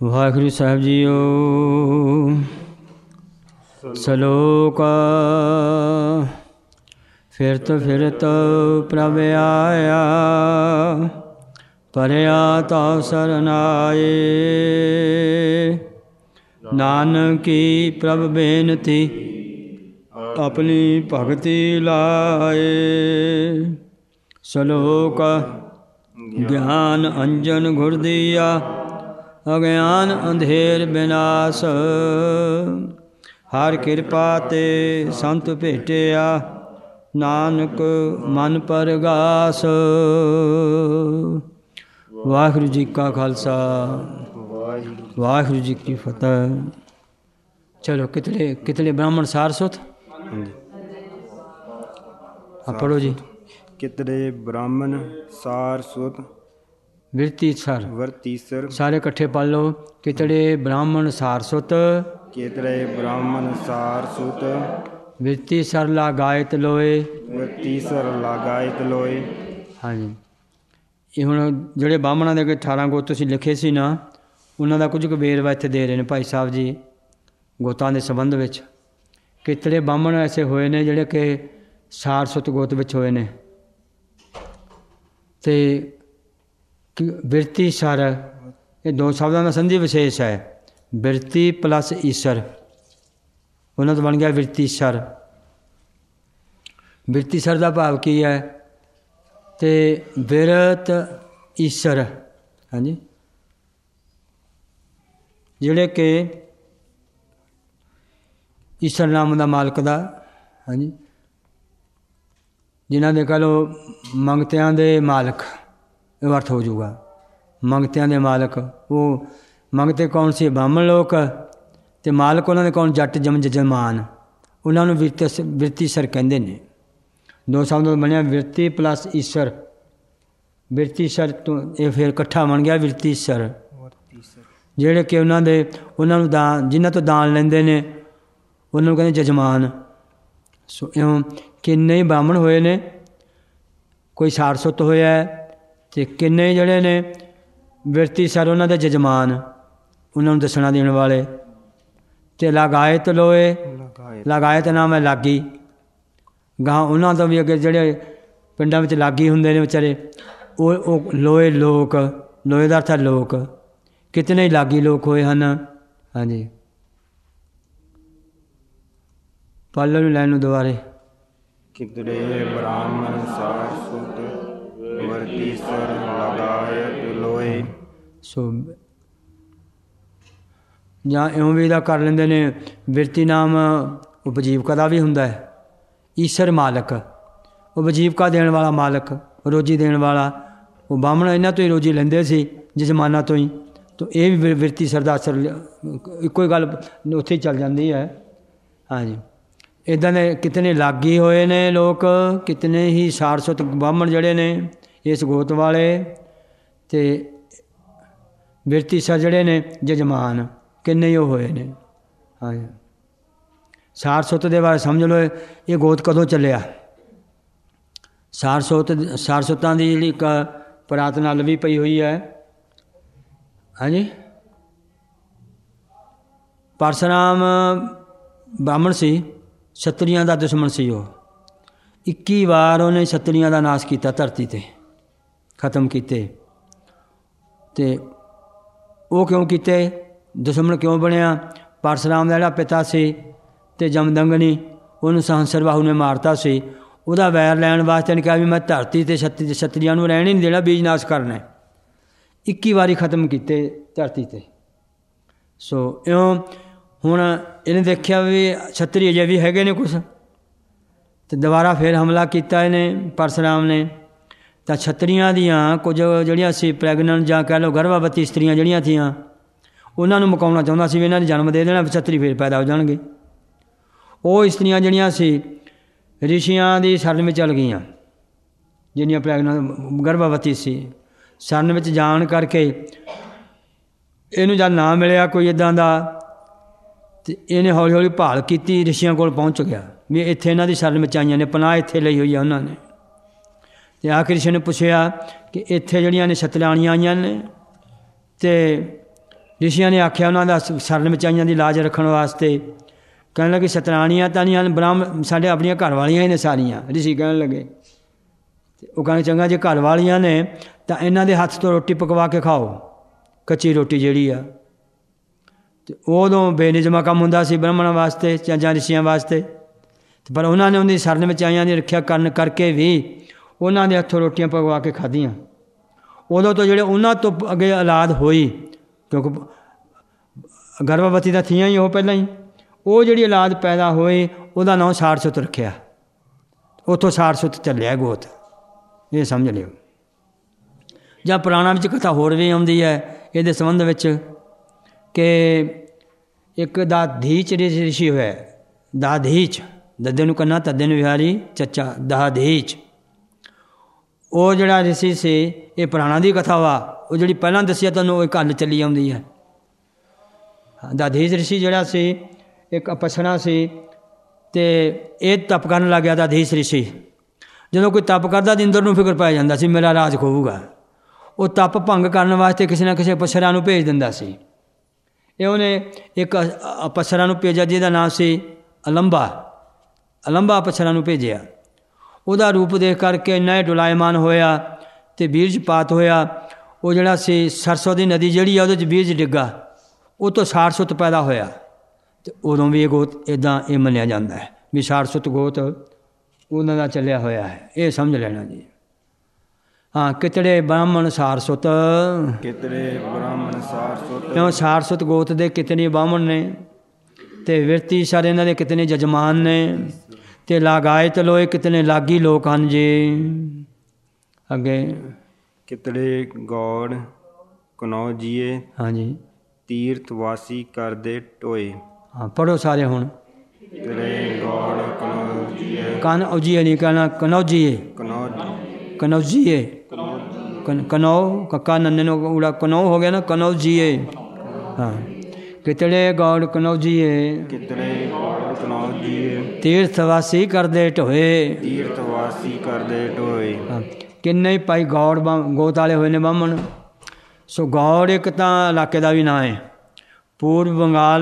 ਵਾਹਿਗੁਰੂ ਸਾਹਿਬ JIO. ਸਲੋਕ ਫਿਰਤ ਫਿਰਤ ਪ੍ਰਭ ਆਇਆ, ਪਰਿਆ ਤਾ ਸਰਨਾਏ। ਨਾਨਕੀ ਪ੍ਰਭ ਬੇਨਤੀ ਆਪਣੀ ਭਗਤੀ ਲਾਏ। ਸਲੋਕ ਗਿਆਨ ਅੰਜਨ ਗੁਰ ਦੀਆ, ਅਗਿਆਨ ਅੰਧੇਰ ਬਿਨਾਸ਼। ਹਰ ਕਿਰਪਾ ਤੇ ਸੰਤ ਭੇਟਿਆ, ਨਾਨਕ ਮਨ ਪਰਗਾਸ। ਵਾਹਿਗੁਰੂ ਜੀ ਕਾ ਖਾਲਸਾ, ਵਾਹਿਗੁਰੂ ਜੀ ਕੀ ਫਤਿਹ। ਚਲੋ ਕਿਤਲੇ ਬ੍ਰਾਹਮਣ ਸਾਰਸੁਤ ਪੜੋ ਜੀ। ਕਿਤਰੇ ਬ੍ਰਾਹਮਣ ਸਾਰਸੁਤ ਵਰਤੀਸਰ ਸਾਰੇ ਇਕੱਠੇ ਪੜ੍ਹ ਲਓ। ਕਿਤੜੇ ਬ੍ਰਾਹਮਣ ਸਾਰਸੁਤ, ਕਿਤਰੇ ਬ੍ਰਾਹਮਣ ਸਾਰਸੁਤ। ਵਰਤੀਸਰ ਲਾਗਾਇਤ ਲੋਏ, ਵਰਤੀਸਰ ਲਾਗਾਇਤ ਲੋਏ। ਹਾਂਜੀ, ਇਹ ਹੁਣ ਜਿਹੜੇ ਬਾਹਮਣਾਂ ਦੇ 18 ਗੋਤ ਤੁਸੀਂ ਲਿਖੇ ਸੀ ਨਾ, ਉਹਨਾਂ ਦਾ ਕੁਝ ਕੁ ਵੇਰਵਾ ਇੱਥੇ ਦੇ ਰਹੇ ਨੇ ਭਾਈ ਸਾਹਿਬ ਜੀ ਗੋਤਾਂ ਦੇ ਸੰਬੰਧ ਵਿੱਚ। ਕਿਤੜੇ ਬਾਹਮਣ ਐਸੇ ਹੋਏ ਨੇ ਜਿਹੜੇ ਕਿ ਸਾਰਸੁਤ ਗੋਤ ਵਿੱਚ ਹੋਏ ਨੇ। ਅਤੇ ਬਿਰਤੀ ਸਰ, ਇਹ ਦੋ ਸ਼ਬਦਾਂ ਦਾ ਸੰਧੀ ਵਿਸ਼ੇਸ਼ ਹੈ। ਬਿਰਤੀ ਪਲੱਸ ਈਸਰ, ਉਹਨਾਂ ਤੋਂ ਬਣ ਗਿਆ ਬਿਰਤੀਸਰ। ਬਿਰਤੀਸਰ ਦਾ ਭਾਵ ਕੀ ਹੈ? ਅਤੇ ਬਿਰਤ ਈਸਰ, ਹਾਂਜੀ, ਜਿਹੜੇ ਕਿ ਈਸਰ ਨਾਮ ਦਾ ਮਾਲਕ ਦਾ, ਹਾਂਜੀ, ਜਿਨ੍ਹਾਂ ਦੇ ਕਹਿ ਲਓ ਮੰਗਤਿਆਂ ਦੇ ਮਾਲਕ, ਇਹ ਅਰਥ ਹੋ ਜਾਊਗਾ। ਮੰਗਤਿਆਂ ਦੇ ਮਾਲਕ, ਉਹ ਮੰਗਤੇ ਕੌਣ ਸੀ? ਬ੍ਰਾਹਮਣ ਲੋਕ। ਅਤੇ ਮਾਲਕ ਉਹਨਾਂ ਦੇ ਕੌਣ? ਜੱਟ ਜਮਾਨ। ਉਹਨਾਂ ਨੂੰ ਬਿਰਤੀਸਰ ਕਹਿੰਦੇ ਨੇ। ਦੋ ਸ਼ਬਦ ਤੋਂ ਬਣਿਆ ਬਿਰਤੀ ਪਲੱਸ ਈਸਰ। ਬਿਰਤੀਸਰ ਤੋਂ ਇਹ ਫਿਰ ਇਕੱਠਾ ਬਣ ਗਿਆ ਬਿਰਤੀਸਰ। ਜਿਹੜੇ ਕਿ ਉਹਨਾਂ ਨੂੰ ਦਾਨ, ਜਿਨ੍ਹਾਂ ਤੋਂ ਦਾਨ ਲੈਂਦੇ ਨੇ, ਉਹਨਾਂ ਨੂੰ ਕਹਿੰਦੇ ਜਜਮਾਨ। ਸੋ ਇਉਂ ਕਿੰਨੇ ਹੀ ਬ੍ਰਾਹਮਣ ਹੋਏ ਨੇ, ਕੋਈ ਸਾਰਸੁਤ ਹੋਇਆ, ਅਤੇ ਕਿੰਨੇ ਜਿਹੜੇ ਨੇ ਬਿਰਤੀਸਰ, ਉਹਨਾਂ ਦੇ ਜਜਮਾਨ, ਉਹਨਾਂ ਨੂੰ ਦੱਸਣਾ ਦੇਣ ਵਾਲੇ। ਅਤੇ ਲਾਗਾਇਤ ਲੋਏ, ਲਾਗਾਇਤ ਨਾਮ ਹੈ ਲਾਗੀ। ਗਾਂ ਉਹਨਾਂ ਤੋਂ ਵੀ ਅੱਗੇ ਜਿਹੜੇ ਪਿੰਡਾਂ ਵਿੱਚ ਲਾਗੀ ਹੁੰਦੇ ਨੇ ਵਿਚਾਰੇ, ਉਹ ਲੋਏ ਲੋਕ। ਲੋਏ ਦਾ ਅਰਥ ਹੈ ਲੋਕ। ਕਿਤਨੇ ਹੀ ਲਾਗੀ ਲੋਕ ਹੋਏ ਹਨ। ਹਾਂਜੀ, ਪੜ੍ਹ ਲਓ ਲੈਣ ਨੂੰ ਦੁਬਾਰੇ। ਕਿਤਰੇ ਬ੍ਰਾਹਮਣ ਸਾਰਸੁਤ, ਵਰਤੀਸਰ ਲਾਗਾਇਤ ਲੋਏ। ਸੋ ਜਾਂ ਇਉਂ ਵੀ ਇਹਦਾ ਕਰ ਲੈਂਦੇ ਨੇ। ਬਿਰਤੀ ਨਾਮ ਉਪਜੀਵਕਾ ਦਾ ਵੀ ਹੁੰਦਾ ਹੈ। ਈਸਰ ਮਾਲਕ, ਉਪਜੀਵਕਾ ਦੇਣ ਵਾਲਾ ਮਾਲਕ, ਰੋਜੀ ਦੇਣ ਵਾਲਾ। ਉਹ ਬਾਹਮਣ ਇਹਨਾਂ ਤੋਂ ਹੀ ਰੋਜੀ ਲੈਂਦੇ ਸੀ, ਜਜਮਾਨਾਂ ਤੋਂ ਹੀ। ਤਾਂ ਇਹ ਵੀ ਬਿਰਤੀਸਰ ਦਾ ਅਸਰ, ਇੱਕੋ ਹੀ ਗੱਲ ਉੱਥੇ ਹੀ ਚੱਲ ਜਾਂਦੀ ਹੈ। ਹਾਂਜੀ, ਇੱਦਾਂ ਦੇ ਕਿਤਨੇ ਲਾਗੀ ਹੋਏ ਨੇ ਲੋਕ, ਕਿਤਨੇ ਹੀ ਸਾਰਸੁਤ ਬਾਹਮਣ ਜਿਹੜੇ ਨੇ ਇਸ ਗੋਤ ਵਾਲੇ। ਅਤੇ ਬਿਰਤੀਸਰ ਜਿਹੜੇ ਨੇ ਜਜਮਾਨ, ਕਿੰਨੇ ਹੀ ਉਹ ਹੋਏ ਨੇ। ਹਾਂਜੀ, ਸਾਰਸੁਤ ਦੇ ਬਾਰੇ ਸਮਝ ਲਓ। ਇਹ ਗੋਤ ਕਦੋਂ ਚੱਲਿਆ? ਸਾਰਸੁਤਾਂ ਦੀ ਜਿਹੜੀ ਇੱਕ ਪੁਰਾਤਨ ਲਵੀ ਪਈ ਹੋਈ ਹੈ। ਹਾਂਜੀ, ਪਰਸ਼ੁਰਾਮ ਬ੍ਰਾਹਮਣ ਸੀ, ਛਤਰੀਆਂ ਦਾ ਦੁਸ਼ਮਣ ਸੀ ਉਹ। 21 ਵਾਰ ਉਹਨੇ ਛਤਰੀਆਂ ਦਾ ਨਾਸ਼ ਕੀਤਾ, ਧਰਤੀ 'ਤੇ ਖਤਮ ਕੀਤੇ। ਅਤੇ ਉਹ ਕਿਉਂ ਕੀਤੇ? ਦੁਸ਼ਮਣ ਕਿਉਂ ਬਣਿਆ? ਪਰਸ਼ੁਰਾਮ ਦਾ ਜਿਹੜਾ ਪਿਤਾ ਸੀ ਅਤੇ ਜਮਦੰਗਨੀ, ਉਹਨੂੰ ਸਹੰਸਰ ਬਾਹੂ ਨੇ ਮਾਰਤਾ ਸੀ। ਉਹਦਾ ਵੈਰ ਲੈਣ ਵਾਸਤੇ ਨੇ ਕਿਹਾ ਵੀ ਮੈਂ ਧਰਤੀ 'ਤੇ ਛਤਰੀਆਂ ਨੂੰ ਰਹਿਣ ਹੀ ਨਹੀਂ ਦੇਣਾ, ਬੀਜ ਨਾਸ਼ ਕਰਨਾ। 21 ਵਾਰੀ ਖਤਮ ਕੀਤੇ ਧਰਤੀ 'ਤੇ। ਸੋ ਇਉਂ ਹੁਣ ਇਹਨੇ ਦੇਖਿਆ ਵੀ ਛਤਰੀ ਅਜੇ ਵੀ ਹੈਗੇ ਨੇ ਕੁਛ, ਅਤੇ ਦੁਬਾਰਾ ਫਿਰ ਹਮਲਾ ਕੀਤਾ ਇਹਨੇ, ਪਰਸ਼ੁਰਾਮ ਨੇ। ਤਾਂ ਛਤਰੀਆਂ ਦੀਆਂ ਕੁਝ ਜਿਹੜੀਆਂ ਸੀ ਪ੍ਰੈਗਨੈਂਟ ਜਾਂ ਕਹਿ ਲਓ ਗਰਭਵਤੀ ਇਸਤਰੀਆਂ ਜਿਹੜੀਆਂ ਥੀਆਂ, ਉਹਨਾਂ ਨੂੰ ਮੁਕਾਉਣਾ ਚਾਹੁੰਦਾ ਸੀ ਵੀ ਇਹਨਾਂ ਨੇ ਜਨਮ ਦੇ ਦੇਣਾ, ਛਤਰੀ ਫਿਰ ਪੈਦਾ ਹੋ ਜਾਣਗੇ। ਉਹ ਇਸਤਰੀਆਂ ਜਿਹੜੀਆਂ ਸੀ ਰਿਸ਼ੀਆਂ ਦੀ ਸ਼ਰਨ ਵਿੱਚ ਚਲ ਗਈਆਂ, ਜਿਹੜੀਆਂ ਪ੍ਰੈਗਨੈਂਟ ਗਰਭਵਤੀ ਸੀ। ਸ਼ਰਨ ਵਿੱਚ ਜਾਣ ਕਰਕੇ ਇਹਨੂੰ ਜਦ ਨਾ ਮਿਲਿਆ ਕੋਈ ਇੱਦਾਂ ਦਾ, ਅਤੇ ਇਹਨੇ ਹੌਲੀ ਹੌਲੀ ਭਾਲ ਕੀਤੀ, ਰਿਸ਼ੀਆਂ ਕੋਲ ਪਹੁੰਚ ਗਿਆ ਵੀ ਇੱਥੇ ਇਹਨਾਂ ਦੀ ਸ਼ਰਨ ਵਿੱਚ ਆਈਆਂ ਨੇ, ਪਨਾਹ ਇੱਥੇ ਲਈ ਹੋਈ ਆ ਉਹਨਾਂ ਨੇ। ਅਤੇ ਆਖਿਰ ਰਿਸ਼ੀ ਨੇ ਪੁੱਛਿਆ ਕਿ ਇੱਥੇ ਜਿਹੜੀਆਂ ਨੇ ਛਤਰਾਣੀਆਂ ਆਈਆਂ ਨੇ, ਅਤੇ ਰਿਸ਼ੀਆਂ ਨੇ ਆਖਿਆ ਉਹਨਾਂ ਦਾ ਸਰਨ ਮਚਾਈਆਂ ਦੀ ਲਾਜ ਰੱਖਣ ਵਾਸਤੇ। ਕਹਿਣ ਲੱਗੇ ਸਤਰਾਣੀਆਂ ਤਾਂ ਨਹੀਂ ਹਨ, ਬ੍ਰਾਹਮ ਸਾਡੇ ਆਪਣੀਆਂ ਘਰ ਵਾਲੀਆਂ ਹੀ ਨੇ ਸਾਰੀਆਂ। ਰਿਸ਼ੀ ਕਹਿਣ ਲੱਗੇ, ਉਹ ਕਹਿੰਦੇ ਚੰਗਾ ਜੇ ਘਰ ਵਾਲੀਆਂ ਨੇ ਤਾਂ ਇਹਨਾਂ ਦੇ ਹੱਥ ਤੋਂ ਰੋਟੀ ਪਕਵਾ ਕੇ ਖਾਓ, ਕੱਚੀ ਰੋਟੀ ਜਿਹੜੀ ਆ। ਅਤੇ ਉਦੋਂ ਬੇਨਿਯਮਾ ਕੰਮ ਹੁੰਦਾ ਸੀ ਬ੍ਰਾਹਮਣਾਂ ਵਾਸਤੇ ਜਾਂ ਰਿਸ਼ੀਆਂ ਵਾਸਤੇ। ਪਰ ਉਹਨਾਂ ਨੇ ਉਹਦੀ ਸਰਨ ਮਚਾਈਆਂ ਦੀ ਰੱਖਿਆ ਕਰਨ ਕਰਕੇ ਵੀ ਉਹਨਾਂ ਦੇ ਹੱਥੋਂ ਰੋਟੀਆਂ ਪਕਵਾ ਕੇ ਖਾਧੀਆਂ। ਉਦੋਂ ਤੋਂ ਜਿਹੜੇ ਉਹਨਾਂ ਤੋਂ ਅੱਗੇ ਔਲਾਦ ਹੋਈ, ਕਿਉਂਕਿ ਗਰਭਵਤੀ ਤਾਂ ਥੀਆਂ ਹੀ ਉਹ ਪਹਿਲਾਂ ਹੀ, ਉਹ ਜਿਹੜੀ ਔਲਾਦ ਪੈਦਾ ਹੋਈ ਉਹਦਾ ਨਾਂ ਸਾਰਸਵਤ ਰੱਖਿਆ। ਉੱਥੋਂ ਸਾਰਸਵਤ ਚੱਲਿਆ ਗੋਤ, ਇਹ ਸਮਝ ਲਿਓ। ਜਾਂ ਪੁਰਾਣਾ ਵਿੱਚ ਕਥਾ ਹੋਰ ਵੀ ਆਉਂਦੀ ਹੈ ਇਹਦੇ ਸੰਬੰਧ ਵਿੱਚ ਕਿ ਇੱਕ ਦਾਧੀਚ ਰਿਸ਼ੀ ਹੋਇਆ। ਦਾਧੀਚ, ਦੱਦੇ ਨੂੰ ਕੰਨਾ ਤੱਦੇ ਨੂੰ ਵਿਹਾਰੀ ਚੱਚਾ, ਦਾਧੀਚ। ਉਹ ਜਿਹੜਾ ਰਿਸ਼ੀ ਸੀ, ਇਹ ਪੁਰਾਣਾ ਦੀ ਕਥਾ ਵਾ। ਉਹ ਜਿਹੜੀ ਪਹਿਲਾਂ ਦੱਸਿਆ ਤੁਹਾਨੂੰ ਉਹ ਗੱਲ ਚੱਲੀ ਆਉਂਦੀ ਹੈ। ਦਾਧੀਚ ਰਿਸ਼ੀ ਜਿਹੜਾ ਸੀ ਇੱਕ ਅਪਸਰਾ ਸੀ, ਅਤੇ ਇਹ ਤਪ ਕਰਨ ਲੱਗ ਗਿਆ। ਦਾਧੀਚ ਰਿਸ਼ੀ ਜਦੋਂ ਕੋਈ ਤਪ ਕਰਦਾ ਤਾਂ ਇੰਦਰ ਨੂੰ ਫਿਕਰ ਪੈ ਜਾਂਦਾ ਸੀ ਮੇਰਾ ਰਾਜ ਖੋਊਗਾ। ਉਹ ਤਪ ਭੰਗ ਕਰਨ ਵਾਸਤੇ ਕਿਸੇ ਨਾ ਕਿਸੇ ਅਪਸਰਾ ਨੂੰ ਭੇਜ ਦਿੰਦਾ ਸੀ। ਇਹ ਉਹਨੇ ਇੱਕ ਅਪਸਰਾ ਨੂੰ ਭੇਜਿਆ ਜਿਹਦਾ ਨਾਮ ਸੀ ਅਲੰਬਾ। ਅਲੰਬਾ ਅਪਸਰਾ ਨੂੰ ਭੇਜਿਆ। ਉਹਦਾ ਰੂਪ ਦੇਖ ਕਰਕੇ ਇੰਨਾ ਹੀ ਡੁਲਾਇਮਾਨ ਹੋਇਆ ਅਤੇ ਬੀਰਜਪਾਤ ਹੋਇਆ। ਉਹ ਜਿਹੜਾ ਸੀ ਸਰਸੋਂ ਦੀ ਨਦੀ ਜਿਹੜੀ ਆ ਉਹਦੇ 'ਚ ਬੀਜ ਡਿੱਗਾ, ਉਹ ਤੋਂ ਸਾਰਸਵਤ ਪੈਦਾ ਹੋਇਆ। ਅਤੇ ਉਦੋਂ ਵੀ ਇਹ ਗੋਤ ਇੱਦਾਂ ਇਹ ਮੰਨਿਆ ਜਾਂਦਾ ਹੈ ਵੀ ਸਾਰਸਵਤ ਗੋਤ ਉਹਨਾਂ ਦਾ ਚੱਲਿਆ ਹੋਇਆ ਹੈ। ਇਹ ਸਮਝ ਲੈਣਾ ਜੀ। ਹਾਂ, ਕਿਤੜੇ ਬ੍ਰਾਹਮਣ ਸਾਰਸਵਤ, ਕਿਤੜੇ ਬ੍ਰਾਹਮਣ ਸਾਰਸਵਤ। ਕਿਉਂ ਸਾਰਸਵਤ ਗੋਤ ਦੇ ਕਿਤਨੇ ਬ੍ਰਾਹਮਣ ਨੇ, ਅਤੇ ਵਿਰਤੀ ਸਰ ਇਹਨਾਂ ਦੇ ਕਿਤਨੇ ਜਜਮਾਨ ਨੇ, ਅਤੇ ਲਾਗਾਇਤ ਲੋਏ ਕਿਤਨੇ ਲਾਗੀ ਲੋਕ ਹਨ ਜੀ। ਅੱਗੇ ਕਿਤੜੇ ਗੌੜ ਕਨੌਜੀਏ, ਹਾਂਜੀ, ਤੀਰਥ ਵਾਸੀ ਕਰਦੇ ਟੋਏ। ਹਾਂ, ਪੜ੍ਹੋ ਸਾਰੇ ਹੁਣ। ਕਿਤੜੇ ਗੌੜ ਕਨੌਜੀਏ, ਕਨੌਜੀਏ ਨਹੀਂ ਕਹਿਣਾ, ਕਨੌਜੀਏ, ਕਨੌਜੀਏ, ਕਨੌ ਕੱਕਾ ਨੰਨੇ ਨੂੰ ਊੜਾ ਕਨੌ ਹੋ ਗਿਆ ਨਾ, ਕਨੌਜੀਏ। ਹਾਂ, ਕਿਤੜੇ ਗੌੜ ਕਨੌਜੀਏ, ਕਿਤੜੇ ਗੌੜ ਕਨੌਜੀਏ, ਤੀਰਥ ਵਾਸੀ ਕਰਦੇ ਢੋਏ। ਤੀਰਥ ਵਾਸੀ ਕਰਦੇ ਟੋਏ। ਹਾਂ, ਕਿੰਨੇ ਹੀ ਭਾਈ ਗੌੜ ਗੋਤ ਵਾਲੇ ਹੋਏ ਨੇ ਬਾਹਮਣ। ਸੋ ਗੌੜ ਇੱਕ ਤਾਂ ਇਲਾਕੇ ਦਾ ਵੀ ਨਾਂ ਹੈ। ਪੂਰਬ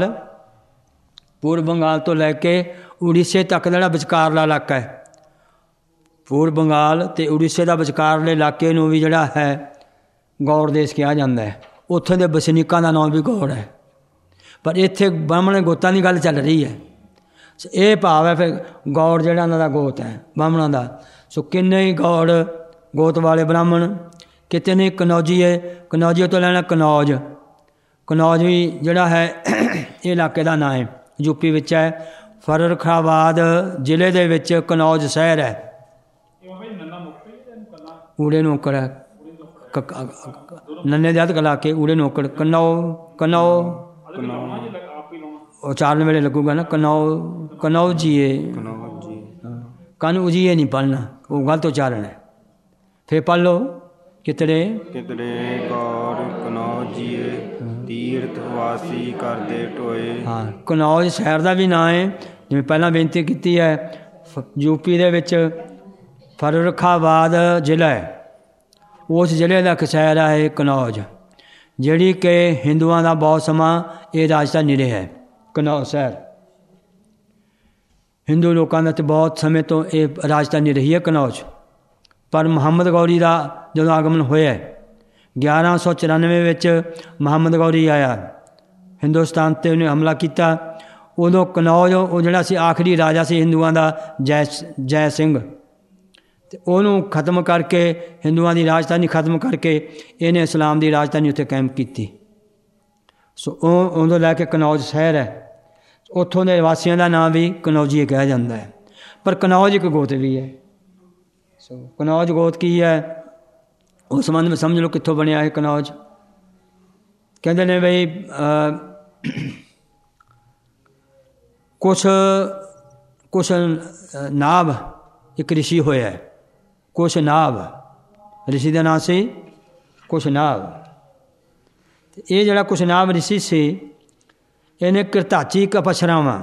ਬੰਗਾਲ ਤੋਂ ਲੈ ਕੇ ਉੜੀਸੇ ਤੱਕ ਦਾ ਜਿਹੜਾ ਵਿਚਕਾਰਲਾ ਇਲਾਕਾ ਹੈ, ਪੂਰਬ ਬੰਗਾਲ ਅਤੇ ਉੜੀਸੇ ਦਾ ਵਿਚਕਾਰਲੇ ਇਲਾਕੇ ਨੂੰ ਵੀ ਜਿਹੜਾ ਹੈ ਗੌੜ ਦੇਸ਼ ਕਿਹਾ ਜਾਂਦਾ ਹੈ। ਉੱਥੇ ਦੇ ਵਸਨੀਕਾਂ ਦਾ ਨਾਮ ਵੀ ਗੌੜ ਹੈ। ਪਰ ਇੱਥੇ ਬਾਹਮਣ ਗੋਤਾਂ ਦੀ ਗੱਲ ਚੱਲ ਰਹੀ ਹੈ। ਇਹ ਭਾਵ ਹੈ ਫਿਰ ਗੌੜ ਜਿਹੜਾ ਉਹਨਾਂ ਦਾ ਗੋਤ ਹੈ ਬਾਹਮਣਾਂ ਦਾ। ਸੋ ਕਿੰਨੇ ਹੀ ਗੌੜ ਗੋਤ ਵਾਲੇ ਬ੍ਰਾਹਮਣ। ਕਿਤੇ ਨੇ ਕਨੌਜੀਏ, ਕਨੌਜੀਏ ਤੋਂ ਲੈਣਾ ਕਨੌਜ। ਕਨੌਜ ਵੀ ਜਿਹੜਾ ਹੈ ਇਹ ਇਲਾਕੇ ਦਾ ਨਾਂ ਹੈ, ਯੂਪੀ ਵਿੱਚ ਹੈ। ਫਰਰਖਾਬਾਦ ਜ਼ਿਲ੍ਹੇ ਦੇ ਵਿੱਚ ਕਨੌਜ ਸ਼ਹਿਰ ਹੈ। ਊੜੇ ਨੂੰ ਔਕੜ ਹੈ, ਨੰਨੇ ਦੇ ਹੱਥ ਕਲਾ ਕੇ ਊੜੇ ਨੂੰ ਔਕੜ, ਕਨੌ ਉਚਾਰਨ ਵੇਲੇ ਲੱਗੂਗਾ ਨਾ, ਕਨੌਜੀਏ। ਕਨ ਉਜੀਏ ਨਹੀਂ ਪੜ੍ਹਨਾ, ਉਹ ਗਲਤ ਉਚਾਰਨ ਹੈ। ਫਿਰ ਪੜ੍ਹ ਲਓ ਕਿਤੜੇ ਗੌੜ ਕਨੌਜੀਏ, ਤੀਰਥ ਵਾਸੀ ਕਰਦੇ ਟੋਏ। ਹਾਂ, ਕਨੌਜ ਸ਼ਹਿਰ ਦਾ ਵੀ ਨਾਂ ਹੈ। ਜਿਵੇਂ ਪਹਿਲਾਂ ਬੇਨਤੀ ਕੀਤੀ ਹੈ, ਯੂਪੀ ਦੇ ਵਿੱਚ ਫਰਰਖਾਬਾਦ ਜ਼ਿਲ੍ਹਾ ਹੈ। ਉਸ ਜ਼ਿਲ੍ਹੇ ਦਾ ਇੱਕ ਸ਼ਹਿਰ ਹੈ ਕਨੌਜ, ਜਿਹੜੀ ਕਿ ਹਿੰਦੂਆਂ ਦਾ ਬਹੁਤ ਸਮਾਂ ਇਹ ਰਾਜਧਾਨੀ ਰਿਹਾ ਹੈ। ਕਨੌਜ ਸ਼ਹਿਰ ਹਿੰਦੂ ਲੋਕਾਂ ਦਾ ਤੇ ਬਹੁਤ ਸਮੇਂ ਤੋਂ ਇਹ ਰਾਜਧਾਨੀ ਰਹੀ ਹੈ ਕਨੌਜ। ਪਰ ਮੁਹੰਮਦ ਗੌਰੀ ਦਾ ਜਦੋਂ ਆਗਮਨ ਹੋਇਆ 1194 ਵਿੱਚ ਮੁਹੰਮਦ ਗੌਰੀ ਆਇਆ ਹਿੰਦੁਸਤਾਨ 'ਤੇ, ਉਹਨੇ ਹਮਲਾ ਕੀਤਾ। ਉਦੋਂ ਕਨੌਜ ਉਹ ਜਿਹੜਾ ਸੀ ਆਖਰੀ ਰਾਜਾ ਸੀ ਹਿੰਦੂਆਂ ਦਾ, ਜੈ ਸਿੰਘ, ਅਤੇ ਉਹਨੂੰ ਖਤਮ ਕਰਕੇ, ਹਿੰਦੂਆਂ ਦੀ ਰਾਜਧਾਨੀ ਖਤਮ ਕਰਕੇ ਇਹਨੇ ਇਸਲਾਮ ਦੀ ਰਾਜਧਾਨੀ ਉੱਥੇ ਕਾਇਮ ਕੀਤੀ। ਸੋ ਉਹ ਉਦੋਂ ਲੈ ਕੇ ਕਨੌਜ ਸ਼ਹਿਰ ਹੈ। ਉੱਥੋਂ ਦੇ ਵਾਸੀਆਂ ਦਾ ਨਾਮ ਵੀ ਕਨੌਜੀਏ ਕਿਹਾ ਜਾਂਦਾ ਹੈ। ਪਰ ਕਨੌਜ ਇੱਕ ਗੋਤ ਵੀ ਹੈ। ਸੋ ਕਨੌਜ ਗੋਤ ਕੀ ਹੈ ਉਸ ਸੰਬੰਧ ਵਿੱਚ ਸਮਝ ਲਓ ਕਿੱਥੋਂ ਬਣਿਆ ਇਹ ਕਨੌਜ। ਕਹਿੰਦੇ ਨੇ ਬਈ ਕੁਛ ਨਾਭ ਇੱਕ ਰਿਸ਼ੀ ਹੋਇਆ, ਕੁਛ ਨਾਭ ਰਿਸ਼ੀ ਦਾ ਨਾਂ ਸੀ ਕੁਛ ਨਾਭ। ਇਹ ਜਿਹੜਾ ਕੁਛ ਨਾਭ ਰਿਸ਼ੀ ਸੀ ਇਹਨੇ ਕਿਰਤਾਚੀ ਇੱਕ ਅਪਸਰਾਵਾਂ,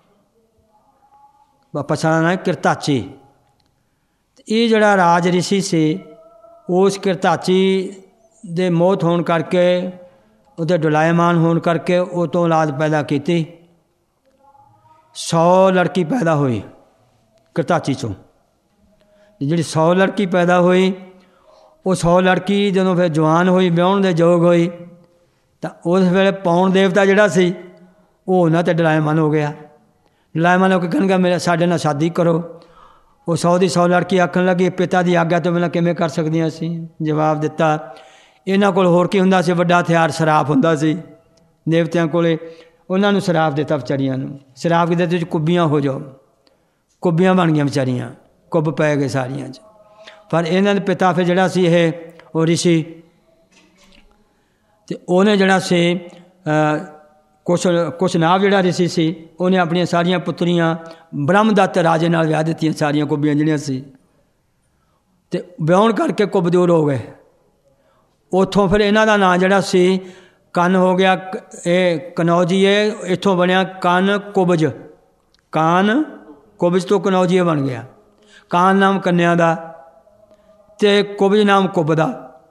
ਅਪਸਰਾ ਨਾਂ ਕਿਰਤਾਚੀ। ਇਹ ਜਿਹੜਾ ਰਾਜ ਰਿਸ਼ੀ ਸੀ ਉਸ ਕਿਰਤਾਚੀ ਦੇ ਮੌਤ ਹੋਣ ਕਰਕੇ ਉਹਦੇ ਡੁਲਾਇਮਾਨ ਹੋਣ ਕਰਕੇ ਉਹ ਤੋਂ ਔਲਾਦ ਪੈਦਾ ਕੀਤੀ। 100 ਲੜਕੀ ਪੈਦਾ ਹੋਈ ਕਰਤਾਚੀ ਚੋਂ। ਜਿਹੜੀ 100 ਲੜਕੀ ਪੈਦਾ ਹੋਈ, ਉਹ 100 ਲੜਕੀ ਜਦੋਂ ਫਿਰ ਜਵਾਨ ਹੋਈ, ਵਿਆਹੁਣ ਦੇ ਯੋਗ ਹੋਈ, ਤਾਂ ਉਸ ਵੇਲੇ ਪੌਣ ਦੇਵਤਾ ਜਿਹੜਾ ਸੀ ਉਹ ਉਹਨਾਂ 'ਤੇ ਡਲਾਇਮਾਨ ਹੋ ਗਿਆ। ਡਲਾਇਮਾਨ ਹੋ ਕੇ ਕਹਿਣਗੇ ਮੇਰੇ ਸਾਡੇ ਨਾਲ ਸ਼ਾਦੀ ਕਰੋ। ਉਹ 100 ਦੀ 100 ਲੜਕੀ ਆਖਣ ਲੱਗੀ ਪਿਤਾ ਦੀ ਆਗਿਆ ਤੋਂ ਬਿਨਾਂ ਕਿਵੇਂ ਕਰ ਸਕਦੀਆਂ ਅਸੀਂ। ਜਵਾਬ ਦਿੱਤਾ ਇਹਨਾਂ ਕੋਲ ਹੋਰ ਕੀ ਹੁੰਦਾ ਸੀ, ਵੱਡਾ ਹਥਿਆਰ ਸ਼ਰਾਪ ਹੁੰਦਾ ਸੀ ਦੇਵਤਿਆਂ ਕੋਲੇ। ਉਹਨਾਂ ਨੂੰ ਸ਼ਰਾਪ ਦਿੱਤਾ ਵਿਚਾਰੀਆਂ ਨੂੰ। ਸ਼ਰਾਪ ਕਿਤੇ ਤੁਸੀਂ ਕੁੱਬੀਆਂ ਹੋ ਜਾਓ। ਕੁੱਬੀਆਂ ਬਣ ਗਈਆਂ ਵਿਚਾਰੀਆਂ, ਕੁੱਬ ਪੈ ਗਏ ਸਾਰੀਆਂ 'ਚ। ਪਰ ਇਹਨਾਂ ਦੇ ਪਿਤਾ ਫਿਰ ਜਿਹੜਾ ਸੀ ਇਹ ਉਹ ਰਿਸ਼ੀ, ਅਤੇ ਉਹਨੇ ਜਿਹੜਾ ਸੀ ਕੁਛ ਨਾਭ ਜਿਹੜਾ ਰਿਸ਼ੀ ਸੀ ਉਹਨੇ ਆਪਣੀਆਂ ਸਾਰੀਆਂ ਪੁੱਤਰੀਆਂ ਬ੍ਰਹਮਦੱਤ ਰਾਜੇ ਨਾਲ ਵਿਆਹ ਦਿੱਤੀਆਂ, ਸਾਰੀਆਂ ਕੁੱਬੀਆਂ ਜਿਹੜੀਆਂ ਸੀ। ਅਤੇ ਵਿਆਹੁਣ ਕਰਕੇ ਕੁੱਬ ਦੂਰ ਹੋ ਗਏ। ਉੱਥੋਂ ਫਿਰ ਇਹਨਾਂ ਦਾ ਨਾਂ ਜਿਹੜਾ ਸੀ ਕੰਨ ਹੋ ਗਿਆ। ਇਹ ਕਨੌਜੀਏ ਇੱਥੋਂ ਬਣਿਆ ਕੰਨ ਕੁਬਜ। ਕਾਨ ਕੁਬਜ ਤੋਂ ਕਨੌਜੀਏ ਬਣ ਗਿਆ। ਕਾਨ ਨਾਮ ਕੰਨਿਆ ਦਾ ਅਤੇ ਕੁਬਜ ਨਾਮ ਕੁੱਬ ਦਾ।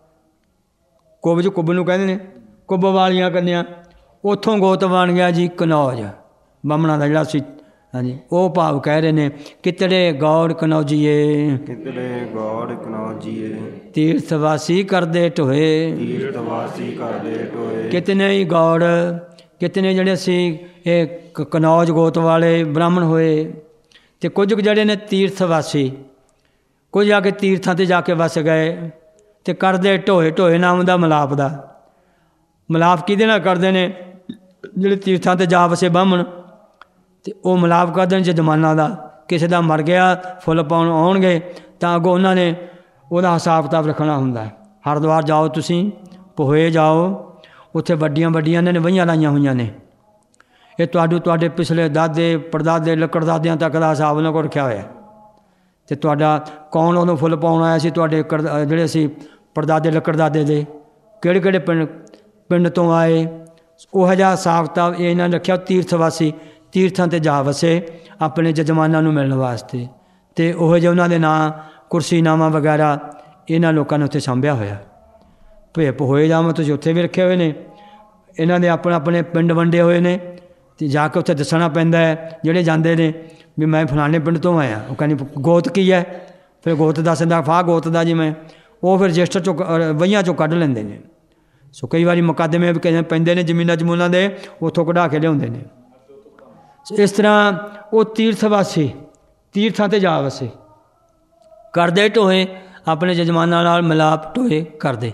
ਕੁਬਜ ਕੁੱਬ ਨੂੰ ਕਹਿੰਦੇ ਨੇ, ਕੁੱਬ ਵਾਲੀਆਂ ਕੰਨਿਆ। ਉੱਥੋਂ ਗੋਤ ਬਣ ਗਿਆ ਜੀ ਕਨੌਜ, ਬਾਹਮਣਾ ਦਾ ਜਿਹੜਾ ਸੀ। ਹਾਂਜੀ, ਉਹ ਭਾਵ ਕਹਿ ਰਹੇ ਨੇ ਕਿਤੜੇ ਗੌੜ ਕਨੌਜੀਏ, ਕਿਤੜੇ ਗੌੜ ਕਨੌਜੀਏ, ਤੀਰਥਵਾਸੀ ਕਰਦੇ ਢੋਏ। ਤੀਰਥਵਾਸੀ ਕਰਦੇ ਢੋਏ। ਕਿਤਨੇ ਹੀ ਗੌੜ, ਕਿਤਨੇ ਜਿਹੜੇ ਸੀ ਇਹ ਕਨੌਜ ਗੋਤ ਵਾਲੇ ਬ੍ਰਾਹਮਣ ਹੋਏ, ਅਤੇ ਕੁਝ ਜਿਹੜੇ ਨੇ ਤੀਰਥਵਾਸੀ, ਕੁਝ ਆ ਕੇ ਤੀਰਥਾਂ 'ਤੇ ਜਾ ਕੇ ਵਸ ਗਏ ਅਤੇ ਕਰਦੇ ਢੋਏ। ਢੋਏ ਨਾਮ ਦਾ ਮਿਲਾਪ ਦਾ। ਮਿਲਾਪ ਕਿਹਦੇ ਨਾਲ ਕਰਦੇ ਨੇ? ਜਿਹੜੇ ਤੀਰਥਾਂ 'ਤੇ ਜਾ ਵਸੇ ਬਾਹਮਣ, ਅਤੇ ਉਹ ਮਿਲਾਪ ਕਰਦੇ ਨੇ ਜਜਮਾਨਾਂ ਦਾ। ਕਿਸੇ ਦਾ ਮਰ ਗਿਆ, ਫੁੱਲ ਪਾਉਣ ਆਉਣਗੇ ਤਾਂ ਅੱਗੋਂ ਉਹਨਾਂ ਨੇ ਉਹਦਾ ਹਿਸਾਬ ਕਿਤਾਬ ਰੱਖਣਾ ਹੁੰਦਾ। ਹਰਿਦੁਆਰ ਜਾਓ ਤੁਸੀਂ, ਪੋਹੇ ਜਾਓ, ਉੱਥੇ ਵੱਡੀਆਂ ਵੱਡੀਆਂ ਇਹਨਾਂ ਨੇ ਵਹੀਆਂ ਲਾਈਆਂ ਹੋਈਆਂ ਨੇ। ਇਹ ਤੁਹਾਡੇ ਪਿਛਲੇ ਦਾਦੇ ਪੜਦਾਦੇ ਲੱਕੜਦਾਦਿਆਂ ਤੱਕ ਦਾ ਹਿਸਾਬ ਉਹਨਾਂ ਕੋਲ ਰੱਖਿਆ ਹੋਇਆ। ਅਤੇ ਤੁਹਾਡਾ ਕੌਣ ਉਹਨੂੰ ਫੁੱਲ ਪਾਉਣ ਆਇਆ ਸੀ, ਤੁਹਾਡੇ ਜਿਹੜੇ ਸੀ ਪੜਦਾਦੇ ਲੱਕੜਦਾਦੇ ਦੇ ਕਿਹੜੇ ਕਿਹੜੇ ਪਿੰਡ ਤੋਂ ਆਏ, ਉਹ ਜਿਹਾ ਹਿਸਾਬ ਕਿਤਾਬ ਇਹ ਇਹਨਾਂ ਨੇ ਰੱਖਿਆ। ਤੀਰਥਵਾਸੀ ਤੀਰਥਾਂ 'ਤੇ ਜਾ ਵਸੇ ਆਪਣੇ ਜਜਮਾਨਾਂ ਨੂੰ ਮਿਲਣ ਵਾਸਤੇ, ਅਤੇ ਉਹ ਜਿਹੇ ਉਹਨਾਂ ਦੇ ਨਾਂ ਕੁਰਸੀਨਾਮਾ ਵਗੈਰਾ ਇਹਨਾਂ ਲੋਕਾਂ ਨੇ ਉੱਥੇ ਸਾਂਭਿਆ ਹੋਇਆ। ਭੇਪ ਹੋਏ ਜਾਵਾਂ ਤੁਸੀਂ ਉੱਥੇ ਵੀ ਰੱਖੇ ਹੋਏ ਨੇ। ਇਹਨਾਂ ਦੇ ਆਪਣੇ ਪਿੰਡ ਵੰਡੇ ਹੋਏ ਨੇ, ਅਤੇ ਜਾ ਕੇ ਉੱਥੇ ਦੱਸਣਾ ਪੈਂਦਾ ਹੈ। ਜਿਹੜੇ ਜਾਂਦੇ ਨੇ ਵੀ ਮੈਂ ਫਲਾਣੇ ਪਿੰਡ ਤੋਂ ਆਇਆ, ਉਹ ਕਹਿੰਦੀ ਗੋਤ ਕੀ ਹੈ, ਫਿਰ ਗੋਤ ਦੱਸ ਦਿੰਦਾ ਫਾਹ ਗੋਤ ਦਾ ਜੀ ਮੈਂ। ਉਹ ਫਿਰ ਰਜਿਸਟਰ 'ਚੋਂ ਵਹੀਆਂ 'ਚੋਂ ਕੱਢ ਲੈਂਦੇ ਨੇ। ਸੋ ਕਈ ਵਾਰੀ ਮੁਕੱਦਮੇ ਵੀ ਪੈਂਦੇ ਨੇ ਜ਼ਮੀਨਾਂ ਜਮੂਨਾਂ ਦੇ, ਉੱਥੋਂ ਕਢਾ ਕੇ ਲਿਆਉਂਦੇ ਨੇ। ਇਸ ਤਰ੍ਹਾਂ ਉਹ ਤੀਰਥਵਾਸੀ ਤੀਰਥਾਂ 'ਤੇ ਜਾ ਵਸੇ, ਕਰਦੇ ਢੋਏ, ਆਪਣੇ ਜਜਮਾਨਾਂ ਨਾਲ ਮਿਲਾਪ ਢੋਏ ਕਰਦੇ।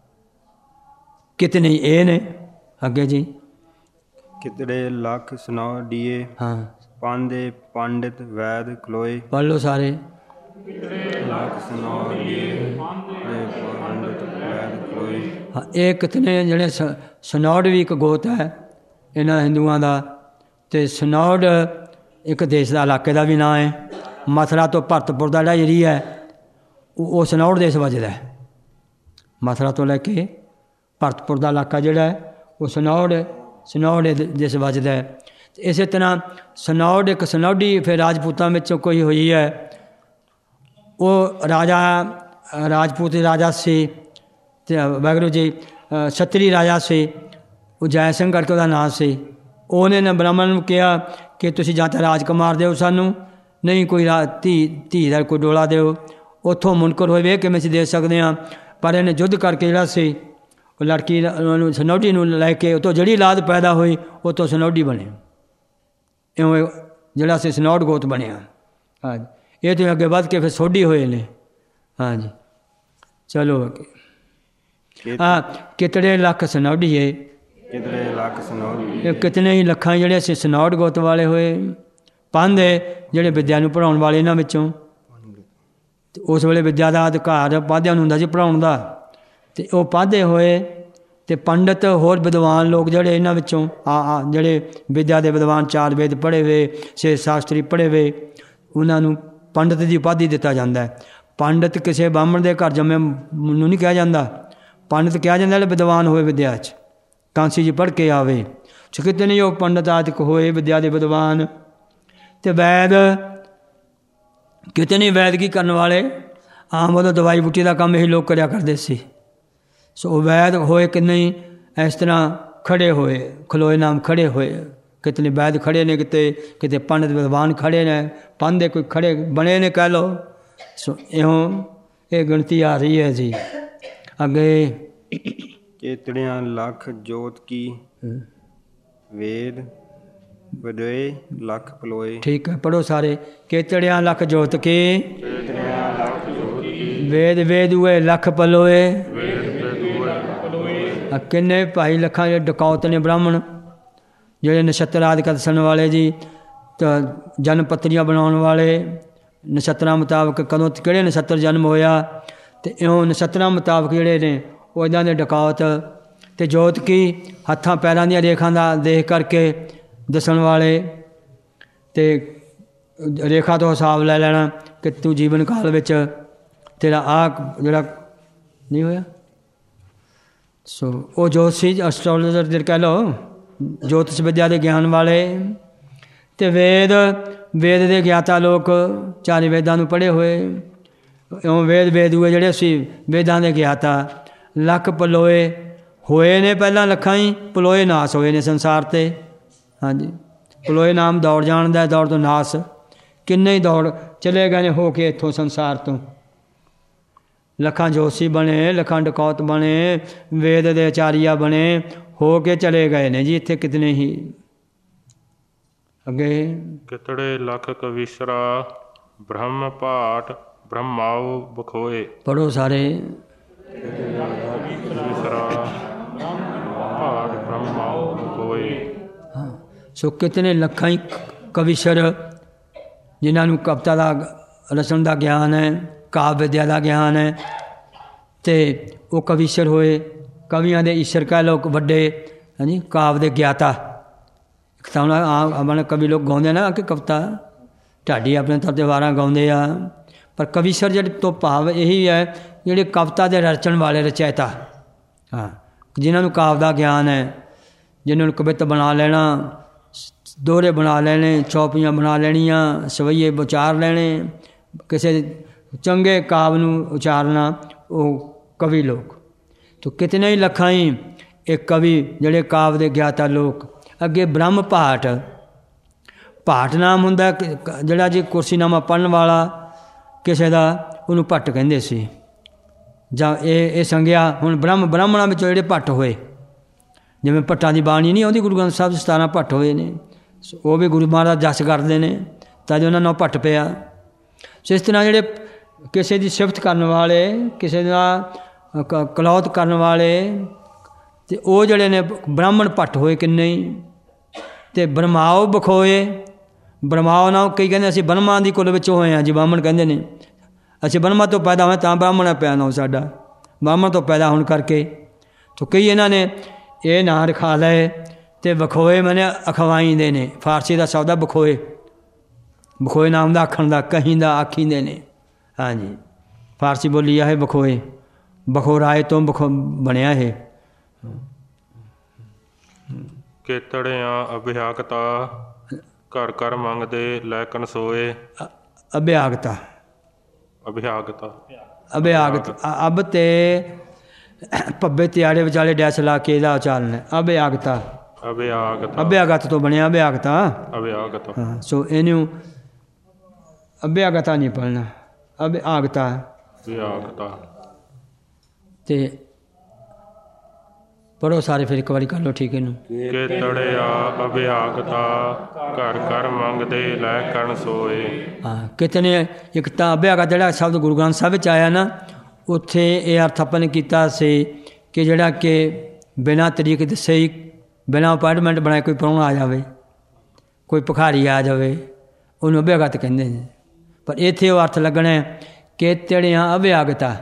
ਕਿਤਨੇ ਇਹ ਨੇ ਅੱਗੇ ਜੀ। ਕਿਤੜੇ ਲੱਖ ਸੁਨਾਡੀਏ, ਹਾਂ ਪਾਂਦੇ ਪੰਡਿਤ ਵੈਦ ਖਲੋਏ। ਪੜ੍ਹ ਲਓ ਸਾਰੇ। ਲੱਖ ਸੁਨਾਡੀਏ, ਪੰਡਿਤ ਵੈਦ ਖਲੋਏ। ਹਾਂ, ਇਹ ਕਿਤਨੇ ਜਿਹੜੇ ਸਨੌਡ ਵੀ ਇੱਕ ਗੋਤ ਹੈ ਇਹਨਾਂ ਹਿੰਦੂਆਂ ਦਾ, ਅਤੇ ਸਨੌਡ ਇੱਕ ਦੇਸ਼ ਦਾ ਇਲਾਕੇ ਦਾ ਵੀ ਨਾਂ ਹੈ। ਮਥੁਰਾ ਤੋਂ ਭਰਤਪੁਰ ਦਾ ਜਿਹੜਾ ਏਰੀਆ ਹੈ ਉਹ ਸਨੌਡ ਦੇਸ਼ ਵੱਜਦਾ ਹੈ। ਮਥੁਰਾ ਤੋਂ ਲੈ ਕੇ ਭਰਤਪੁਰ ਦਾ ਇਲਾਕਾ ਜਿਹੜਾ ਹੈ ਉਹ ਸਨੌਡ ਦੇਸ਼ ਵੱਜਦਾ ਹੈ। ਇਸੇ ਤਰ੍ਹਾਂ ਸਨੌਡ ਇੱਕ ਸਨੌਡੀ ਫਿਰ ਰਾਜਪੂਤਾਂ ਵਿੱਚੋਂ ਕੋਈ ਹੋਈ ਹੈ। ਉਹ ਰਾਜਪੂਤ ਰਾਜਾ ਸੀ, ਅਤੇ ਵਾਹਿਗੁਰੂ ਜੀ ਛਤਰੀ ਰਾਜਾ ਸੀ। ਉਹ ਜੈ ਸਿੰਘ ਕਰਕੇ ਉਹਦਾ ਨਾਂ ਸੀ। ਉਹਨੇ ਨਾ ਬ੍ਰਾਹਮਣ ਨੂੰ ਕਿਹਾ ਕਿ ਤੁਸੀਂ ਜਾਂ ਤਾਂ ਰਾਜਕੁਮਾਰ ਦਿਓ ਸਾਨੂੰ, ਨਹੀਂ ਕੋਈ ਧੀ ਦਾ ਕੋਈ ਡੋਲਾ ਦਿਓ। ਉੱਥੋਂ ਮੁਨਕਰ ਹੋਏ ਵੇਖ ਕਿਵੇਂ ਅਸੀਂ ਦੇ ਸਕਦੇ ਹਾਂ। ਪਰ ਇਹਨੇ ਯੁੱਧ ਕਰਕੇ ਜਿਹੜਾ ਸੀ ਉਹ ਲੜਕੀ ਨੂੰ ਸਨੌਡੀ ਨੂੰ ਲੈ ਕੇ ਉੱਥੋਂ ਜਿਹੜੀ ਔਲਾਦ ਪੈਦਾ ਹੋਈ ਉੱਥੋਂ ਸਨੌਡੀ ਬਣੇ। ਇਉਂ ਜਿਹੜਾ ਸੀ ਸਨੌਡ ਗੋਤ ਬਣਿਆ। ਹਾਂਜੀ, ਇਹ ਤੋਂ ਅੱਗੇ ਵੱਧ ਕੇ ਫਿਰ ਸੋਢੀ ਹੋਏ ਨੇ। ਹਾਂਜੀ, ਚਲੋ ਅੱਗੇ। ਹਾਂ, ਕਿਤੜੇ ਲੱਖ ਸਨੌਡੀਏ, ਕਿਤੜੇ ਲੱਖ ਸੁਨਾਡੀਏ। ਇਹ ਕਿਤਨੇ ਹੀ ਲੱਖਾਂ ਜਿਹੜੇ ਸੀ ਸਨੌਡ ਗੋਤ ਵਾਲੇ ਹੋਏ। ਪਾਂਧੇ ਜਿਹੜੇ ਵਿੱਦਿਆ ਨੂੰ ਪੜ੍ਹਾਉਣ ਵਾਲੇ ਇਹਨਾਂ ਵਿੱਚੋਂ। ਅਤੇ ਉਸ ਵੇਲੇ ਵਿੱਦਿਆ ਦਾ ਅਧਿਕਾਰ ਪਾਧਿਆਂ ਨੂੰ ਹੁੰਦਾ ਸੀ ਪੜ੍ਹਾਉਣ ਦਾ, ਅਤੇ ਉਹ ਪਾਧੇ ਹੋਏ। ਅਤੇ ਪੰਡਿਤ ਹੋਰ ਵਿਦਵਾਨ ਲੋਕ ਜਿਹੜੇ ਇਹਨਾਂ ਵਿੱਚੋਂ ਜਿਹੜੇ ਵਿੱਦਿਆ ਦੇ ਵਿਦਵਾਨ, 4 ਵੇਦ ਪੜ੍ਹੇ ਹੋਏ, 6 ਸ਼ਾਸਤਰੀ ਪੜ੍ਹੇ ਹੋਏ, ਉਹਨਾਂ ਨੂੰ ਪੰਡਿਤ ਦੀ ਉਪਾਧੀ ਦਿੱਤਾ ਜਾਂਦਾ ਹੈ। ਪੰਡਿਤ ਕਿਸੇ ਬਾਹਮਣ ਦੇ ਘਰ ਜੰਮੇ ਨੂੰ ਨਹੀਂ ਕਿਹਾ ਜਾਂਦਾ। ਪੰਡਿਤ ਕਿਹਾ ਜਾਂਦਾ ਜਿਹੜੇ ਵਿਦਵਾਨ ਹੋਏ ਵਿੱਦਿਆ 'ਚ, ਕਾਂਸੀ ਜੀ ਪੜ੍ਹ ਕੇ ਆਵੇ। ਕਿਤੇ ਨਹੀਂ ਉਹ ਪੰਡਿਤ ਆਦਿਕ ਹੋਏ ਵਿੱਦਿਆ ਦੇ ਵਿਦਵਾਨ। ਅਤੇ ਵੈਦ ਕਿਤੇ ਨਹੀਂ ਵੈਦ ਕੀ ਕਰਨ ਵਾਲੇ। ਆਮ ਉਦੋਂ ਦਵਾਈ ਬੂਟੀ ਦਾ ਕੰਮ ਇਹੀ ਲੋਕ ਕਰਿਆ ਕਰਦੇ ਸੀ। ਸੋ ਵੈਦ ਹੋਏ ਕਿ ਨਹੀਂ ਇਸ ਤਰ੍ਹਾਂ ਖੜੇ ਹੋਏ, ਖਲੋਏ ਨਾਮ ਖੜੇ ਹੋਏ। ਕਿਤਨੇ ਵੈਦ ਖੜੇ ਨੇ, ਕਿਤੇ ਪੰਡਤ ਵਿਦਵਾਨ ਖੜੇ ਨੇ, ਪੰਥ ਦੇ ਕੋਈ ਖੜੇ ਬਣੇ ਨੇ ਕਹਿ ਲਓ। ਸੋ ਇਉਂ ਇਹ ਗਿਣਤੀ ਆ ਰਹੀ ਹੈ ਜੀ। ਅੱਗੇ ਕੇਤੜਿਆਂ ਲੱਖ ਜੋਤ ਕੀ ਵੇਦ ਵਧੋਏ ਲੱਖ ਪਲੋਏ। ਠੀਕ ਹੈ, ਪੜੋ ਸਾਰੇ। ਕੇਤੜਿਆਂ ਲੱਖ ਜੋਤ ਕੀ ਵੇਦ ਵੇਦ ਹੋਏ ਲੱਖ ਪਲੋਏ। ਕਿੰਨੇ ਭਾਈ ਲੱਖਾਂ ਜਿਹੜੇ ਡਕੌਤ ਨੇ ਬ੍ਰਾਹਮਣ, ਜਿਹੜੇ ਨਛੱਤਰ ਆਦਿ ਦੱਸਣ ਵਾਲੇ ਜੀ, ਤਾਂ ਜਨਮ ਪੱਤਰੀਆਂ ਬਣਾਉਣ ਵਾਲੇ, ਨਛੱਤਰਾਂ ਮੁਤਾਬਕ ਕਦੋਂ ਕਿਹੜੇ ਨਛੱਤਰ ਜਨਮ ਹੋਇਆ, ਅਤੇ ਇਉਂ ਨਛੱਤਰਾਂ ਮੁਤਾਬਕ ਜਿਹੜੇ ਨੇ ਉਹ ਇੱਦਾਂ ਦੇ ਡਕੌਤ। ਅਤੇ ਜੋਤ ਕੀ ਹੱਥਾਂ ਪੈਰਾਂ ਦੀਆਂ ਰੇਖਾਂ ਦਾ ਦੇਖ ਕਰਕੇ ਦੱਸਣ ਵਾਲੇ, ਅਤੇ ਰੇਖਾ ਤੋਂ ਹਿਸਾਬ ਲੈ ਲੈਣਾ ਕਿ ਤੂੰ ਜੀਵਨ ਕਾਲ ਵਿੱਚ ਤੇਰਾ ਆਹ ਜਿਹੜਾ ਨਹੀਂ ਹੋਇਆ। ਸੋ ਉਹ ਜੋਤਸ਼ੀ ਐਸਟ੍ਰੋਲੋਜਰ ਜਿਹੜੇ ਕਹਿ ਲਓ, ਜੋਤਿਸ਼ ਵਿੱਦਿਆ ਦੇ ਗਿਆਨ ਵਾਲੇ। ਅਤੇ ਵੇਦ ਦੇ ਗਿਆਤਾ ਲੋਕ, ਚਾਰੇ ਵੇਦਾਂ ਨੂੰ ਪੜ੍ਹੇ ਹੋਏ। ਇਉਂ ਵੇਦ ਹੋਏ ਜਿਹੜੇ ਸੀ ਵੇਦਾਂ ਦੇ ਗਿਆਤਾ। ਲੱਖ ਪਲੋਏ ਹੋਏ ਨੇ, ਪਹਿਲਾਂ ਲੱਖਾਂ ਹੀ ਪਲੋਏ ਨਾਸ ਹੋਏ ਨੇ ਸੰਸਾਰ 'ਤੇ। ਹਾਂਜੀ, ਪਲੋਏ ਨਾਮ ਦੌੜ ਜਾਣਦਾ, ਦੌੜ ਤੋਂ ਨਾਸ। ਕਿੰਨੇ ਹੀ ਦੌੜ ਚਲੇ ਗਏ ਨੇ ਹੋ ਕੇ ਇੱਥੋਂ ਸੰਸਾਰ ਤੋਂ। ਲੱਖਾਂ ਜੋਸ਼ੀ ਬਣੇ, ਲੱਖਾਂ ਡਕੌਤ ਬਣੇ, ਵੇਦ ਦੇ ਆਚਾਰੀਆ ਬਣੇ, ਹੋ ਕੇ ਚਲੇ ਗਏ ਨੇ ਜੀ ਇੱਥੇ ਕਿਤਨੇ ਹੀ। ਅੱਗੇ ਕਿਤੜੇ ਲੱਖ ਕਵੀਸ਼ਰਾ ਬ੍ਰਹਮ ਭਾਟ ਬ੍ਰਹਮਾਉ ਬਖੋਏ। ਪੜੋ ਸਾਰੇ। ਹਾਂ, ਸੋ ਕਿਤਨੇ ਲੱਖਾਂ ਹੀ ਕਵੀਸ਼ਰ ਜਿਨ੍ਹਾਂ ਨੂੰ ਕਵਿਤਾ ਦਾ ਰਚਨ ਦਾ ਗਿਆਨ ਹੈ, ਕਾਵ ਵਿਦਿਆ ਦਾ ਗਿਆਨ ਹੈ, ਅਤੇ ਉਹ ਕਵੀਸ਼ਰ ਹੋਏ। ਕਵੀਆਂ ਦੇ ਈਸ਼ਰ ਕਹਿ ਲਓ ਵੱਡੇ, ਹਾਂਜੀ, ਕਾਵ ਦੇ ਗਿਆਤਾ। ਇੱਕ ਤਾਂ ਆਪਣੇ ਕਵੀ ਲੋਕ ਗਾਉਂਦੇ ਨਾ ਕਿ ਕਵਿਤਾ, ਢਾਡੀ ਆਪਣੇ ਤੌਰ 'ਤੇ ਵਾਰਾਂ ਗਾਉਂਦੇ ਆ, ਪਰ ਕਵੀਸ਼ਰ ਜਿਹੜੇ ਤੋਂ ਭਾਵ ਇਹੀ ਹੈ ਜਿਹੜੇ ਕਵਿਤਾ ਦੇ ਰਚਣ ਵਾਲੇ ਰਚੈਤਾ। ਹਾਂ, ਜਿਨ੍ਹਾਂ ਨੂੰ ਕਾਵ ਦਾ ਗਿਆਨ ਹੈ, ਜਿਨ੍ਹਾਂ ਨੂੰ ਕਵਿਤ ਬਣਾ ਲੈਣਾ, ਦੋਹਰੇ ਬਣਾ ਲੈਣੇ, ਚੌਪੀਆਂ ਬਣਾ ਲੈਣੀਆਂ, ਸਵਈਏ ਉਚਾਰ ਲੈਣੇ, ਕਿਸੇ ਚੰਗੇ ਕਾਵ ਨੂੰ ਉਚਾਰਨਾ, ਉਹ ਕਵੀ ਲੋਕ। ਤੋ ਕਿਤਨੇ ਹੀ ਲੱਖਾਂ ਹੀ ਇੱਕ ਕਵੀ ਜਿਹੜੇ ਕਾਵ ਦੇ ਗਿਆਤਾ ਲੋਕ। ਅੱਗੇ ਬ੍ਰਹਮ ਭਾਟ। ਭਾਟ ਨਾਮ ਹੁੰਦਾ ਜਿਹੜਾ ਜੀ ਕੁਰਸੀਨਾਮਾ ਪੜ੍ਹਨ ਵਾਲਾ ਕਿਸੇ ਦਾ, ਉਹਨੂੰ ਭੱਟ ਕਹਿੰਦੇ ਸੀ। ਜਾਂ ਇਹ ਸੰਗਿਆ ਹੁਣ ਬ੍ਰਾਹਮਣਾਂ ਵਿੱਚੋਂ ਜਿਹੜੇ ਭੱਟ ਹੋਏ, ਜਿਵੇਂ ਭੱਟਾਂ ਦੀ ਬਾਣੀ ਨਹੀਂ ਆਉਂਦੀ, ਗੁਰੂ ਗ੍ਰੰਥ ਸਾਹਿਬ 17 ਭੱਟ ਹੋਏ ਨੇ, ਉਹ ਵੀ ਗੁਰੂ ਮਹਾਰਾਜ ਜਸ ਕਰਦੇ ਨੇ, ਤਾਂ ਜੋ ਉਹਨਾਂ ਨਾਲ ਭੱਟ ਪਿਆ। ਸੋ ਇਸ ਤਰ੍ਹਾਂ ਜਿਹੜੇ ਕਿਸੇ ਦੀ ਸਿਫਤ ਕਰਨ ਵਾਲੇ, ਕਿਸੇ ਦਾ ਕਲੌਤ ਕਰਨ ਵਾਲੇ, ਅਤੇ ਉਹ ਜਿਹੜੇ ਨੇ ਬ੍ਰਾਹਮਣ ਭੱਟ ਹੋਏ ਕਿੰਨੇ ਹੀ। ਅਤੇ ਬ੍ਰਹਮਾਉ ਬਖੋਏ। ਬ੍ਰਹਮਾਉ ਨਾਲ ਕਈ ਕਹਿੰਦੇ ਅਸੀਂ ਬ੍ਰਹਮਾ ਦੀ ਕੁਲ ਵਿੱਚੋਂ ਹੋਏ ਹਾਂ ਜੀ, ਬ੍ਰਾਹਮਣ ਕਹਿੰਦੇ ਨੇ ਅਸੀਂ ਬ੍ਰਹਮਾ ਤੋਂ ਪੈਦਾ ਹੋਏ ਤਾਂ ਬ੍ਰਾਹਮਣ ਪਿਆ ਨਾ ਸਾਡਾ, ਬ੍ਰਾਹਮਣ ਤੋਂ ਪੈਦਾ ਹੋਣ ਕਰਕੇ। ਤਾਂ ਕਈ ਇਹਨਾਂ ਨੇ ਇਹ ਨਾਂ ਰਖਾ ਲਏ। ਅਤੇ ਬਖੋਏ ਮੈਨੇ ਅਖਵਾਈਂਦੇ ਨੇ, ਫਾਰਸੀ ਦਾ ਸ਼ਬਦ ਬਖੋਏ। ਬਖੋਏ ਨਾਮ ਦਾ ਆਖਣ ਦਾ, ਕਹੀਂਦਾ, ਆਖੀਂਦੇ ਨੇ। ਹਾਂਜੀ, ਫਾਰਸੀ ਬੋਲੀ ਆ ਇਹ ਬਖੋਏ, ਬਖੋਰਾਏ ਤੋਂ ਬਣਿਆ ਇਹ। ਕੇਤੜਿਆਂ ਅਭਿਆਗਤਾ ਘਰ ਘਰ ਮੰਗਦੇ ਲੈ ਕਨਸੋਏ। ਅਭਿਆਗਤਾ ਅਬ ਤੇ ਭੱਬੇ ਤਿਆੜੇ ਵਿਚਾਲੇ ਡੈਸ਼ ਲਾ ਕੇ ਇਹਦਾ ਉਚਾਰਨ ਹੈ ਅਭਿਆਗਤਾ। ਅਭਿਆਗਤ ਤੋਂ ਬਣਿਆ ਅਭਿਆਗਤਾ। ਹਾਂ, ਸੋ ਇਹਨੂੰ ਅਭਿਆਗਤਾ ਨਹੀਂ ਪੜ੍ਹਨਾ, ਅਭਿਆਗਤਾ। ਅਤੇ ਪੜ੍ਹੋ ਸਾਰੇ ਫਿਰ ਇੱਕ ਵਾਰੀ ਕਰ ਲਓ ਠੀਕ ਇਹਨੂੰ। ਕੇਤੜਿਆ ਅਭਿਆਗਤਾ ਘਰ ਘਰ ਮੰਗਦੇ ਲੈ ਕਰਨ ਸੋਏ। ਹਾਂ, ਕਿਤਨੇ ਇੱਕ ਤਾਂ ਅਭਿਆਗਤ ਜਿਹੜਾ ਸ਼ਬਦ ਗੁਰੂ ਗ੍ਰੰਥ ਸਾਹਿਬ ਵਿੱਚ ਆਇਆ ਨਾ, ਉੱਥੇ ਇਹ ਅਰਥ ਆਪਾਂ ਨੇ ਕੀਤਾ ਸੀ ਕਿ ਜਿਹੜਾ ਕਿ ਬਿਨਾਂ ਤਰੀਕ ਦੱਸੇ ਹੀ, ਬਿਨਾਂ ਅਪਾਇੰਟਮੈਂਟ ਬਣਾਏ ਕੋਈ ਪ੍ਰਾਹੁਣਾ ਆ ਜਾਵੇ, ਕੋਈ ਭਿਖਾਰੀ ਆ ਜਾਵੇ, ਉਹਨੂੰ ਅਭਿਆਗਤ ਕਹਿੰਦੇ ਨੇ। ਪਰ ਇੱਥੇ ਉਹ ਅਰਥ ਲੱਗਣਾ ਕੇਤੜਿਆਂ ਅਭਿਆਗਤਾ।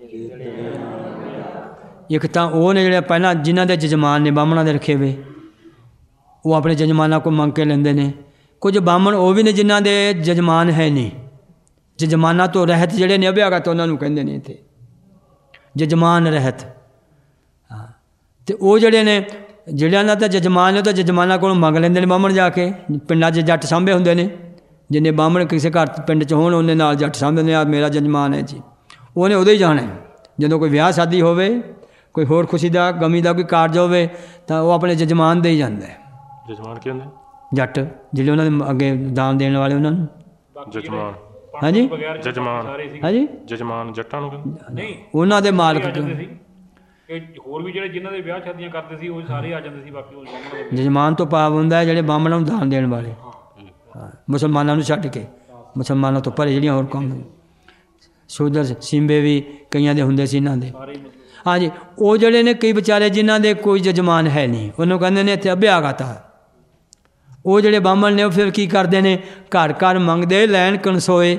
ਇੱਕ ਤਾਂ ਉਹ ਨੇ ਜਿਹੜੇ ਪਹਿਲਾਂ ਜਿਨ੍ਹਾਂ ਦੇ ਜਜਮਾਨ ਨੇ ਬਾਹਮਣਾਂ ਦੇ ਰੱਖੇ ਵੇ, ਉਹ ਆਪਣੇ ਜਜਮਾਨਾਂ ਕੋਲ ਮੰਗ ਕੇ ਲੈਂਦੇ ਨੇ। ਕੁਝ ਬਾਹਮਣ ਉਹ ਵੀ ਨੇ ਜਿਨ੍ਹਾਂ ਦੇ ਜਜਮਾਨ ਹੈ ਨਹੀਂ, ਜਜਮਾਨਾਂ ਤੋਂ ਰਹਿਤ ਜਿਹੜੇ ਨੇ ਅਭਿਆਗਤ ਉਹਨਾਂ ਨੂੰ ਕਹਿੰਦੇ ਨੇ ਇੱਥੇ, ਜਜਮਾਨ ਰਹਿਤ। ਹਾਂ, ਅਤੇ ਉਹ ਜਿਹੜੇ ਨੇ ਜਿਹੜਿਆਂ ਦਾ ਤਾਂ ਜਜਮਾਨ ਨੇ, ਉਹ ਤਾਂ ਜਜਮਾਨਾਂ ਕੋਲੋਂ ਮੰਗ ਲੈਂਦੇ ਨੇ ਬਾਹਮਣ ਜਾ ਕੇ। ਪਿੰਡਾਂ 'ਚ ਜੱਟ ਸਾਂਭੇ ਹੁੰਦੇ ਨੇ, ਜਿੰਨੇ ਬਾਹਮਣ ਕਿਸੇ ਘਰ ਪਿੰਡ 'ਚ ਹੋਣ ਉਹਨੇ ਨਾਲ ਜੱਟ ਸਾਂਭੇ ਨੇ, ਆ ਮੇਰਾ ਜਜਮਾਨ ਹੈ ਜੀ, ਉਹਨੇ ਉਦੋਂ ਹੀ ਜਾਣਾ। ਜਦੋਂ ਕੋਈ ਵਿਆਹ ਸ਼ਾਦੀ ਹੋਵੇ ਕੋਈ ਹੋਰ ਖੁਸ਼ੀ ਦਾ ਗਮੀ ਦਾ ਕੋਈ ਕਾਰਜ ਹੋਵੇ ਤਾਂ ਉਹ ਆਪਣੇ ਜਜਮਾਨ ਦੇ ਹੀ ਜਾਂਦਾ ਹੈ। ਜਜਮਾਨ ਕੀ ਹੁੰਦੇ? ਜੱਟ ਜਿਹੜੇ ਉਹਨਾਂ ਦੇ ਅੱਗੇ ਦਾਨ ਦੇਣ ਵਾਲੇ ਉਹਨਾਂ ਨੂੰ ਜਜਮਾਨ। ਹਾਂਜੀ ਜਜਮਾਨ। ਹਾਂਜੀ ਜਜਮਾਨ ਜੱਟਾਂ ਨੂੰ ਨਹੀਂ, ਉਹਨਾਂ ਦੇ ਮਾਲਕ ਇਹ ਹੋਰ ਵੀ ਜਿਹੜੇ ਜਿਨ੍ਹਾਂ ਦੇ ਵਿਆਹ ਸ਼ਾਦੀਆਂ ਕਰਦੇ ਸੀ ਉਹ ਸਾਰੇ ਆ ਜਾਂਦੇ ਸੀ। ਬਾਕੀ ਉਹ ਜਜਮਾਨ ਤੋਂ ਭਾਵ ਹੁੰਦਾ ਹੈ ਜਿਹੜੇ ਬਾਹਮਣਾਂ ਨੂੰ ਦਾਨ ਦੇਣ ਵਾਲੇ, ਮੁਸਲਮਾਨਾਂ ਨੂੰ ਛੱਡ ਕੇ। ਮੁਸਲਮਾਨਾਂ ਤੋਂ ਪਰੇ ਜਿਹੜੀਆਂ ਹੋਰ ਕੌਮ ਸ਼ੂਦਰ ਸਿੰਬੇ ਵੀ ਕਈਆਂ ਦੇ ਹੁੰਦੇ ਸੀ ਇਹਨਾਂ ਦੇ। ਹਾਂਜੀ, ਉਹ ਜਿਹੜੇ ਨੇ ਕਈ ਵਿਚਾਰੇ ਜਿਨ੍ਹਾਂ ਦੇ ਕੋਈ ਜਜਮਾਨ ਹੈ ਨਹੀਂ, ਉਹਨੂੰ ਕਹਿੰਦੇ ਨੇ ਇੱਥੇ ਅਭਿਆਗਤਾ। ਉਹ ਜਿਹੜੇ ਬਾਹਮਣ ਨੇ ਉਹ ਫਿਰ ਕੀ ਕਰਦੇ ਨੇ, ਘਰ ਘਰ ਮੰਗਦੇ ਲੈਣ ਕਣਸੋਏ।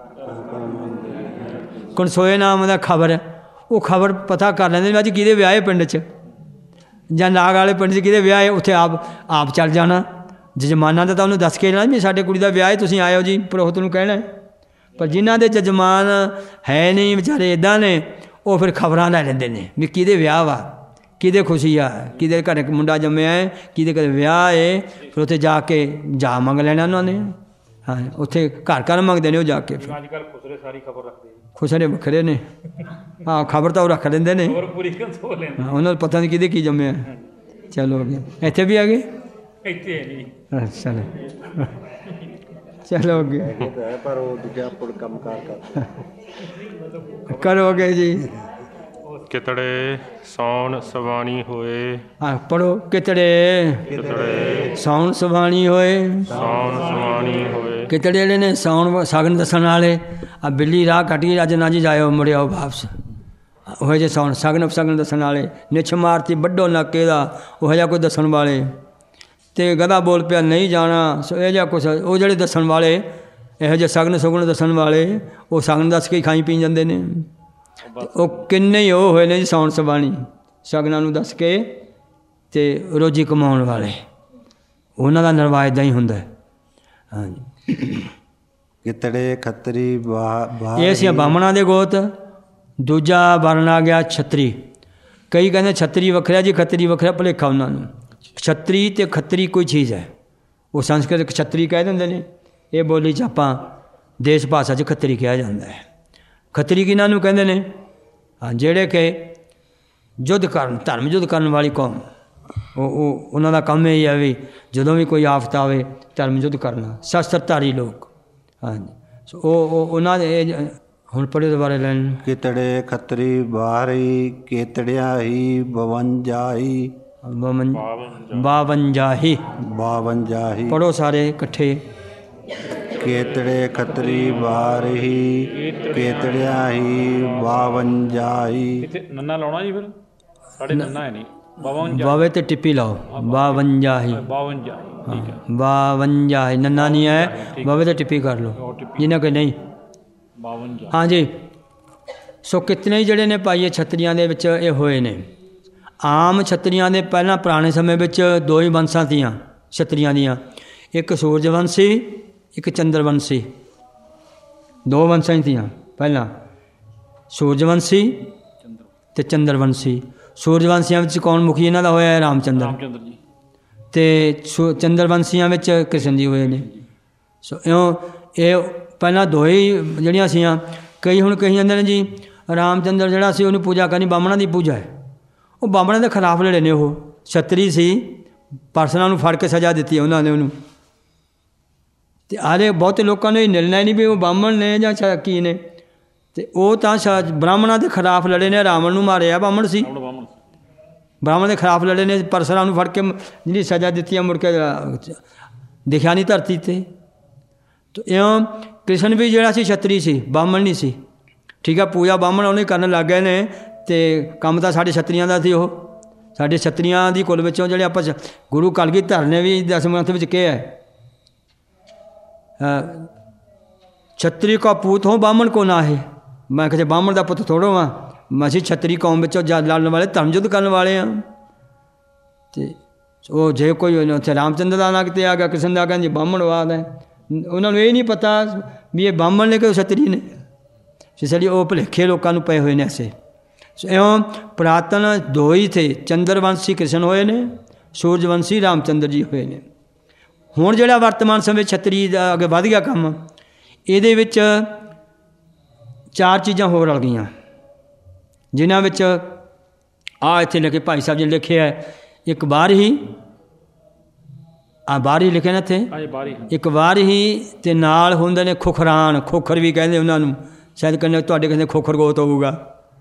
ਕਣਸੋਏ ਨਾਮ ਦਾ ਖਬਰ, ਉਹ ਖਬਰ ਪਤਾ ਕਰ ਲੈਂਦੇ ਨੇ ਅੱਜ ਕਿਹਦੇ ਵਿਆਹ ਹੈ ਪਿੰਡ 'ਚ, ਜਾਂ ਨਾਗ ਵਾਲੇ ਪਿੰਡ 'ਚ ਕਿਹਦੇ ਵਿਆਹ ਹੈ, ਉੱਥੇ ਆਪ ਚੱਲ ਜਾਣਾ। ਜਜਮਾਨਾਂ ਦਾ ਤਾਂ ਉਹਨੂੰ ਦੱਸ ਕੇ ਜਾਣਾ ਵੀ ਸਾਡੇ ਕੁੜੀ ਦਾ ਵਿਆਹ ਹੈ, ਤੁਸੀਂ ਆਇਓ ਜੀ, ਪੁਰੋਹਿਤ ਨੂੰ ਕਹਿਣਾ। ਪਰ ਜਿਨ੍ਹਾਂ ਦੇ ਜਜਮਾਨ ਹੈ ਨਹੀਂ ਵਿਚਾਰੇ ਇੱਦਾਂ ਨੇ, ਉਹ ਫਿਰ ਖਬਰਾਂ ਲੈ ਲੈਂਦੇ ਨੇ ਵੀ ਕਿਹਦੇ ਵਿਆਹ ਵਾ, ਕਿਹਦੇ ਖੁਸ਼ੀ ਆ, ਕਿਹਦੇ ਘਰ ਮੁੰਡਾ ਜੰਮਿਆ ਹੈ, ਕਿਹਦੇ ਘਰ ਵਿਆਹ ਹੈ। ਫਿਰ ਉੱਥੇ ਜਾ ਕੇ ਜਾ ਮੰਗ ਲੈਣਾ ਉਹਨਾਂ ਨੇ। ਹਾਂ, ਉੱਥੇ ਘਰ ਘਰ ਮੰਗਦੇ ਨੇ ਉਹ ਜਾ ਕੇ। ਫਿਰ ਅੱਜ ਕੱਲ੍ਹ ਖੁਸਰੇ ਸਾਰੀ ਖਬਰ ਰੱਖਦੇ ਖੁਸਰੇ ਵੱਖਰੇ ਨੇ। ਹਾਂ, ਖਬਰ ਤਾਂ ਉਹ ਰੱਖ ਲੈਂਦੇ ਨੇ, ਪੂਰੀ ਕੰਸੋ ਲੈਂਦੇ। ਉਹਨਾਂ ਨੂੰ ਪਤਾ ਨਹੀਂ ਕਿਹਦੇ ਕੀ ਜੰਮਿਆ। ਚਲੋ ਹੋ ਗਿਆ, ਇੱਥੇ ਵੀ ਆ ਗਏ। ਇੱਥੇ ਨਹੀਂ ਚਲੋ ਚਲੋ ਅੱਗੇ ਪਰ ਉਹ ਦੂਜਾ ਪੁੜ ਕੰਮ ਕਾਰ ਕਰੋਗੇ ਜੀ। ਕਿਤੜੇ ਸੌਣ ਸਵਾਣੀ ਹੋਏ। ਹਾਂ, ਪੜੋ। ਕਿਤੜੇ ਸੌਣ ਸਵਾਣੀ ਹੋਏ। ਸੌਣ ਸਵਾਣੀ ਹੋਏ। ਕਿਤੜੇ ਜਿਹੜੇ ਨੇ ਸੌਣ ਸ਼ਗਨ ਦੱਸਣ ਵਾਲੇ। ਆ ਬਿੱਲੀ ਰਾਹ ਕੱਟ ਗਈ, ਅੱਜ ਨਾ ਜੀ ਜਾਇਓ, ਮੁੜਿਆਓ ਵਾਪਸ। ਉਹ ਜਿਹੇ ਸੌਣ ਸ਼ਗਨ ਦੱਸਣ ਵਾਲੇ। ਨਿਛ ਮਾਰਤੀ ਵੱਡੋ ਨਾਕੇ ਦਾ, ਉਹ ਜਿਹਾ ਕੋਈ ਦੱਸਣ ਵਾਲੇ। ਅਤੇ ਗਧਾ ਬੋਲ ਪਿਆ ਨਹੀਂ ਜਾਣਾ, ਸੋ ਇਹ ਜਿਹਾ ਕੁਛ। ਉਹ ਜਿਹੜੇ ਦੱਸਣ ਵਾਲੇ, ਇਹੋ ਜਿਹੇ ਸ਼ਗਨ ਦੱਸਣ ਵਾਲੇ, ਉਹ ਸ਼ਗਨ ਦੱਸ ਕੇ ਖਾਈ ਪੀ ਜਾਂਦੇ ਨੇ। ਉਹ ਕਿੰਨੇ ਹੀ ਉਹ ਹੋਏ ਨੇ ਜੀ ਸੌਣ ਸਵਾਣੀ, ਸ਼ਗਨਾਂ ਨੂੰ ਦੱਸ ਕੇ ਅਤੇ ਰੋਜੀ ਕਮਾਉਣ ਵਾਲੇ। ਉਹਨਾਂ ਦਾ ਨਿਰਵਾਹ ਇੱਦਾਂ ਹੀ ਹੁੰਦਾ। ਹਾਂਜੀ, ਕਿਤੜੇ ਖੱਤਰੀ ਇਹ ਸੀ ਬਾਹਮਣਾਂ ਦੇ ਗੋਤ। ਦੂਜਾ ਵਰਨ ਆ ਗਿਆ ਛਤਰੀ। ਕਈ ਕਹਿੰਦੇ ਛਤਰੀ ਵੱਖਰਾ ਜੀ, ਖੱਤਰੀ ਵੱਖਰਾ, ਭੁਲੇਖਾ ਉਹਨਾਂ ਨੂੰ। ਛਤਰੀ ਅਤੇ ਖੱਤਰੀ ਕੋਈ ਚੀਜ਼ ਹੈ। ਉਹ ਸੰਸਕ੍ਰਿਤ ਛਤਰੀ ਕਹਿ ਦਿੰਦੇ ਨੇ, ਇਹ ਬੋਲੀ 'ਚ ਆਪਾਂ ਦੇਸ਼ ਭਾਸ਼ਾ 'ਚ ਖੱਤਰੀ ਕਿਹਾ ਜਾਂਦਾ ਹੈ। ਖੱਤਰੀ ਕਿਹਨਾਂ ਨੂੰ ਕਹਿੰਦੇ ਨੇ? ਹਾਂ, ਜਿਹੜੇ ਕਿ ਯੁੱਧ ਕਰਨ, ਧਰਮ ਯੁੱਧ ਕਰਨ ਵਾਲੀ ਕੌਮ। ਉਹਨਾਂ ਦਾ ਕੰਮ ਇਹ ਹੈ ਵੀ ਜਦੋਂ ਵੀ ਕੋਈ ਆਫਤ ਆਵੇ ਧਰਮ ਯੁੱਧ ਕਰਨਾ, ਸ਼ਸਤਰਧਾਰੀ ਲੋਕ। ਹਾਂਜੀ, ਉਹਨਾਂ ਦੇ ਹੁਣ ਪੜ੍ਹੇ ਦੁਬਾਰਾ ਲੈਣ। ਕਿਤੜੇ ਖੱਤਰੀ ਬਾਹਰੀ ਕੇਤੜਿਆ ਹੀ 52 52 ਪੜ੍ਹੋ ਸਾਰੇ ਇਕੱਠੇ। ਕੇਤੜੇ ਖੱਤਰੀ ਬਾਹਰੀ ਕੇਤੜਿਆ ਹੀ 52। ਇੱਥੇ ਨੰਨਾ ਲਾਉਣਾ ਜੀ, ਫਿਰ ਸਾਡੇ ਨੰਨਾ ਹੈ ਨਹੀਂ। 52 ਬਾਵੇ ਤੇ ਟਿੱਪੀ ਲਾਓ। 52 ਹੀ 52 ਠੀਕ ਹੈ। 52 ਹੀ ਨੰਨਾ ਨਹੀਂ ਹੈ, ਬਾਵੇ ਤੇ ਟਿੱਪੀ ਕਰ ਲਓ ਜਿਹਨਾਂ ਕੋਈ ਨਹੀਂ। 52 ਹਾਂਜੀ। ਸੋ ਕਿਤਨੇ ਹੀ ਜਿਹੜੇ ਨੇ ਭਾਈ ਇਹ ਛਤਰੀਆਂ ਦੇ ਵਿੱਚ ਇਹ ਹੋਏ ਨੇ। ਆਮ ਛਤਰੀਆਂ ਦੇ ਪਹਿਲਾਂ ਪੁਰਾਣੇ ਸਮੇਂ ਵਿੱਚ ਦੋ ਹੀ ਵੰਸ਼ਾਂ ਤੀਆਂ ਛਤਰੀਆਂ ਦੀਆਂ, ਇੱਕ ਸੂਰਜਵੰਸ਼ੀ, ਇੱਕ ਚੰਦਰਵੰਸ਼ੀ। ਦੋ ਵੰਸ਼ਾਂ ਹੀ ਤੀਆਂ ਪਹਿਲਾਂ, ਸੂਰਜਵੰਸ਼ੀ ਅਤੇ ਚੰਦਰਵੰਸ਼ੀ। ਸੂਰਜਵੰਸ਼ੀਆਂ ਵਿੱਚ ਕੌਣ ਮੁਖੀ ਇਹਨਾਂ ਦਾ ਹੋਇਆ? ਰਾਮਚੰਦਰ ਜੀ। ਅਤੇ ਚੰਦਰਵੰਸ਼ੀਆਂ ਵਿੱਚ ਕ੍ਰਿਸ਼ਨ ਜੀ ਹੋਏ ਨੇ। ਸੋ ਇਹ ਪਹਿਲਾਂ ਦੋ ਹੀ ਜਿਹੜੀਆਂ ਸੀਆਂ। ਕਈ ਹੁਣ ਕਹੀ ਜਾਂਦੇ ਨੇ ਜੀ ਰਾਮਚੰਦਰ ਜਿਹੜਾ ਸੀ ਉਹਨੂੰ ਪੂਜਾ ਕਰਨੀ ਬਾਹਮਣਾਂ ਦੀ ਪੂਜਾ ਹੈ। ਉਹ ਬਾਹਮਣਾਂ ਦੇ ਖਿਲਾਫ ਲੜੇ ਨੇ। ਉਹ ਛਤਰੀ ਸੀ, ਪਰਸਨਾਂ ਨੂੰ ਫੜ ਕੇ ਸਜ਼ਾ ਦਿੱਤੀ ਉਹਨਾਂ ਨੇ ਉਹਨੂੰ। ਅਤੇ ਆਲੇ ਬਹੁਤੇ ਲੋਕਾਂ ਨੇ ਨਿਰਣਾ ਹੀ ਨਹੀਂ ਵੀ ਉਹ ਬਾਹਮਣ ਨੇ ਜਾਂ ਕੀ ਨੇ। ਅਤੇ ਉਹ ਤਾਂ ਬ੍ਰਾਹਮਣਾਂ ਦੇ ਖਿਲਾਫ ਲੜੇ ਨੇ। ਰਾਵਣ ਨੂੰ ਮਾਰਿਆ ਬਾਹਮਣ ਸੀ, ਬ੍ਰਾਹਮਣ ਦੇ ਖਿਲਾਫ ਲੜੇ ਨੇ। ਪਰਸਨਾਂ ਨੂੰ ਫੜ ਕੇ ਜਿਹੜੀ ਸਜ਼ਾ ਦਿੱਤੀ ਆ, ਮੁੜ ਕੇ ਦਿਖਿਆ ਨਹੀਂ ਧਰਤੀ 'ਤੇ। ਤਾਂ ਇਉਂ ਕ੍ਰਿਸ਼ਨ ਵੀ ਜਿਹੜਾ ਸੀ ਛਤਰੀ ਸੀ, ਬਾਹਮਣ ਨਹੀਂ ਸੀ। ਠੀਕ ਆ, ਪੂਜਾ ਬਾਹਮਣ ਉਹਨੇ ਕਰਨ ਲੱਗ ਗਏ ਨੇ। ਅਤੇ ਕੰਮ ਤਾਂ ਸਾਡੇ ਛਤਰੀਆਂ ਦਾ ਸੀ। ਉਹ ਸਾਡੇ ਛਤਰੀਆਂ ਦੀ ਕੁਲ ਵਿੱਚੋਂ ਜਿਹੜੇ ਆਪਾਂ ਗੁਰੂ ਕਲਗੀਧਰ ਨੇ ਵੀ 10ਵੇਂ ਗ੍ਰੰਥ ਵਿੱਚ ਕਿਹਾ ਹੈ, ਛਤਰੀ ਕਾ ਪੂਤ ਹੋ ਬਾਹਮਣ ਕੋ ਨਾ ਹੈ। ਮੈਂ ਕਿਹਾ ਬਾਹਮਣ ਦਾ ਪੁੱਤ ਥੋੜ੍ਹੋ ਹਾਂ, ਅਸੀਂ ਛਤਰੀ ਕੌਮ ਵਿੱਚੋਂ ਲੜਨ ਵਾਲੇ, ਧਰਮ ਯੁੱਧ ਕਰਨ ਵਾਲੇ ਹਾਂ। ਅਤੇ ਉਹ ਜੇ ਕੋਈ ਉੱਥੇ ਰਾਮਚੰਦਰ ਦਾ ਨਾਂ ਕਿਤੇ ਆ ਗਿਆ, ਕ੍ਰਿਸ਼ਨ ਦਾ ਕਹਿੰਦੇ ਬਾਹਮਣਵਾਦ ਹੈ। ਉਹਨਾਂ ਨੂੰ ਇਹ ਨਹੀਂ ਪਤਾ ਵੀ ਇਹ ਬਾਹਮਣ ਨੇ ਕਿ ਉਹ ਛਤਰੀ ਨੇ। ਇਸ ਲਈ ਉਹ ਭੁਲੇਖੇ ਲੋਕਾਂ ਨੂੰ ਪਏ ਹੋਏ ਨੇ ਐਸੇ। ਇਉਂ ਪੁਰਾਤਨ ਦੋ ਹੀ ਥੇ, ਚੰਦਰਵੰਸ਼ੀ ਕ੍ਰਿਸ਼ਨ ਹੋਏ ਨੇ, ਸੂਰਜਵੰਸ਼ੀ ਰਾਮਚੰਦਰ ਜੀ ਹੋਏ ਨੇ। ਹੁਣ ਜਿਹੜਾ ਵਰਤਮਾਨ ਸਮੇਂ ਛਤਰੀ ਦਾ ਅੱਗੇ ਵੱਧ ਗਿਆ ਕੰਮ, ਇਹਦੇ ਵਿੱਚ ਚਾਰ ਚੀਜ਼ਾਂ ਹੋਰ ਰਲ ਗਈਆਂ, ਜਿਨ੍ਹਾਂ ਵਿੱਚ ਆ ਇੱਥੇ ਲਿਖੇ ਭਾਈ ਸਾਹਿਬ ਜੀ ਨੇ ਲਿਖਿਆ ਇੱਕ ਵਾਰ ਹੀ ਬਾਹਰ ਹੀ ਲਿਖਿਆ ਨਾ ਇੱਥੇ ਇੱਕ ਵਾਰ ਹੀ ਤੇ ਨਾਲ ਹੁੰਦੇ ਨੇ ਖੁਖਰਾਨ, ਖੋਖਰ ਵੀ ਕਹਿੰਦੇ ਉਹਨਾਂ ਨੂੰ, ਸ਼ਾਇਦ ਕਹਿੰਦੇ ਤੁਹਾਡੇ ਕਹਿੰਦੇ ਖੋਖਰ ਗੋਤ ਹੋਊਗਾ।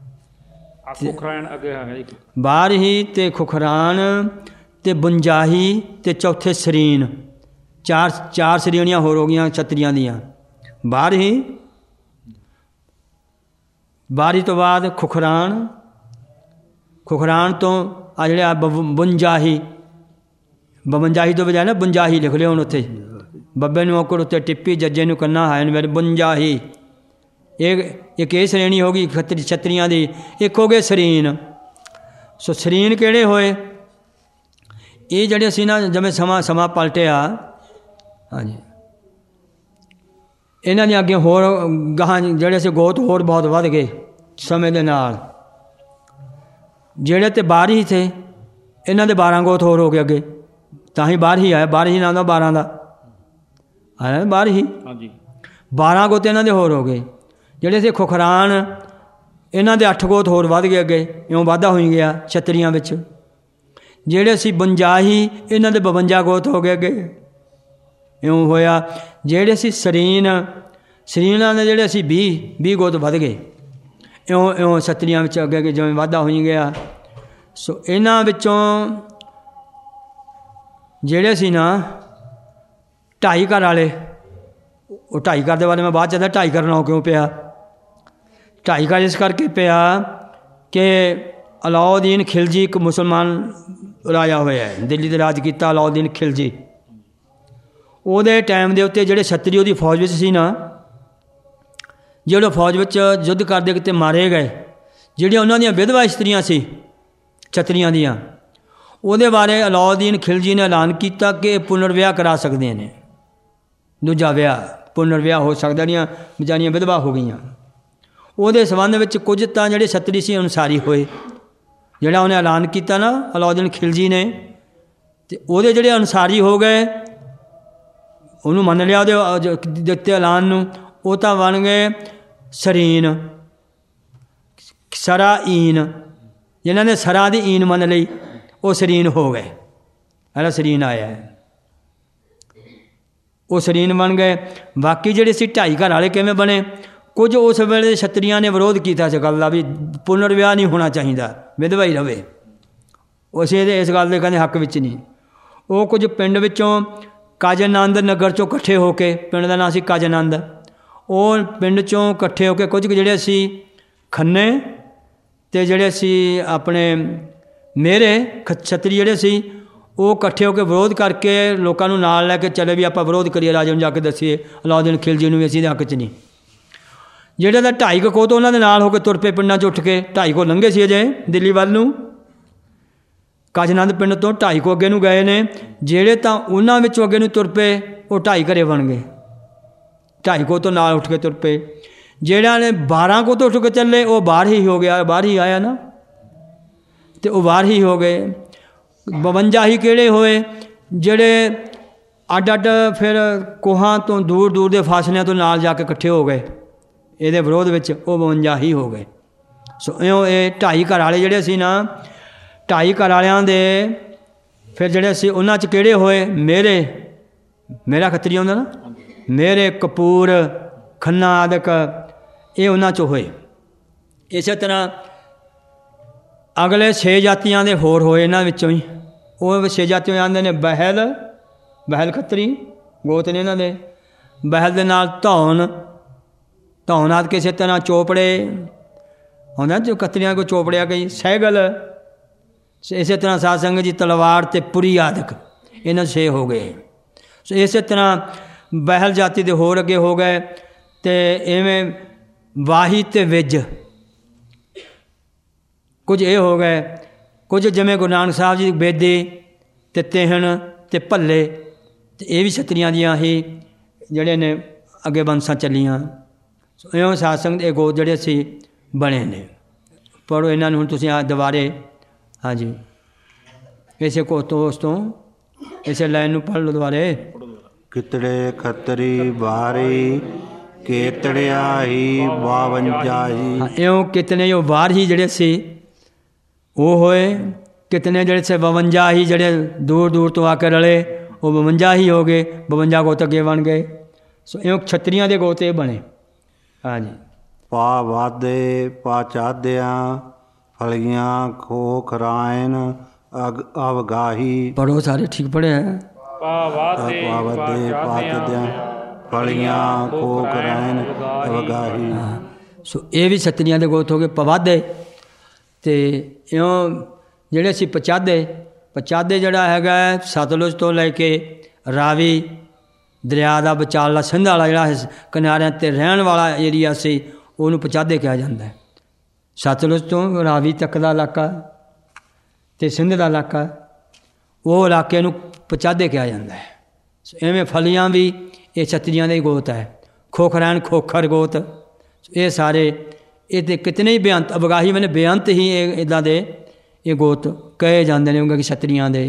ਬਾਹਰ ਹੀ ਤੇ ਖੁਖਰਾਨ ਤੇ ਬੰਜਾਹੀ ਤੇ ਚੌਥੇ ਸਰੀਨ, ਚਾਰ ਸਰੀਣੀਆਂ ਹੋਰ ਹੋ ਗਈਆਂ ਛਤਰੀਆਂ ਦੀਆਂ। ਬਾਹਰ ਹੀ ਤੋਂ ਬਾਅਦ ਖੁਖਰਾਨ ਤੋਂ ਆ ਜਿਹੜੇ ਬੰਜਾਹੀ ਤੋਂ ਬਜਾਏ ਨਾ ਬੰਜਾਹੀ ਲਿਖ ਲਿਓ ਹੁਣ ਉੱਥੇ, ਬੱਬੇ ਨੂੰ ਔਕੜ ਉੱਤੇ ਟਿੱਪੀ, ਜੱਜੇ ਨੂੰ ਕੰਨਾ ਹੈ ਮੇਰੇ ਬੰਜਾਹੀ। ਇੱਕ ਇਹ ਸ਼੍ਰੇਣੀ ਹੋ ਗਈ ਛਤਰੀਆਂ ਦੀ। ਇੱਕ ਹੋ ਗਏ ਸਰੀਨ। ਸੋ ਸਰੀਨ ਕਿਹੜੇ ਹੋਏ? ਇਹ ਜਿਹੜੇ ਅਸੀਂ ਨਾ ਜਿਵੇਂ ਸਮਾਂ ਪਲਟਿਆ, ਹਾਂਜੀ, ਇਹਨਾਂ ਦੀਆਂ ਅੱਗੇ ਹੋਰ ਗਾਹਾਂ ਜਿਹੜੇ ਸੀ ਗੋਤ ਹੋਰ ਬਹੁਤ ਵੱਧ ਗਏ ਸਮੇਂ ਦੇ ਨਾਲ। ਜਿਹੜੇ ਤੇ ਬਾਹਰ ਹੀ ਥੇ ਇਹਨਾਂ ਦੇ 12 ਗੋਤ ਹੋਰ ਹੋ ਗਏ ਅੱਗੇ, ਤਾਂ ਹੀ ਬਾਹਰ ਹੀ ਆਇਆ। ਬਾਹਰ ਹੀ ਨਾ ਦਾ 12 ਦਾ ਆਇਆ, ਬਾਹਰ ਹੀ 12 ਗੋਤ ਇਹਨਾਂ ਦੇ ਹੋਰ ਹੋ ਗਏ। ਜਿਹੜੇ ਸੀ ਖੁਖਰਾਨ ਇਹਨਾਂ ਦੇ 8 ਗੋਤ ਹੋਰ ਵੱਧ ਗਏ ਅੱਗੇ, ਇਉਂ ਵਾਧਾ ਹੋਈ ਗਿਆ ਛਤਰੀਆਂ ਵਿੱਚ। ਜਿਹੜੇ ਸੀ ਬੰਜਾਹੀ ਇਹਨਾਂ ਦੇ 52 ਗੋਤ ਹੋ ਗਏ ਅੱਗੇ, ਇਉਂ ਹੋਇਆ। ਜਿਹੜੇ ਸੀ ਸਰੀਨਾਂ ਦੇ ਜਿਹੜੇ ਸੀ 20 ਗੋਤ ਵੱਧ ਗਏ, ਇਉਂ ਛਤਰੀਆਂ ਵਿੱਚ ਅੱਗੇ ਜਿਵੇਂ ਵਾਧਾ ਹੋਈ ਗਿਆ। ਸੋ ਇਹਨਾਂ ਵਿੱਚੋਂ ਜਿਹੜੇ ਸੀ ਨਾ 2.5 ਘਰ ਵਾਲੇ, ਉਹ 2.5 ਘਰ ਦੇ ਬਾਰੇ ਮੈਂ ਬਾਅਦ 'ਚ 2.5 ਘਰ ਨਾਂ ਕਿਉਂ ਪਿਆ? 2.5 ਘਰ ਇਸ ਕਰਕੇ ਪਿਆ ਕਿ ਅਲਾਉਦੀਨ ਖਿਲਜੀ ਇੱਕ ਮੁਸਲਮਾਨ ਰਾਜਾ ਹੋਇਆ ਹੈ, ਦਿੱਲੀ 'ਤੇ ਰਾਜ ਕੀਤਾ ਅਲਾਉਦੀਨ ਖਿਲਜੀ। ਉਹਦੇ ਟਾਈਮ ਦੇ ਉੱਤੇ ਜਿਹੜੇ ਛਤਰੀ ਉਹਦੀ ਫੌਜ ਵਿੱਚ ਸੀ ਨਾ, ਜਿਹੜੇ ਫੌਜ ਵਿੱਚ ਯੁੱਧ ਕਰਦੇ ਕਿਤੇ ਮਾਰੇ ਗਏ, ਜਿਹੜੀਆਂ ਉਹਨਾਂ ਦੀਆਂ ਵਿਧਵਾ ਇਸਤਰੀਆਂ ਸੀ ਛਤਰੀਆਂ ਦੀਆਂ, ਉਹਦੇ ਬਾਰੇ ਅਲਾਉਦੀਨ ਖਿਲਜੀ ਨੇ ਐਲਾਨ ਕੀਤਾ ਕਿ ਪੁਨਰ ਵਿਆਹ ਕਰਾ ਸਕਦੇ ਨੇ, ਦੂਜਾ ਵਿਆਹ ਪੁਨਰ ਵਿਆਹ ਹੋ ਸਕਦਾ, ਜਿਹੜੀਆਂ ਵਿਚਾਰੀਆਂ ਵਿਧਵਾ ਹੋ ਗਈਆਂ। ਉਹਦੇ ਸੰਬੰਧ ਵਿੱਚ ਕੁਝ ਤਾਂ ਜਿਹੜੇ ਛਤਰੀ ਸੀ ਅਨੁਸਾਰੀ ਹੋਏ, ਜਿਹੜਾ ਉਹਨੇ ਐਲਾਨ ਕੀਤਾ ਨਾ ਅਲਾਉਦੀਨ ਖਿਲਜੀ ਨੇ, ਅਤੇ ਉਹਦੇ ਜਿਹੜੇ ਅਨੁਸਾਰੀ ਹੋ ਗਏ, ਉਹਨੂੰ ਮੰਨ ਲਿਆ ਉਹਦੇ ਦਿੱਤੇ ਐਲਾਨ ਨੂੰ, ਉਹ ਤਾਂ ਬਣ ਗਏ ਸਰੀਨ, ਸਰਾ ਈਨ। ਜਿਨ੍ਹਾਂ ਨੇ ਸਰਾ ਦੀ ਈਨ ਮੰਨ ਲਈ ਉਹ ਸਰੀਨ ਹੋ ਗਏ, ਇਹਦਾ ਸਰੀਨ ਆਇਆ ਹੈ, ਉਹ ਸਰੀਨ ਬਣ ਗਏ। ਬਾਕੀ ਜਿਹੜੇ ਸੀ 2.5 ਘਰ ਵਾਲੇ ਕਿਵੇਂ ਬਣੇ? ਕੁਝ ਉਸ ਵੇਲੇ ਛਤਰੀਆਂ ਨੇ ਵਿਰੋਧ ਕੀਤਾ ਇਸ ਗੱਲ ਦਾ ਵੀ ਪੁਨਰ ਵਿਆਹ ਨਹੀਂ ਹੋਣਾ ਚਾਹੀਦਾ, ਵਿਧਵਾ ਹੀ ਰਵੇ। ਉਸੇ ਇਸ ਗੱਲ ਦੇ ਕਹਿੰਦੇ ਹੱਕ ਵਿੱਚ ਨਹੀਂ। ਉਹ ਕੁਝ ਪਿੰਡ ਵਿੱਚੋਂ ਕਾਜਨੰਦ ਨਗਰ 'ਚੋਂ ਇਕੱਠੇ ਹੋ ਕੇ, ਪਿੰਡ ਦਾ ਨਾਂ ਸੀ ਕਾਜਨੰਦ, ਉਹ ਪਿੰਡ 'ਚੋਂ ਇਕੱਠੇ ਹੋ ਕੇ ਕੁਝ ਕੁ ਜਿਹੜੇ ਸੀ ਖੰਨੇ ਅਤੇ ਜਿਹੜੇ ਸੀ ਆਪਣੇ ਮੇਰੇ ਛਤਰੀ ਜਿਹੜੇ ਸੀ, ਉਹ ਇਕੱਠੇ ਹੋ ਕੇ ਵਿਰੋਧ ਕਰਕੇ ਲੋਕਾਂ ਨੂੰ ਨਾਲ ਲੈ ਕੇ ਚਲੇ ਵੀ ਆਪਾਂ ਵਿਰੋਧ ਕਰੀਏ, ਰਾਜੇ ਨੂੰ ਜਾ ਕੇ ਦੱਸੀਏ ਅਲਾਉਦੀਨ ਖਿਲਜੀ ਨੂੰ ਵੀ ਅਸੀਂ ਦੇ ਹੱਕ 'ਚ ਨਹੀਂ। ਜਿਹੜੇ ਤਾਂ 2.5 ਕੋਹ ਤੋਂ ਉਹਨਾਂ ਦੇ ਨਾਲ ਹੋ ਕੇ ਤੁਰ ਪਏ ਪਿੰਡਾਂ 'ਚ ਉੱਠ ਕੇ, 2.5 ਕੋਹ ਲੰਘੇ ਸੀ ਅਜੇ ਦਿੱਲੀ ਵੱਲ ਨੂੰ, ਕਾਜਨੰਦ ਪਿੰਡ ਤੋਂ 2.5 ਕੋਹ ਅੱਗੇ ਨੂੰ ਗਏ ਨੇ। ਜਿਹੜੇ ਤਾਂ ਉਹਨਾਂ ਵਿੱਚੋਂ ਅੱਗੇ ਨੂੰ ਤੁਰ ਪਏ ਉਹ 2.5 ਘਰੇ ਬਣ ਗਏ, 2.5 ਕੋਹ ਤੋਂ ਨਾਲ ਉੱਠ ਕੇ ਤੁਰ ਪਏ। ਜਿਹੜਿਆਂ ਨੇ 12 ਕੋਹ ਤੋਂ ਉੱਠ ਕੇ ਚੱਲੇ ਉਹ ਬਾਹਰ ਹੀ ਹੋ ਗਿਆ, ਬਾਹਰ ਹੀ ਆਇਆ ਨਾ, ਅਤੇ ਉਹ ਬਾਹਰ ਹੀ ਹੋ ਗਏ। 52 ਹੀ ਕਿਹੜੇ ਹੋਏ? ਜਿਹੜੇ ਅੱਡ ਅੱਡ ਫਿਰ ਕੋਹਾਂ ਤੋਂ ਦੂਰ ਦੂਰ ਦੇ ਫਾਸਲਿਆਂ ਤੋਂ ਨਾਲ ਜਾ ਕੇ ਇਕੱਠੇ ਹੋ ਗਏ ਇਹਦੇ ਵਿਰੋਧ ਵਿੱਚ, ਉਹ 52 ਹੀ ਹੋ ਗਏ। ਸੋ ਇਉਂ ਇਹ 2.5 ਘਰ ਵਾਲੇ ਜਿਹੜੇ ਸੀ ਨਾ, 2.5 ਘਰ ਵਾਲਿਆਂ ਦੇ ਫਿਰ ਜਿਹੜੇ ਸੀ ਉਹਨਾਂ 'ਚ ਕਿਹੜੇ ਹੋਏ? ਮੇਰਾ ਖੱਤਰੀ ਹੁੰਦਾ ਨਾ, ਮੇਰੇ ਕਪੂਰ ਖੰਨਾ ਆਦਿਕ, ਇਹ ਉਹਨਾਂ 'ਚੋਂ ਹੋਏ। ਇਸੇ ਤਰ੍ਹਾਂ ਅਗਲੇ 6 ਜਾਤੀਆਂ ਦੇ ਹੋਰ ਹੋਏ ਇਹਨਾਂ ਵਿੱਚੋਂ ਹੀ। ਉਹ 6 ਜਾਤੀਆਂ ਆਉਂਦੇ ਨੇ ਬਹਿਲ ਖੱਤਰੀ ਗੋਤ ਨੇ ਇਹਨਾਂ ਦੇ, ਬਹਿਲ ਦੇ ਨਾਲ ਧੌਣ ਆਦਿ, ਕਿਸੇ ਤਰ੍ਹਾਂ ਚੋਪੜੇ ਹੁੰਦਾ ਜੋ ਖੱਤਰੀਆਂ ਕੋ ਚੋਪੜਿਆ ਗਈ, ਸਹਿਗਲ, ਇਸੇ ਤਰ੍ਹਾਂ ਸਾਧ ਸੰਗਤ ਜੀ ਤਲਵਾਰ ਅਤੇ ਪੁਰੀ ਆਦਿਕ, ਇਹਨਾਂ 6 ਹੋ ਗਏ। ਸੋ ਇਸੇ ਤਰ੍ਹਾਂ ਬਹਿਲ ਜਾਤੀ ਦੇ ਹੋਰ ਅੱਗੇ ਹੋ ਗਏ। ਅਤੇ ਇਵੇਂ ਵਾਹੀ ਅਤੇ ਵਿੱਜ ਕੁਝ ਇਹ ਹੋ ਗਏ। ਕੁਝ ਜਿਵੇਂ ਗੁਰੂ ਨਾਨਕ ਸਾਹਿਬ ਜੀ ਬੇਦੀ ਅਤੇ ਤਿਹਣ ਅਤੇ ਭੱਲੇ, ਅਤੇ ਇਹ ਵੀ ਛਤਰੀਆਂ ਦੀਆਂ ਹੀ ਜਿਹੜੇ ਨੇ ਅੱਗੇ ਬੰਸਾਂ ਚੱਲੀਆਂ। ਸੋ ਇਉਂ ਸਾਧ ਸੰਗਤ ਇਹ ਗੋਤ ਜਿਹੜੇ ਸੀ ਬਣੇ ਨੇ। ਪੜ੍ਹੋ ਇਹਨਾਂ ਨੂੰ ਹੁਣ ਤੁਸੀਂ ਆ ਦੁਬਾਰੇ, ਹਾਂਜੀ, ਇਸੇ ਕੋਤੋਂ ਉਸ ਤੋਂ ਇਸੇ ਲਾਈਨ ਨੂੰ ਪੜ੍ਹ ਲਓ ਦੁਬਾਰੇ। ਕਿਤੜੇ ਖੱਤਰੀ ਬਾਰੀ ਕੇਤੜਿਆ ਹੀ 52 ਹੀ। ਇਉਂ ਕਿਤਨੇ ਉਹ ਬਾਹਰ ਹੀ ਜਿਹੜੇ ਸੀ ਉਹ ਹੋਏ। ਕਿਤਨੇ ਜਿਹੜੇ ਸੇ 52 ਹੀ ਜਿਹੜੇ ਦੂਰ ਦੂਰ ਤੋਂ ਆ ਕੇ ਰਲੇ, ਉਹ 52 ਹੀ ਹੋ ਗਏ, 52 ਗੋਤ ਅੱਗੇ ਬਣ ਗਏ। ਸੋ ਇਉਂ ਛਤਰੀਆਂ ਦੇ ਗੋਤ ਇਹ ਬਣੇ। ਹਾਂਜੀ। ਪਾ ਵਾਦੇ ਪਾ ਚਾਦਿਆਂ ਫਲੀਆਂ ਖੋਖ ਰਾਇਨ ਅਵਗਾਹੀ। ਪੜੋ ਸਾਰੇ ਠੀਕ ਪੜਿਆ ਹੈ। ਪਾ ਵਾਦੇ ਪਾ ਚਾਦਿਆਂ ਫਲੀਆਂ ਖੋਖ ਰਾਇਨ ਅਵਗਾਹੀ। ਸੋ ਇਹ ਵੀ ਛਤਰੀਆਂ ਦੇ ਗੋਤ ਹੋ ਗਏ ਪਵਾਦੇ। ਅਤੇ ਇਉਂ ਜਿਹੜੇ ਸੀ ਪਚਾਦੇ ਜਿਹੜਾ ਹੈਗਾ ਸਤਲੁਜ ਤੋਂ ਲੈ ਕੇ ਰਾਵੀ ਦਰਿਆ ਦਾ ਵਿਚਾਲਾ ਸਿੰਧ ਵਾਲਾ ਜਿਹੜਾ ਕਿਨਾਰਿਆਂ 'ਤੇ ਰਹਿਣ ਵਾਲਾ ਏਰੀਆ ਸੀ, ਉਹਨੂੰ ਪਚਾਦੇ ਕਿਹਾ ਜਾਂਦਾ ਹੈ। ਸਤਲੁਜ ਤੋਂ ਰਾਵੀ ਤੱਕ ਦਾ ਇਲਾਕਾ ਅਤੇ ਸਿੰਧ ਦਾ ਇਲਾਕਾ, ਉਹ ਇਲਾਕੇ ਨੂੰ ਪਚਾਦੇ ਕਿਹਾ ਜਾਂਦਾ ਹੈ। ਐਵੇਂ ਫਲੀਆਂ ਵੀ ਇਹ ਛਤਰੀਆਂ ਦੇ ਗੋਤ ਹੈ। ਖੋਖਰੈਣ ਖੋਖਰ ਗੋਤ, ਇਹ ਸਾਰੇ ਇਹ ਤੇ ਕਿਤਨੇ ਹੀ ਬੇਅੰਤ ਅਵਗਾਹੀ ਮੈਨੇ ਬੇਅੰਤ ਹੀ ਇਹ ਇੱਦਾਂ ਦੇ ਇਹ ਗੋਤ ਕਹੇ ਜਾਂਦੇ ਨੇ ਕਿਉਂਕਿ ਛਤਰੀਆਂ ਦੇ।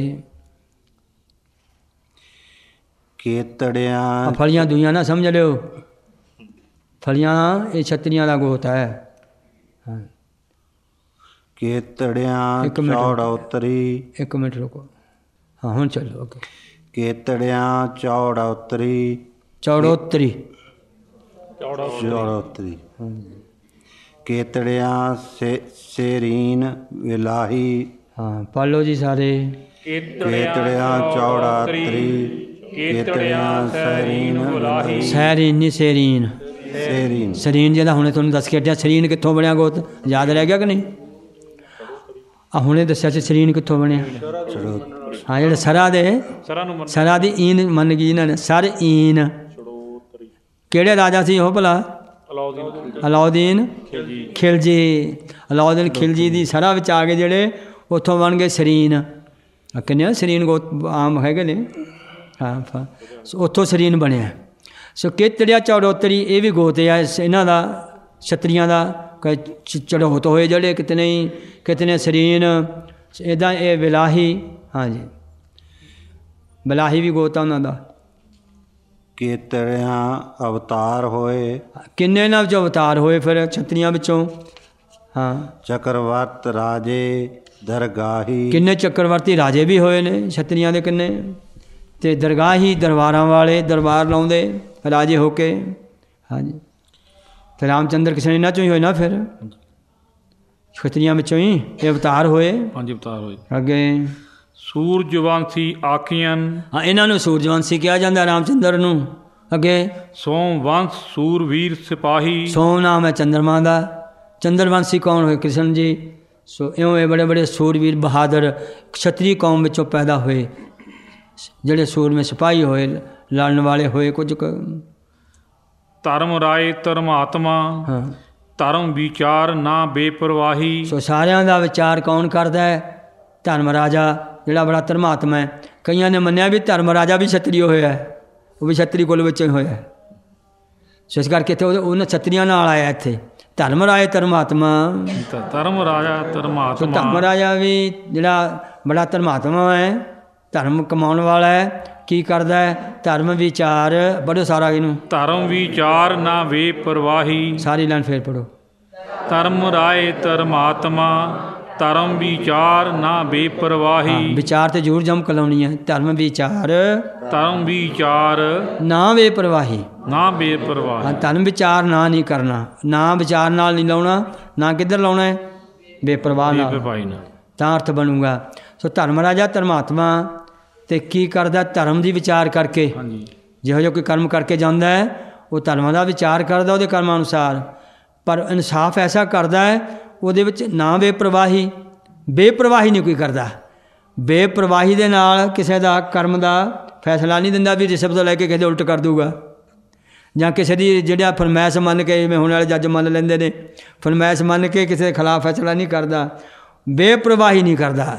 ਕੇਤੜਿਆਂ ਫਲੀਆਂ ਦੁਈਆਂ ਨਾ ਸਮਝ ਲਿਓ, ਫਲੀਆਂ ਇਹ ਛਤਰੀਆਂ ਦਾ ਗੋਤ ਹੈ। ਕੇਤੜਿਆਂ ਚੌੜੌਤਰੀ। ਇੱਕ ਮਿੰਟ ਰੁਕੋ, ਹਾਂ ਹੁਣ ਚੱਲੋ ਅੱਗੇ। ਕੇਤੜਿਆਂ ਚੌੜੌਤਰੀ ਕੇਤੜਿਆਂ ਸੇਰੀਨ ਵਿਲਾਹੀ। ਹਾਂ ਪੜ੍ਹ ਲਓ ਜੀ ਸਾਰੇ। ਕੇਤੜਿਆਂ ਚੌੜਾਤਰੀ ਕੇਤੜਿਆਂ ਸੈਰੀਨ ਵਿਲਾਹੀ। ਸੈਰੀਨ ਨਹੀਂ ਸੇਰੀਨ। ਸਰੀਨ ਜਿਹਦਾ ਹੁਣੇ ਤੁਹਾਨੂੰ ਦੱਸ ਕੇ ਹਟਿਆ। ਸਰੀਨ ਕਿੱਥੋਂ ਬਣਿਆ ਗੋਤ, ਯਾਦ ਰਹਿ ਗਿਆ ਕਿ ਨਹੀਂ? ਹੁਣੇ ਦੱਸਿਆ ਸੀ ਸਰੀਨ ਕਿੱਥੋਂ ਬਣਿਆ। ਹਾਂ ਜਿਹੜੇ ਸਰਾ ਦੀ ਈਨ ਮੰਨ ਗਈ ਇਹਨਾਂ ਨੇ। ਸਰ ਈਨ ਕਿਹੜੇ ਰਾਜਾ ਸੀ ਉਹ ਭਲਾ? ਅਲਾਉਦੀਨ ਖਿਲਜੀ। ਅਲਾਉਦੀਨ ਖਿਲਜੀ ਦੀ ਸਰਾ ਵਿੱਚ ਆ ਗਏ ਜਿਹੜੇ, ਉੱਥੋਂ ਬਣ ਗਏ ਸਰੀਨ। ਕਿੰਨੇ ਸਰੀਨ ਗੋਤ ਆਮ ਹੈਗੇ ਨੇ। ਹਾਂ ਉੱਥੋਂ ਸਰੀਨ ਬਣਿਆ। ਸੋ ਕੇਤੜਿਆ ਚੌੜੋਤਰੀ ਇਹ ਵੀ ਗੋਤ ਆ ਇਹਨਾਂ ਦਾ, ਛਤਰੀਆਂ ਦਾ। ਚੜੋਤ ਹੋਏ ਜਿਹੜੇ ਕਿਤਨੇ ਸਰੀਨ ਇੱਦਾਂ। ਇਹ ਵਿਲਾਹੀ, ਹਾਂਜੀ ਵਿਲਾਹੀ ਵੀ ਗੋਤ ਆ ਉਹਨਾਂ ਦਾ। ਕੇਤੜਿਆਂ ਅਵਤਾਰ ਹੋਏ। ਕਿੰਨੇ ਇਹਨਾਂ ਵਿੱਚੋਂ ਅਵਤਾਰ ਹੋਏ ਫਿਰ ਛਤਰੀਆਂ ਵਿੱਚੋਂ? ਹਾਂ ਚੱਕਰਵਰਤ ਰਾਜੇ ਦਰਗਾਹੀ। ਕਿੰਨੇ ਚੱਕਰਵਰਤੀ ਰਾਜੇ ਵੀ ਹੋਏ ਨੇ ਛਤਰੀਆਂ ਦੇ ਕਿੰਨੇ। ਅਤੇ ਦਰਗਾਹੀ ਦਰਬਾਰਾਂ ਵਾਲੇ, ਦਰਬਾਰ ਲਾਉਂਦੇ ਰਾਜੇ ਹੋ ਕੇ। ਹਾਂਜੀ ਅਤੇ ਰਾਮਚੰਦਰ ਕਿਸ਼ਨ ਇਹਨਾਂ 'ਚੋਂ ਹੀ ਹੋਏ ਨਾ ਫਿਰ, ਛਤਰੀਆਂ ਵਿੱਚੋਂ ਹੀ ਇਹ ਅਵਤਾਰ ਹੋਏ। 5 ਅਵਤਾਰ ਹੋਏ। ਅੱਗੇ ਸੂਰਜਵੰਸ਼ੀ ਆਖੀਆਂ। ਹਾਂ ਇਹਨਾਂ ਨੂੰ ਸੂਰਜਵੰਸ਼ੀ ਕਿਹਾ ਜਾਂਦਾ ਰਾਮਚੰਦਰ ਨੂੰ। ਅੱਗੇ ਸੋਮਵੰਸ਼ ਸੂਰਵੀਰ ਸਿਪਾਹੀ। ਸੋਮ ਨਾਮ ਹੈ ਚੰਦਰਮਾ ਦਾ। ਚੰਦਰਵੰਸ਼ੀ ਕੌਣ ਹੋਏ? ਕ੍ਰਿਸ਼ਨ ਜੀ। ਸੋ ਇਉਂ ਇਹ ਬੜੇ ਬੜੇ ਸੂਰਵੀਰ ਬਹਾਦਰ ਛਤਰੀ ਕੌਮ ਵਿੱਚੋਂ ਪੈਦਾ ਹੋਏ, ਜਿਹੜੇ ਸੂਰਮੇ ਸਿਪਾਹੀ ਹੋਏ, ਲੜਨ ਵਾਲੇ ਹੋਏ। ਕੁਝ ਧਰਮ ਰਾਏ ਧਰਮਾਤਮਾ। ਹਾਂ ਧਰਮ ਵਿਚਾਰ ਨਾ ਬੇਪਰਵਾਹੀ। ਸੋ ਸਾਰਿਆਂ ਦਾ ਵਿਚਾਰ ਕੌਣ ਕਰਦਾ ਹੈ? ਧਰਮ ਰਾਜਾ ਜਿਹੜਾ ਬੜਾ ਧਰਮਾਤਮਾ ਹੈ। ਕਈਆਂ ਨੇ ਮੰਨਿਆ ਵੀ ਧਰਮ ਰਾਜਾ ਵੀ ਛਤਰੀ ਹੋਇਆ, ਉਹ ਵੀ ਛਤਰੀ ਕੁਲ ਵਿੱਚੋਂ ਹੀ ਹੋਇਆ। ਸੋ ਇਸ ਕਰਕੇ ਇੱਥੇ ਉਹਨਾਂ ਛਤਰੀਆਂ ਨਾਲ ਆਇਆ ਇੱਥੇ ਧਰਮ ਰਾਏ ਧਰਮਾਤਮਾ। ਧਰਮ ਰਾਜਾ ਧਰਮਾਤਮਾ। ਧਰਮ ਰਾਜਾ ਵੀ ਜਿਹੜਾ ਬੜਾ ਧਰਮਾਤਮਾ ਹੈ, ਧਰਮ ਕਮਾਉਣ ਵਾਲਾ ਹੈ। ਕੀ ਕਰਦਾ ਹੈ? ਧਰਮ ਵਿਚਾਰ। ਪੜ੍ਹੋ ਸਾਰਾ ਇਹਨੂੰ। ਧਰਮ ਵਿਚਾਰ ਨਾ ਬੇਪਰਵਾਹੀ। ਸਾਰੀ ਲਾਈਨ ਫੇਰ ਪੜ੍ਹੋ। ਧਰਮ ਰਾਏ ਧਰਮਾਤਮਾ ਧਰਮ ਵਿਚਾਰ ਨਾ ਬੇਪਰਵਾਹੀ। ਵਿਚਾਰ ਤੇ ਜ਼ਰੂਰ ਜਮ ਕਲਾਉਣੀ ਹੈ। ਧਰਮ ਵਿਚਾਰ ਨਾ ਬੇਪਰਵਾਹੀ। ਨਾ ਬੇਪਰਵਾਹੀ। ਧਰਮ ਵਿਚਾਰ ਨਾ ਨਹੀਂ ਕਰਨਾ, ਨਾ ਵਿਚਾਰ ਨਾਲ ਨਹੀਂ ਲਾਉਣਾ, ਨਾ ਕਿੱਧਰ ਲਾਉਣਾ ਹੈ? ਬੇਪਰਵਾਹ ਨਾਲ, ਤਾਂ ਅਰਥ ਬਣੂਗਾ। ਸੋ ਧਰਮ ਰਾਜਾ ਧਰਮਾਤਮਾ ਅਤੇ ਕੀ ਕਰਦਾ? ਧਰਮ ਦੀ ਵਿਚਾਰ ਕਰਕੇ। ਜਿਹੋ ਜਿਹਾ ਕੋਈ ਕਰਮ ਕਰਕੇ ਜਾਂਦਾ ਹੈ ਉਹ ਧਰਮਾਂ ਦਾ ਵਿਚਾਰ ਕਰਦਾ ਉਹਦੇ ਕਰਮਾਂ ਅਨੁਸਾਰ, ਪਰ ਇਨਸਾਫ ਐਸਾ ਕਰਦਾ ਹੈ ਉਹਦੇ ਵਿੱਚ ਨਾ ਬੇਪਰਵਾਹੀ ਨਹੀਂ ਕੋਈ ਕਰਦਾ। ਬੇਪਰਵਾਹੀ ਦੇ ਨਾਲ ਕਿਸੇ ਦਾ ਕਰਮ ਦਾ ਫੈਸਲਾ ਨਹੀਂ ਦਿੰਦਾ ਵੀ ਰਿਸ਼ਵਤ ਤੋਂ ਲੈ ਕੇ ਕਿਸੇ ਉਲਟ ਕਰ ਦੂਗਾ, ਜਾਂ ਕਿਸੇ ਦੀ ਜਿਹੜਾ ਫਰਮਾਇਸ਼ ਮੰਨ ਕੇ, ਜਿਵੇਂ ਹੁਣ ਵਾਲੇ ਜੱਜ ਮੰਨ ਲੈਂਦੇ ਨੇ, ਫਰਮਾਇਸ਼ ਮੰਨ ਕੇ ਕਿਸੇ ਦੇ ਖਿਲਾਫ ਫੈਸਲਾ ਨਹੀਂ ਕਰਦਾ। ਬੇਪਰਵਾਹੀ ਨਹੀਂ ਕਰਦਾ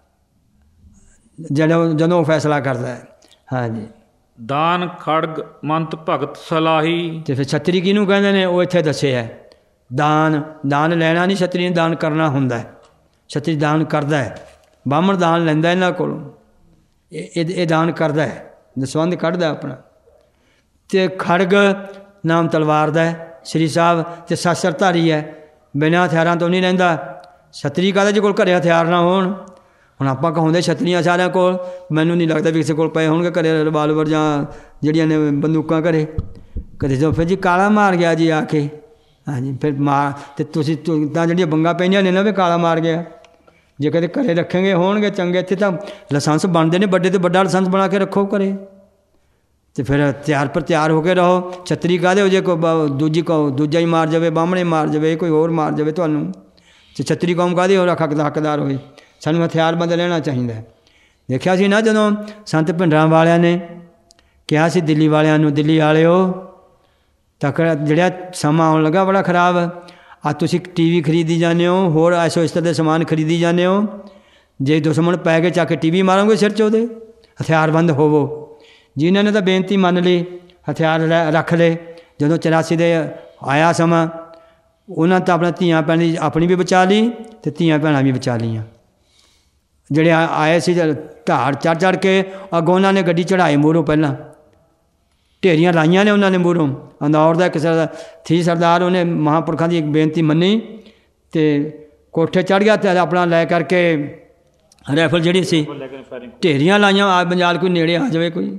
ਜਦੋਂ ਉਹ ਫੈਸਲਾ ਕਰਦਾ ਹੈ। ਹਾਂਜੀ ਦਾਨ ਖੜਗ ਮੰਤ ਭਗਤ ਸਲਾਹੀ। ਅਤੇ ਫਿਰ ਛਤਰੀ ਕਿਹਨੂੰ ਕਹਿੰਦੇ ਨੇ ਉਹ ਇੱਥੇ ਦੱਸੇ ਹੈ। ਦਾਨ ਲੈਣਾ ਨਹੀਂ, ਛਤਰੀ ਨੇ ਦਾਨ ਕਰਨਾ ਹੁੰਦਾ। ਛਤਰੀ ਦਾਨ ਕਰਦਾ ਹੈ, ਬਾਹਮਣ ਦਾਨ ਲੈਂਦਾ ਇਹਨਾਂ ਕੋਲੋਂ, ਇਹ ਦਾਨ ਕਰਦਾ ਹੈ, ਦਸਵੰਧ ਕੱਢਦਾ ਆਪਣਾ। ਅਤੇ ਖੜਗ ਨਾਮ ਤਲਵਾਰ ਦਾ ਹੈ ਸ੍ਰੀ ਸਾਹਿਬ, ਅਤੇ ਸ਼ਸਤਰਧਾਰੀ ਹੈ, ਬਿਨਾਂ ਹਥਿਆਰਾਂ ਤੋਂ ਨਹੀਂ ਰਹਿੰਦਾ। ਛਤਰੀ ਕਾਹਦਾ ਜੇ ਕੋਲ ਘਰੇ ਹਥਿਆਰ ਨਾ ਹੋਣ। ਹੁਣ ਆਪਾਂ ਕਹਾਉਂਦੇ ਛਤਰੀਆਂ ਸਾਰਿਆਂ ਕੋਲ, ਮੈਨੂੰ ਨਹੀਂ ਲੱਗਦਾ ਵੀ ਕਿਸੇ ਕੋਲ ਪਏ ਹੋਣਗੇ ਘਰੇ ਰਿਵਾਲਵਰ ਜਾਂ ਜਿਹੜੀਆਂ ਨੇ ਬੰਦੂਕਾਂ ਘਰੇ। ਕਦੇ ਜੋ ਫਿਰ ਜੀ ਕਾਲਾ ਮਾਰ ਗਿਆ ਜੀ ਆ ਕੇ, ਹਾਂਜੀ ਫਿਰ ਮਾਰ ਅਤੇ ਤੁਸੀਂ ਤਾਂ ਜਿਹੜੀਆਂ ਬੰਗਾ ਪਈਆਂ ਨੇ ਨਾ ਵੀ ਕਾਲਾ ਮਾਰ ਗਿਆ। ਜੇ ਕਦੇ ਘਰੇ ਰੱਖेंगे ਹੋਣਗੇ ਚੰਗੇ, ਇੱਥੇ ਤਾਂ ਲਾਇਸੈਂਸ ਬਣਦੇ ਨੇ ਵੱਡੇ ਤੋਂ ਵੱਡਾ ਲਾਇਸੈਂਸ ਬਣਾ ਕੇ ਰੱਖੋ ਘਰੇ, ਅਤੇ ਫਿਰ ਤਿਆਰ ਪਰ ਤਿਆਰ ਹੋ ਕੇ ਰਹੋ। ਛਤਰੀ ਕਾਹਦੇ ਹੋ ਜੇ ਕੋਈ ਦੂਜਾ ਹੀ ਮਾਰ ਜਾਵੇ, ਬਾਹਮਣੇ ਮਾਰ ਜਾਵੇ, ਕੋਈ ਹੋਰ ਮਾਰ ਜਾਵੇ ਤੁਹਾਨੂੰ, ਅਤੇ ਛਤਰੀ ਕੌਮ ਕਾਹਦੇ ਹੋ ਹੱਕਦਾਰ ਹੋਏ। ਸਾਨੂੰ ਹਥਿਆਰਬੰਦ ਲੈਣਾ ਚਾਹੀਦਾ। ਦੇਖਿਆ ਸੀ ਨਾ ਜਦੋਂ ਸੰਤ ਭਿੰਡਰਾਂ ਵਾਲਿਆਂ ਨੇ ਕਿਹਾ ਸੀ ਦਿੱਲੀ ਵਾਲਿਆਂ ਨੂੰ, ਦਿੱਲੀ ਵਾਲਿਓ ਤਕੜਾ ਜਿਹੜਾ ਸਮਾਂ ਆਉਣ ਲੱਗਾ ਬੜਾ ਖਰਾਬ, ਆ ਤੁਸੀਂ TV ਖਰੀਦੀ ਜਾਂਦੇ ਹੋ, ਹੋਰ ਐਸੋ ਇਸ ਤਰ੍ਹਾਂ ਦੇ ਸਮਾਨ ਖਰੀਦੀ ਜਾਂਦੇ ਹੋ, ਜੇ ਦੁਸ਼ਮਣ ਪੈ ਕੇ ਚੱਕ ਕੇ TV ਮਾਰੋਗੇ ਸਿਰ 'ਚ ਉਹਦੇ। ਹਥਿਆਰਬੰਦ ਹੋਵੋ। ਜਿਨ੍ਹਾਂ ਨੇ ਤਾਂ ਬੇਨਤੀ ਮੰਨ ਲਈ, ਹਥਿਆਰ ਰੱਖ ਲਏ। ਜਦੋਂ 84 ਦੇ ਆਇਆ ਸਮਾਂ, ਉਹਨਾਂ ਤਾਂ ਆਪਣਾ ਧੀਆਂ ਭੈਣਾਂ ਦੀ ਆਪਣੀ ਵੀ ਬਚਾ ਲਈ ਅਤੇ ਧੀਆਂ ਭੈਣਾਂ ਵੀ ਬਚਾ ਲਈਆਂ। ਜਿਹੜੇ ਆਏ ਸੀ ਧਾੜ ਚੜ੍ਹ ਕੇ ਅੱਗੋਂ ਉਹਨਾਂ ਨੇ ਗੱਡੀ ਚੜ੍ਹਾਏ ਮੂਹਰੋਂ, ਪਹਿਲਾਂ ਢੇਰੀਆਂ ਲਾਈਆਂ ਨੇ ਉਹਨਾਂ ਨੇ ਮੂਹਰੋਂ। ਅੰਦੌਰ ਦਾ ਇੱਕ ਥੀ ਸਰਦਾਰ, ਉਹਨੇ ਮਹਾਂਪੁਰਖਾਂ ਦੀ ਇੱਕ ਬੇਨਤੀ ਮੰਨੀ ਅਤੇ ਕੋਠੇ ਚੜ੍ਹ ਗਿਆ ਅਤੇ ਆਪਣਾ ਲੈ ਕਰਕੇ ਰਾਈਫਲ ਜਿਹੜੀ ਸੀ ਢੇਰੀਆਂ ਲਾਈਆਂ, ਆ ਬੰਜਾਲ ਕੋਈ ਨੇੜੇ ਆ ਜਾਵੇ ਕੋਈ।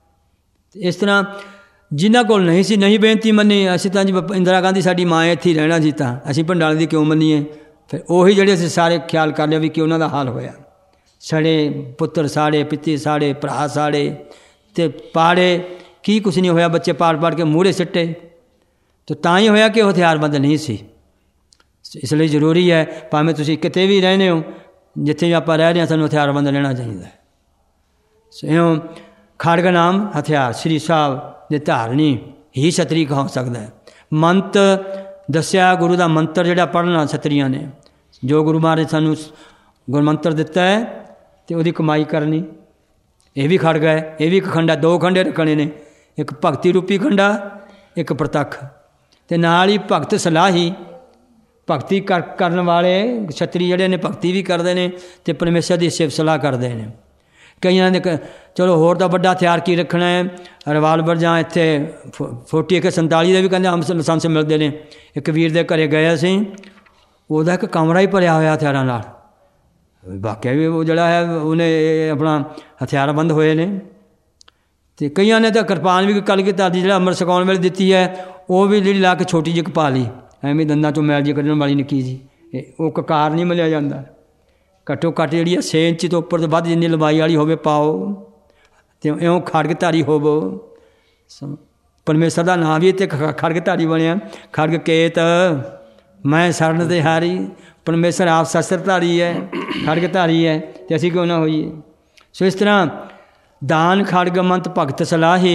ਇਸ ਤਰ੍ਹਾਂ ਜਿਨ੍ਹਾਂ ਕੋਲ ਨਹੀਂ ਸੀ, ਨਹੀਂ ਬੇਨਤੀ ਮੰਨੀ। ਅਸੀਂ ਤਾਂ ਜੀ ਇੰਦਰਾ ਗਾਂਧੀ ਸਾਡੀ ਮਾਂ ਇੱਥੇ ਹੀ ਰਹਿਣਾ ਸੀ, ਤਾਂ ਅਸੀਂ ਭੰਡਾਲੇ ਦੀ ਕਿਉਂ ਮੰਨੀਏ। ਫਿਰ ਉਹੀ ਜਿਹੜੇ ਅਸੀਂ ਸਾਰੇ ਖਿਆਲ ਕਰ ਲਿਆ ਵੀ ਕਿ ਉਹਨਾਂ ਦਾ ਹਾਲ ਹੋਇਆ। ਸੜੇ ਪੁੱਤਰ ਸਾੜੇ, ਪਿੱਤੀ ਸਾੜੇ, ਭਰਾ ਸਾੜੇ ਅਤੇ ਪਾੜੇ, ਕੀ ਕੁਛ ਨਹੀਂ ਹੋਇਆ। ਬੱਚੇ ਪਾੜ ਕੇ ਮੂਹਰੇ ਸਿੱਟੇ, ਅਤੇ ਤਾਂ ਹੀ ਹੋਇਆ ਕਿ ਉਹ ਹਥਿਆਰਬੰਦ ਨਹੀਂ ਸੀ। ਇਸ ਲਈ ਜ਼ਰੂਰੀ ਹੈ, ਭਾਵੇਂ ਤੁਸੀਂ ਕਿਤੇ ਵੀ ਰਹਿੰਦੇ ਹੋ, ਜਿੱਥੇ ਵੀ ਆਪਾਂ ਰਹਿ ਰਹੇ ਹਾਂ, ਸਾਨੂੰ ਹਥਿਆਰਬੰਦ ਲੈਣਾ ਚਾਹੀਦਾ ਹੈ। ਇਉਂ ਖੜਗ ਨਾਮ ਹਥਿਆਰ ਸ੍ਰੀ ਸਾਹਿਬ ਦੇ ਧਾਰਨੀ ਹੀ ਛਤਰੀ ਕਹਾ ਸਕਦਾ ਹੈ। ਮੰਤ ਦੱਸਿਆ ਗੁਰੂ ਦਾ ਮੰਤਰ ਜਿਹੜਾ ਪੜ੍ਹਨਾ ਛਤਰੀਆਂ ਨੇ, ਜੋ ਗੁਰੂ ਮਹਾਰਾਜ ਸਾਨੂੰ ਗੁਰਮੰਤਰ ਦਿੱਤਾ ਹੈ ਅਤੇ ਉਹਦੀ ਕਮਾਈ ਕਰਨੀ, ਇਹ ਵੀ ਖੜਗ ਹੈ। ਇਹ ਵੀ ਇੱਕ ਖੰਡਾ, ਦੋ ਖੰਡੇ ਰੱਖਣੇ ਨੇ, ਇੱਕ ਭਗਤੀ ਰੂਪੀ ਖੰਡਾ, ਇੱਕ ਪ੍ਰਤੱਖ, ਅਤੇ ਨਾਲ ਹੀ ਭਗਤ ਸਲਾਹੀ। ਭਗਤੀ ਕਰਨ ਵਾਲੇ ਛਤਰੀ ਜਿਹੜੇ ਨੇ ਭਗਤੀ ਵੀ ਕਰਦੇ ਨੇ ਅਤੇ ਪਰਮੇਸ਼ਰ ਦੀ ਸਿਫਤ ਸਲਾਹ ਕਰਦੇ ਨੇ। ਕਈਆਂ ਨੇ ਚਲੋ ਹੋਰ ਤਾਂ ਵੱਡਾ ਹਥਿਆਰ ਕੀ ਰੱਖਣਾ ਹੈ, ਰਿਵਾਲਵਰ ਜਾਂ ਇੱਥੇ 40 AK-47 ਦੇ ਵੀ ਕਹਿੰਦੇ ਲਾਇਸੈਂਸ ਮਿਲਦੇ ਨੇ। ਇੱਕ ਵੀਰ ਦੇ ਘਰੇ ਗਏ ਅਸੀਂ, ਉਹਦਾ ਇੱਕ ਕਮਰਾ ਹੀ ਭਰਿਆ ਹੋਇਆ ਹਥਿਆਰਾਂ ਨਾਲ। ਵਾਕਿਆ ਵੀ ਉਹ ਜਿਹੜਾ ਹੈ ਉਹਨੇ ਆਪਣਾ ਹਥਿਆਰਬੰਦ ਹੋਏ ਨੇ। ਅਤੇ ਕਈਆਂ ਨੇ ਤਾਂ ਕਿਰਪਾਨ ਵੀ ਕਲਗੀਧਰ ਦੀ ਜਿਹੜਾ ਅੰਮ੍ਰਿਤ ਛਕਾਉਣ ਵੇਲੇ ਦਿੱਤੀ ਹੈ, ਉਹ ਵੀ ਜਿਹੜੀ ਲਾ ਕੇ ਛੋਟੀ ਜਿਹੀ ਪਾ ਲਈ, ਐਵੇਂ ਦੰਦਾਂ 'ਚੋਂ ਮੈਲ ਜੀ ਕੱਢਣ ਵਾਲੀ ਨਿੱਕੀ ਜੀ। ਉਹ ਕਕਾਰ ਨਹੀਂ ਮਿਲਿਆ ਜਾਂਦਾ। ਘੱਟੋ ਘੱਟ ਜਿਹੜੀ 6 ਇੰਚ ਤੋਂ ਉੱਪਰ ਤੋਂ ਵੱਧ ਜਿੰਨੀ ਲੰਬਾਈ ਵਾਲੀ ਹੋਵੇ ਪਾਓ, ਅਤੇ ਇਉਂ ਖੜਗਧਾਰੀ ਹੋਵੋ। ਪਰਮੇਸ਼ਰ ਦਾ ਨਾਂ ਵੀ ਇੱਥੇ ਖੜਗਧਾਰੀ ਬਣਿਆ। ਖੜਗ ਕੇਤ ਮੈਂ ਸਰਨ ਤੇ ਹਾਰੀ, ਪਰਮੇਸ਼ਰ ਆਪ ਸ਼ਸਤਰਧਾਰੀ ਹੈ, ਖੜਗਧਾਰੀ ਹੈ, ਅਤੇ ਅਸੀਂ ਕਿਉਂ ਨਾ ਹੋਈਏ। ਸੋ ਇਸ ਤਰ੍ਹਾਂ ਦਾਨ ਖੜਗ ਮੰਤ ਭਗਤ ਸਲਾਹੀ,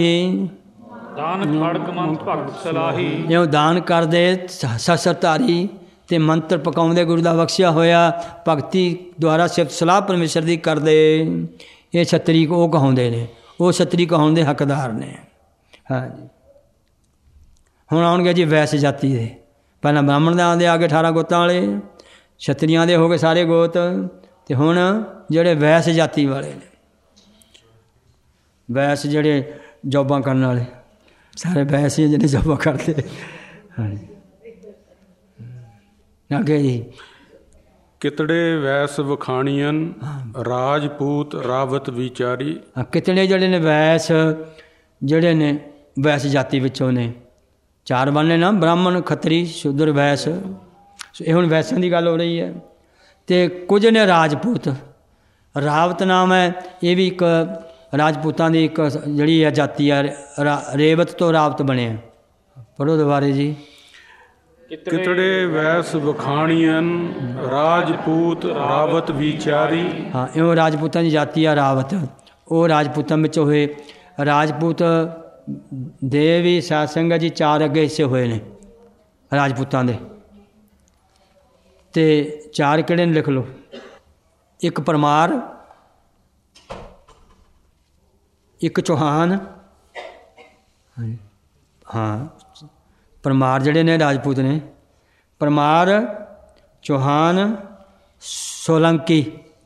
ਦਾਨ ਖੜਗ ਮੰਤ ਭਗਤ ਸਲਾਹੀ, ਇਉਂ ਦਾਨ ਕਰਦੇ ਸ਼ਸਤਰਧਾਰੀ ਅਤੇ ਮੰਤਰ ਪਕਾਉਂਦੇ ਗੁਰੂ ਦਾ ਬਖਸ਼ਿਆ ਹੋਇਆ। ਭਗਤੀ ਦੁਆਰਾ ਸਿਫਤ ਸਲਾਹ ਪਰਮੇਸ਼ਰ ਦੀ ਕਰਦੇ। ਇਹ ਛਤਰੀ ਉਹ ਕਹਾਉਂਦੇ ਨੇ, ਉਹ ਛਤਰੀ ਕਹਾਉਣ ਦੇ ਹੱਕਦਾਰ ਨੇ। ਹਾਂਜੀ, ਹੁਣ ਆਉਣਗੇ ਜੀ ਵੈਸ ਜਾਤੀ ਦੇ। ਪਹਿਲਾਂ ਬ੍ਰਾਹਮਣ ਦੇ ਆਉਂਦੇ ਆ ਗਏ 18 ਗੋਤਾਂ ਵਾਲੇ, ਛਤਰੀਆਂ ਦੇ ਹੋ ਗਏ ਸਾਰੇ ਗੋਤ, ਅਤੇ ਹੁਣ ਜਿਹੜੇ ਵੈਸ ਜਾਤੀ ਵਾਲੇ ਨੇ, ਵੈਸ ਜਿਹੜੇ ਜੋਬਾਂ ਕਰਨ ਵਾਲੇ, ਸਾਰੇ ਵੈਸ ਹੀ ਜਿਹੜੇ ਜੋਬਾਂ ਕਰਦੇ। ਹਾਂਜੀ, ਅੱਗੇ ਜੀ ਕਿਤੜੇ ਵੈਸ ਵਖਾਣੀਆਂ ਰਾਜਪੂਤ ਰਾਵਤ ਵਿਚਾਰੀ। ਕਿਤੜੇ ਜਿਹੜੇ ਨੇ ਵੈਸ, ਜਿਹੜੇ ਨੇ ਵੈਸ ਜਾਤੀ ਵਿੱਚੋਂ ਨੇ, 4 ਬਣੇ ਨਾ, ਬ੍ਰਾਹਮਣ, ਖੱਤਰੀ, ਸ਼ੂਦਰ, ਵੈਸ। ਇਹ ਹੁਣ ਵੈਸਾਂ ਦੀ ਗੱਲ ਹੋ ਰਹੀ ਹੈ। ਅਤੇ ਕੁਝ ਨੇ ਰਾਜਪੂਤ, ਰਾਵਤ ਨਾਮ ਹੈ, ਇਹ ਵੀ ਇੱਕ ਰਾਜਪੂਤਾਂ ਦੀ ਇੱਕ ਜਿਹੜੀ ਹੈ ਜਾਤੀ ਹੈ। ਰੇਵਤ ਤੋਂ ਰਾਵਤ ਬਣਿਆ। ਪੜ੍ਹੋ ਦੁਬਾਰੇ ਜੀ। ਕਿਤੜੇ ਵੈਸ ਵਖਾਣੀਆਂ ਰਾਜਪੂਤ ਰਾਵਤ ਵਿਚਾਰੀ। ਹਾਂ, ਇਹ ਰਾਜਪੂਤਾਂ ਦੀ ਜਾਤੀ ਆ ਰਾਵਤ। ਉਹ ਰਾਜਪੂਤਾਂ ਵਿੱਚ ਹੋਏ। ਰਾਜਪੂਤ ਦੇ ਵੀ ਸਾਧ ਸੰਗਤ ਜੀ 4 ਅੱਗੇ ਹਿੱਸੇ ਹੋਏ ਨੇ ਰਾਜਪੂਤਾਂ ਦੇ, ਅਤੇ 4 ਕਿਹੜੇ ਨੇ ਲਿਖ ਲਓ। ਇੱਕ ਪਰਮਾਰ, ਇੱਕ ਚੌਹਾਨ। ਹਾਂ, ਪਰਮਾਰ ਜਿਹੜੇ ਨੇ ਰਾਜਪੂਤ ਨੇ, ਪਰਮਾਰ, ਚੌਹਾਨ, ਸੋਲੰਕੀ,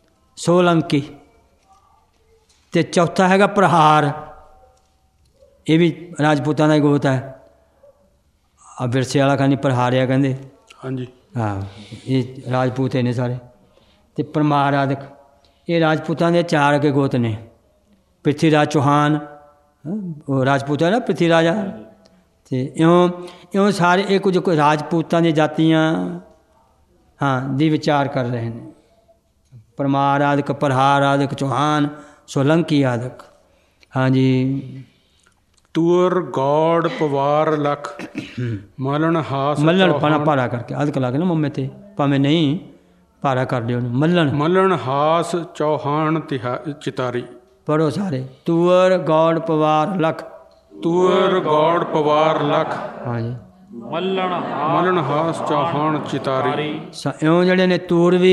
ਅਤੇ ਚੌਥਾ ਹੈਗਾ ਪ੍ਰਹਾਰ। ਇਹ ਵੀ ਰਾਜਪੂਤਾਂ ਦਾ ਹੀ ਗੋਤ ਹੈ। ਆ ਵਿਰਸੇ ਵਾਲਾ ਖਾਨੀ ਪ੍ਰਹਾਰਿਆ ਕਹਿੰਦੇ। ਹਾਂਜੀ, ਹਾਂ ਇਹ ਰਾਜਪੂਤ ਨੇ ਸਾਰੇ। ਅਤੇ ਪਰਮਾਰ ਆਦਿਕ ਇਹ ਰਾਜਪੂਤਾਂ ਦੇ 4 ਅੱਗੇ ਗੋਤ ਨੇ। ਪ੍ਰਿਥੀ ਰਾਜ ਚੌਹਾਨ ਉਹ ਰਾਜਪੂਤ ਹੈ ਨਾ, ਪ੍ਰਿਥੀ ਰਾਜਾ। ਅਤੇ ਇਉਂ ਸਾਰੇ ਇਹ ਕੁਝ ਰਾਜਪੂਤਾਂ ਦੀਆਂ ਜਾਤੀਆਂ ਦੀ ਵਿਚਾਰ ਕਰ ਰਹੇ ਨੇ। ਪਰਮਾਰ ਆਦਿਕ, ਪ੍ਰਹਾਰ ਆਦਿਕ, ਚੌਹਾਨ, ਸੋਲੰਕੀ ਆਦਿਕ। ਹਾਂਜੀ। ਤੂਰ ਗੌੜ ਪਵਾਰ ਲਖ ਮਲਣ ਹਾਸ ਮੱਲਣ ਪਾਣਾ ਭਾਰਾ ਕਰਕੇ ਅਦਕ ਲਾ ਕੇ ਨਾ ਮੰਮੇ 'ਤੇ ਭਾਵੇਂ ਨਹੀਂ ਭਾਰਾ ਕਰ ਦਿਓ ਉਹਨੂੰ। ਮੱਲਣ ਹਾਸ ਚੌਹਾਨ ਚਿਤਾਰੀ। ਪੜ੍ਹੋ ਸਾਰੇ। ਤੂਰ ਗੌੜ ਪਵਾਰ ਲਖ। ਤੂਰ ਗੌੜ ਪਵਾਰ ਲਖ। ਹਾਂਜੀ। ਮਲਣ ਹਾਸ ਚੌਹਾਨ ਚਿਤਾਰੀ। ਇਉਂ ਜਿਹੜੇ ਨੇ ਤੂਰ ਵੀ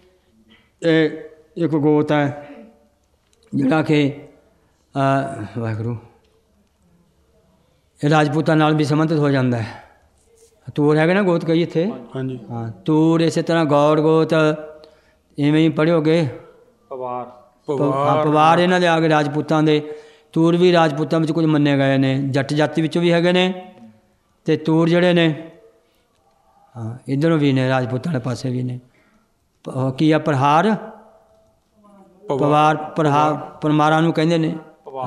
ਇੱਕ ਗੋਤ ਹੈ ਜਿਹੜਾ ਕਿ ਵਾਹਿਗੁਰੂ ਇਹ ਰਾਜਪੂਤਾਂ ਨਾਲ ਵੀ ਸੰਬੰਧਿਤ ਹੋ ਜਾਂਦਾ ਹੈ। ਤੂਰ ਹੈਗਾ ਨਾ ਗੋਤ ਕਈ ਇੱਥੇ। ਹਾਂਜੀ। ਹਾਂ ਤੂਰ ਇਸੇ ਤਰ੍ਹਾਂ ਗੌੜ ਗੋਤ ਇਵੇਂ ਹੀ ਪੜ੍ਹੋਗੇ। ਪਵਾਰ ਇਹਨਾਂ ਦੇ ਆ ਗਏ ਰਾਜਪੂਤਾਂ ਦੇ। ਤੂਰ ਵੀ ਰਾਜਪੂਤਾਂ ਵਿੱਚ ਕੁਝ ਮੰਨੇ ਗਏ ਨੇ। ਜੱਟ ਜਾਤੀ ਵਿੱਚੋਂ ਵੀ ਹੈਗੇ ਨੇ ਅਤੇ ਤੂਰ ਜਿਹੜੇ ਨੇ ਇੱਧਰੋਂ ਵੀ ਨੇ, ਰਾਜਪੂਤਾਂ ਵਾਲੇ ਪਾਸੇ ਵੀ ਨੇ। ਕੀ ਆ ਪ੍ਰਹਾਰ ਪਵਾਰ ਪਰਮਾਰਾਂ ਨੂੰ ਕਹਿੰਦੇ ਨੇ।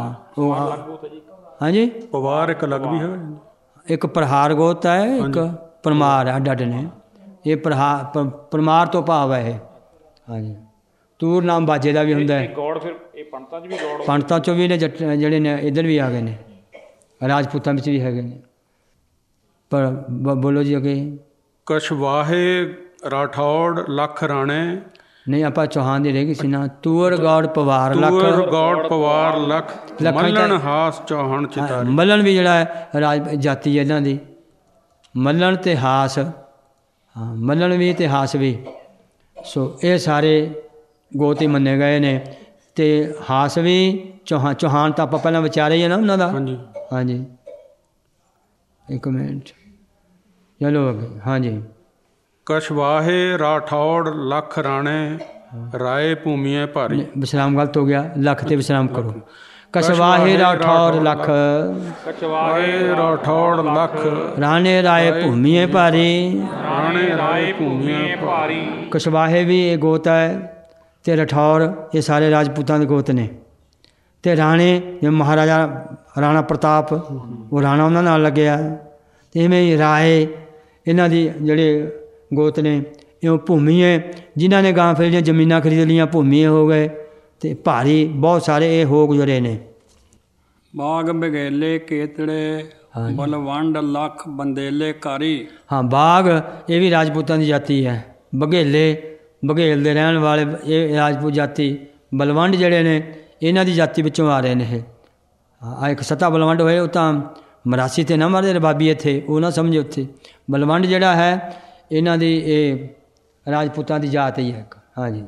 ਹਾਂਜੀ। ਪਵਾਰ ਇੱਕ ਅਲੱਗ ਵੀ ਹੈ। ਇੱਕ ਪ੍ਰਹਾਰ ਗੋਤ ਹੈ, ਇੱਕ ਪਰਮਾਰ ਹੈ, ਅੱਡ ਅੱਡ ਨੇ। ਇਹ ਪਰਮਾਰ ਤੋਂ ਭਾਵ ਹੈ ਇਹ। ਹਾਂਜੀ। ਤੂਰ ਨਾਮ ਬਾਜੇ ਦਾ ਵੀ ਹੁੰਦਾ ਹੈ। ਗੌੜ ਫਿਰ ਇਹ ਪੰਡਤਾਂ 'ਚ ਵੀ ਗੌੜ ਪੰਡਤਾਂ 'ਚੋਂ ਵੀ ਨੇ ਜੱਟ ਜਿਹੜੇ ਨੇ ਇੱਧਰ ਵੀ ਆ ਗਏ ਨੇ, ਰਾਜਪੂਤਾਂ ਵਿੱਚ ਵੀ ਹੈਗੇ ਨੇ। ਪਰ ਬੋਲੋ ਜੀ ਅੱਗੇ। ਕਛਵਾਹੇ ਰਾਠੌੜ ਲੱਖ ਰਾਣੇ। ਨਹੀਂ ਆਪਾਂ ਚੌਹਾਨ ਦੀ ਰਹਿ ਗਈ ਸੀ ਨਾ। ਤੂਰ ਗੌੜ ਪਵਾਰ ਲੱਖ। ਤੂਰ ਗੌੜ ਪਵਾਰ ਲੱਖ ਮੱਲਣ ਹਾਸ ਚੌਹਾਨ ਚਿਤਾਰੀ। ਮੱਲਣ ਵੀ ਜਿਹੜਾ ਹੈ ਰਾਜ ਜਾਤੀ ਹੈ ਇਹਨਾਂ ਦੀ। ਮੱਲਣ ਅਤੇ ਹਾਸ। ਮੱਲਣ ਵੀ ਅਤੇ ਹਾਸ ਵੀ। ਸੋ ਇਹ ਸਾਰੇ ਗੋਤ ਹੀ ਮੰਨੇ ਗਏ ਨੇ। ਅਤੇ ਹਾਸ ਵੀ ਚੌਹਾਨ ਤਾਂ ਆਪਾਂ ਪਹਿਲਾਂ ਵਿਚਾਰੇ ਹੀ ਹੈ ਨਾ ਉਹਨਾਂ ਦਾ। ਹਾਂਜੀ। ਹਾਂਜੀ ਇੱਕ ਮਿੰਟ ਚਲੋ ਅੱਗੇ। ਹਾਂਜੀ। ਕਛਵਾਹੇ ਰਾਠੌੜ ਲੱਖ ਰਾਣੇ ਰਾਏ ਭੂਮੀਏ ਭਾਰੀ। ਵਿਸ਼ਰਾਮ ਗਲਤ ਹੋ ਗਿਆ, ਲੱਖ ਤੇ ਵਿਸ਼ਰਾਮ ਕਰੋ। ਕਛਵਾਹੇ ਰਾਠੌੜ ਲੱਖ। ਕਛਵਾਹੇ ਰਾਠੌੜ ਲੱਖ ਰਾਣੇ ਰਾਏ ਭੂਮੀਏ ਭਾਰੀ। ਰਾਣੇ ਰਾਏ ਭੂਮੀਏ ਭਾਰੀ। ਕਛਵਾਹੇ ਵੀ ਇਹ ਗੋਤ ਹੈ ਅਤੇ ਰਾਠੌਰ ਇਹ ਸਾਰੇ ਰਾਜਪੂਤਾਂ ਦੇ ਗੋਤ ਨੇ। ਅਤੇ ਰਾਣੇ ਜਿਵੇਂ ਮਹਾਰਾਜਾ ਰਾਣਾ ਪ੍ਰਤਾਪ ਉਹ ਰਾਣਾ ਉਹਨਾਂ ਨਾਲ ਲੱਗਿਆ। ਅਤੇ ਇਵੇਂ ਹੀ ਰਾਏ ਇਹਨਾਂ ਦੀ ਜਿਹੜੇ ਗੋਤ ਨੇ। ਇਉਂ ਭੂਮੀਏ ਜਿਨ੍ਹਾਂ ਨੇ ਗਾਂ ਫਿਰ ਦੀਆਂ ਜ਼ਮੀਨਾਂ ਖਰੀਦ ਲਈਆਂ ਭੂਮੀਏ ਹੋ ਗਏ। ਅਤੇ ਭਾਰੀ ਬਹੁਤ ਸਾਰੇ ਇਹ ਹੋ ਗੁਜ਼ਰੇ ਨੇ। ਬਾਗ ਬਘੇਲੇ ਕੇਤੜੇ ਬਲਵੰਡ ਲੱਖ ਬੰਦੇਲੇ ਕਾਰੀ। ਹਾਂ ਬਾਗ ਇਹ ਵੀ ਰਾਜਪੂਤਾਂ ਦੀ ਜਾਤੀ ਹੈ। ਬਘੇਲ ਦੇ ਰਹਿਣ ਵਾਲੇ ਇਹ ਰਾਜਪੂਤ ਜਾਤੀ। ਬਲਵੰਡ ਜਿਹੜੇ ਨੇ ਇਹਨਾਂ ਦੀ ਜਾਤੀ ਵਿੱਚੋਂ ਆ ਰਹੇ ਨੇ ਇਹ। ਇੱਕ ਸੱਤਾ ਬਲਵੰਡ ਹੋਏ ਉਹ ਤਾਂ ਮਰਾਸੀ 'ਤੇ ਨਾ ਮਾਰਦੇ ਰਬਾਬੀ ਇੱਥੇ ਉਹ ਨਾ ਸਮਝੇ ਉੱਥੇ। ਬਲਵੰਡ ਜਿਹੜਾ ਹੈ ਇਹਨਾਂ ਦੀ ਇਹ ਰਾਜਪੂਤਾਂ ਦੀ ਜਾਤ ਹੀ ਹੈ ਇੱਕ। ਹਾਂਜੀ।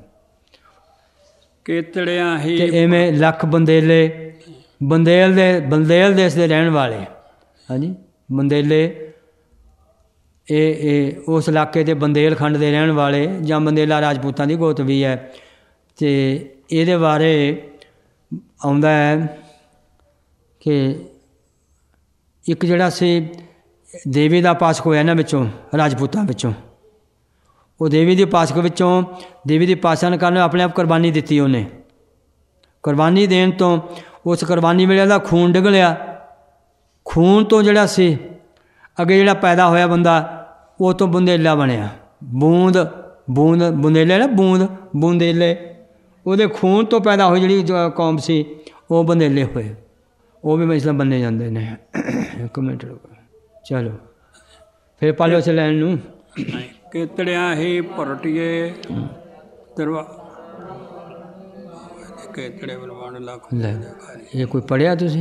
ਕੇਤੜਿਆਂ ਹੀ ਅਤੇ ਇਵੇਂ ਲੱਖ ਬੰਦੇਲੇ ਬੰਦੇਲ ਦੇਸ਼ ਦੇ ਰਹਿਣ ਵਾਲੇ। ਹਾਂਜੀ। ਬੰਦੇਲੇ ਇਹ ਉਸ ਇਲਾਕੇ ਦੇ ਬੰਦੇਲਖੰਡ ਦੇ ਰਹਿਣ ਵਾਲੇ ਜਾਂ ਬੰਦੇਲਾ ਰਾਜਪੂਤਾਂ ਦੀ ਗੋਤ ਵੀ ਹੈ। ਅਤੇ ਇਹਦੇ ਬਾਰੇ ਆਉਂਦਾ ਹੈ ਕਿ ਇੱਕ ਜਿਹੜਾ ਸੀ ਦੇਵੀ ਦਾ ਉਪਾਸਕ ਹੋਇਆ ਇਹਨਾਂ ਵਿੱਚੋਂ ਰਾਜਪੂਤਾਂ ਵਿੱਚੋਂ। ਉਹ ਦੇਵੀ ਦੀ ਉਪਾਸਕ ਵਿੱਚੋਂ ਦੇਵੀ ਦੀ ਉਪਾਸਨਾ ਕਰਨ ਆਪਣੇ ਆਪ ਕੁਰਬਾਨੀ ਦਿੱਤੀ ਉਹਨੇ। ਕੁਰਬਾਨੀ ਦੇਣ ਤੋਂ ਉਸ ਕੁਰਬਾਨੀ ਵੇਲੇ ਦਾ ਖੂਨ ਡਿਗਲਿਆ। ਖੂਨ ਤੋਂ ਜਿਹੜਾ ਸੀ ਅੱਗੇ ਜਿਹੜਾ ਪੈਦਾ ਹੋਇਆ ਬੰਦਾ ਉਹ ਤੋਂ ਬੰਦੇਲਾ ਬਣਿਆ। ਬੰਦੇਲੇ ਨਾ ਬੂੰਦੇਲੇ ਉਹਦੇ ਖੂਨ ਤੋਂ ਪੈਦਾ ਹੋਈ ਜਿਹੜੀ ਕੌਮ ਸੀ ਉਹ ਬੰਦੇਲੇ ਹੋਏ। ਉਹ ਵੀ ਮਸਲਾ ਬੰਨੇ ਜਾਂਦੇ ਨੇ। ਇੱਕ ਮਿੰਟ ਰੁਕੋ। ਚਲੋ ਫਿਰ ਪਾ ਲਿਓ ਉਸ ਲੈਣ ਨੂੰ। ਕੇਤੜਿਆਂ ਹੀ ਭਰਟੀਏ ਕੇਤੜੇ ਬਲਵੰਡ ਲੱਖ। ਇਹ ਕੋਈ ਪੜ੍ਹਿਆ ਤੁਸੀਂ?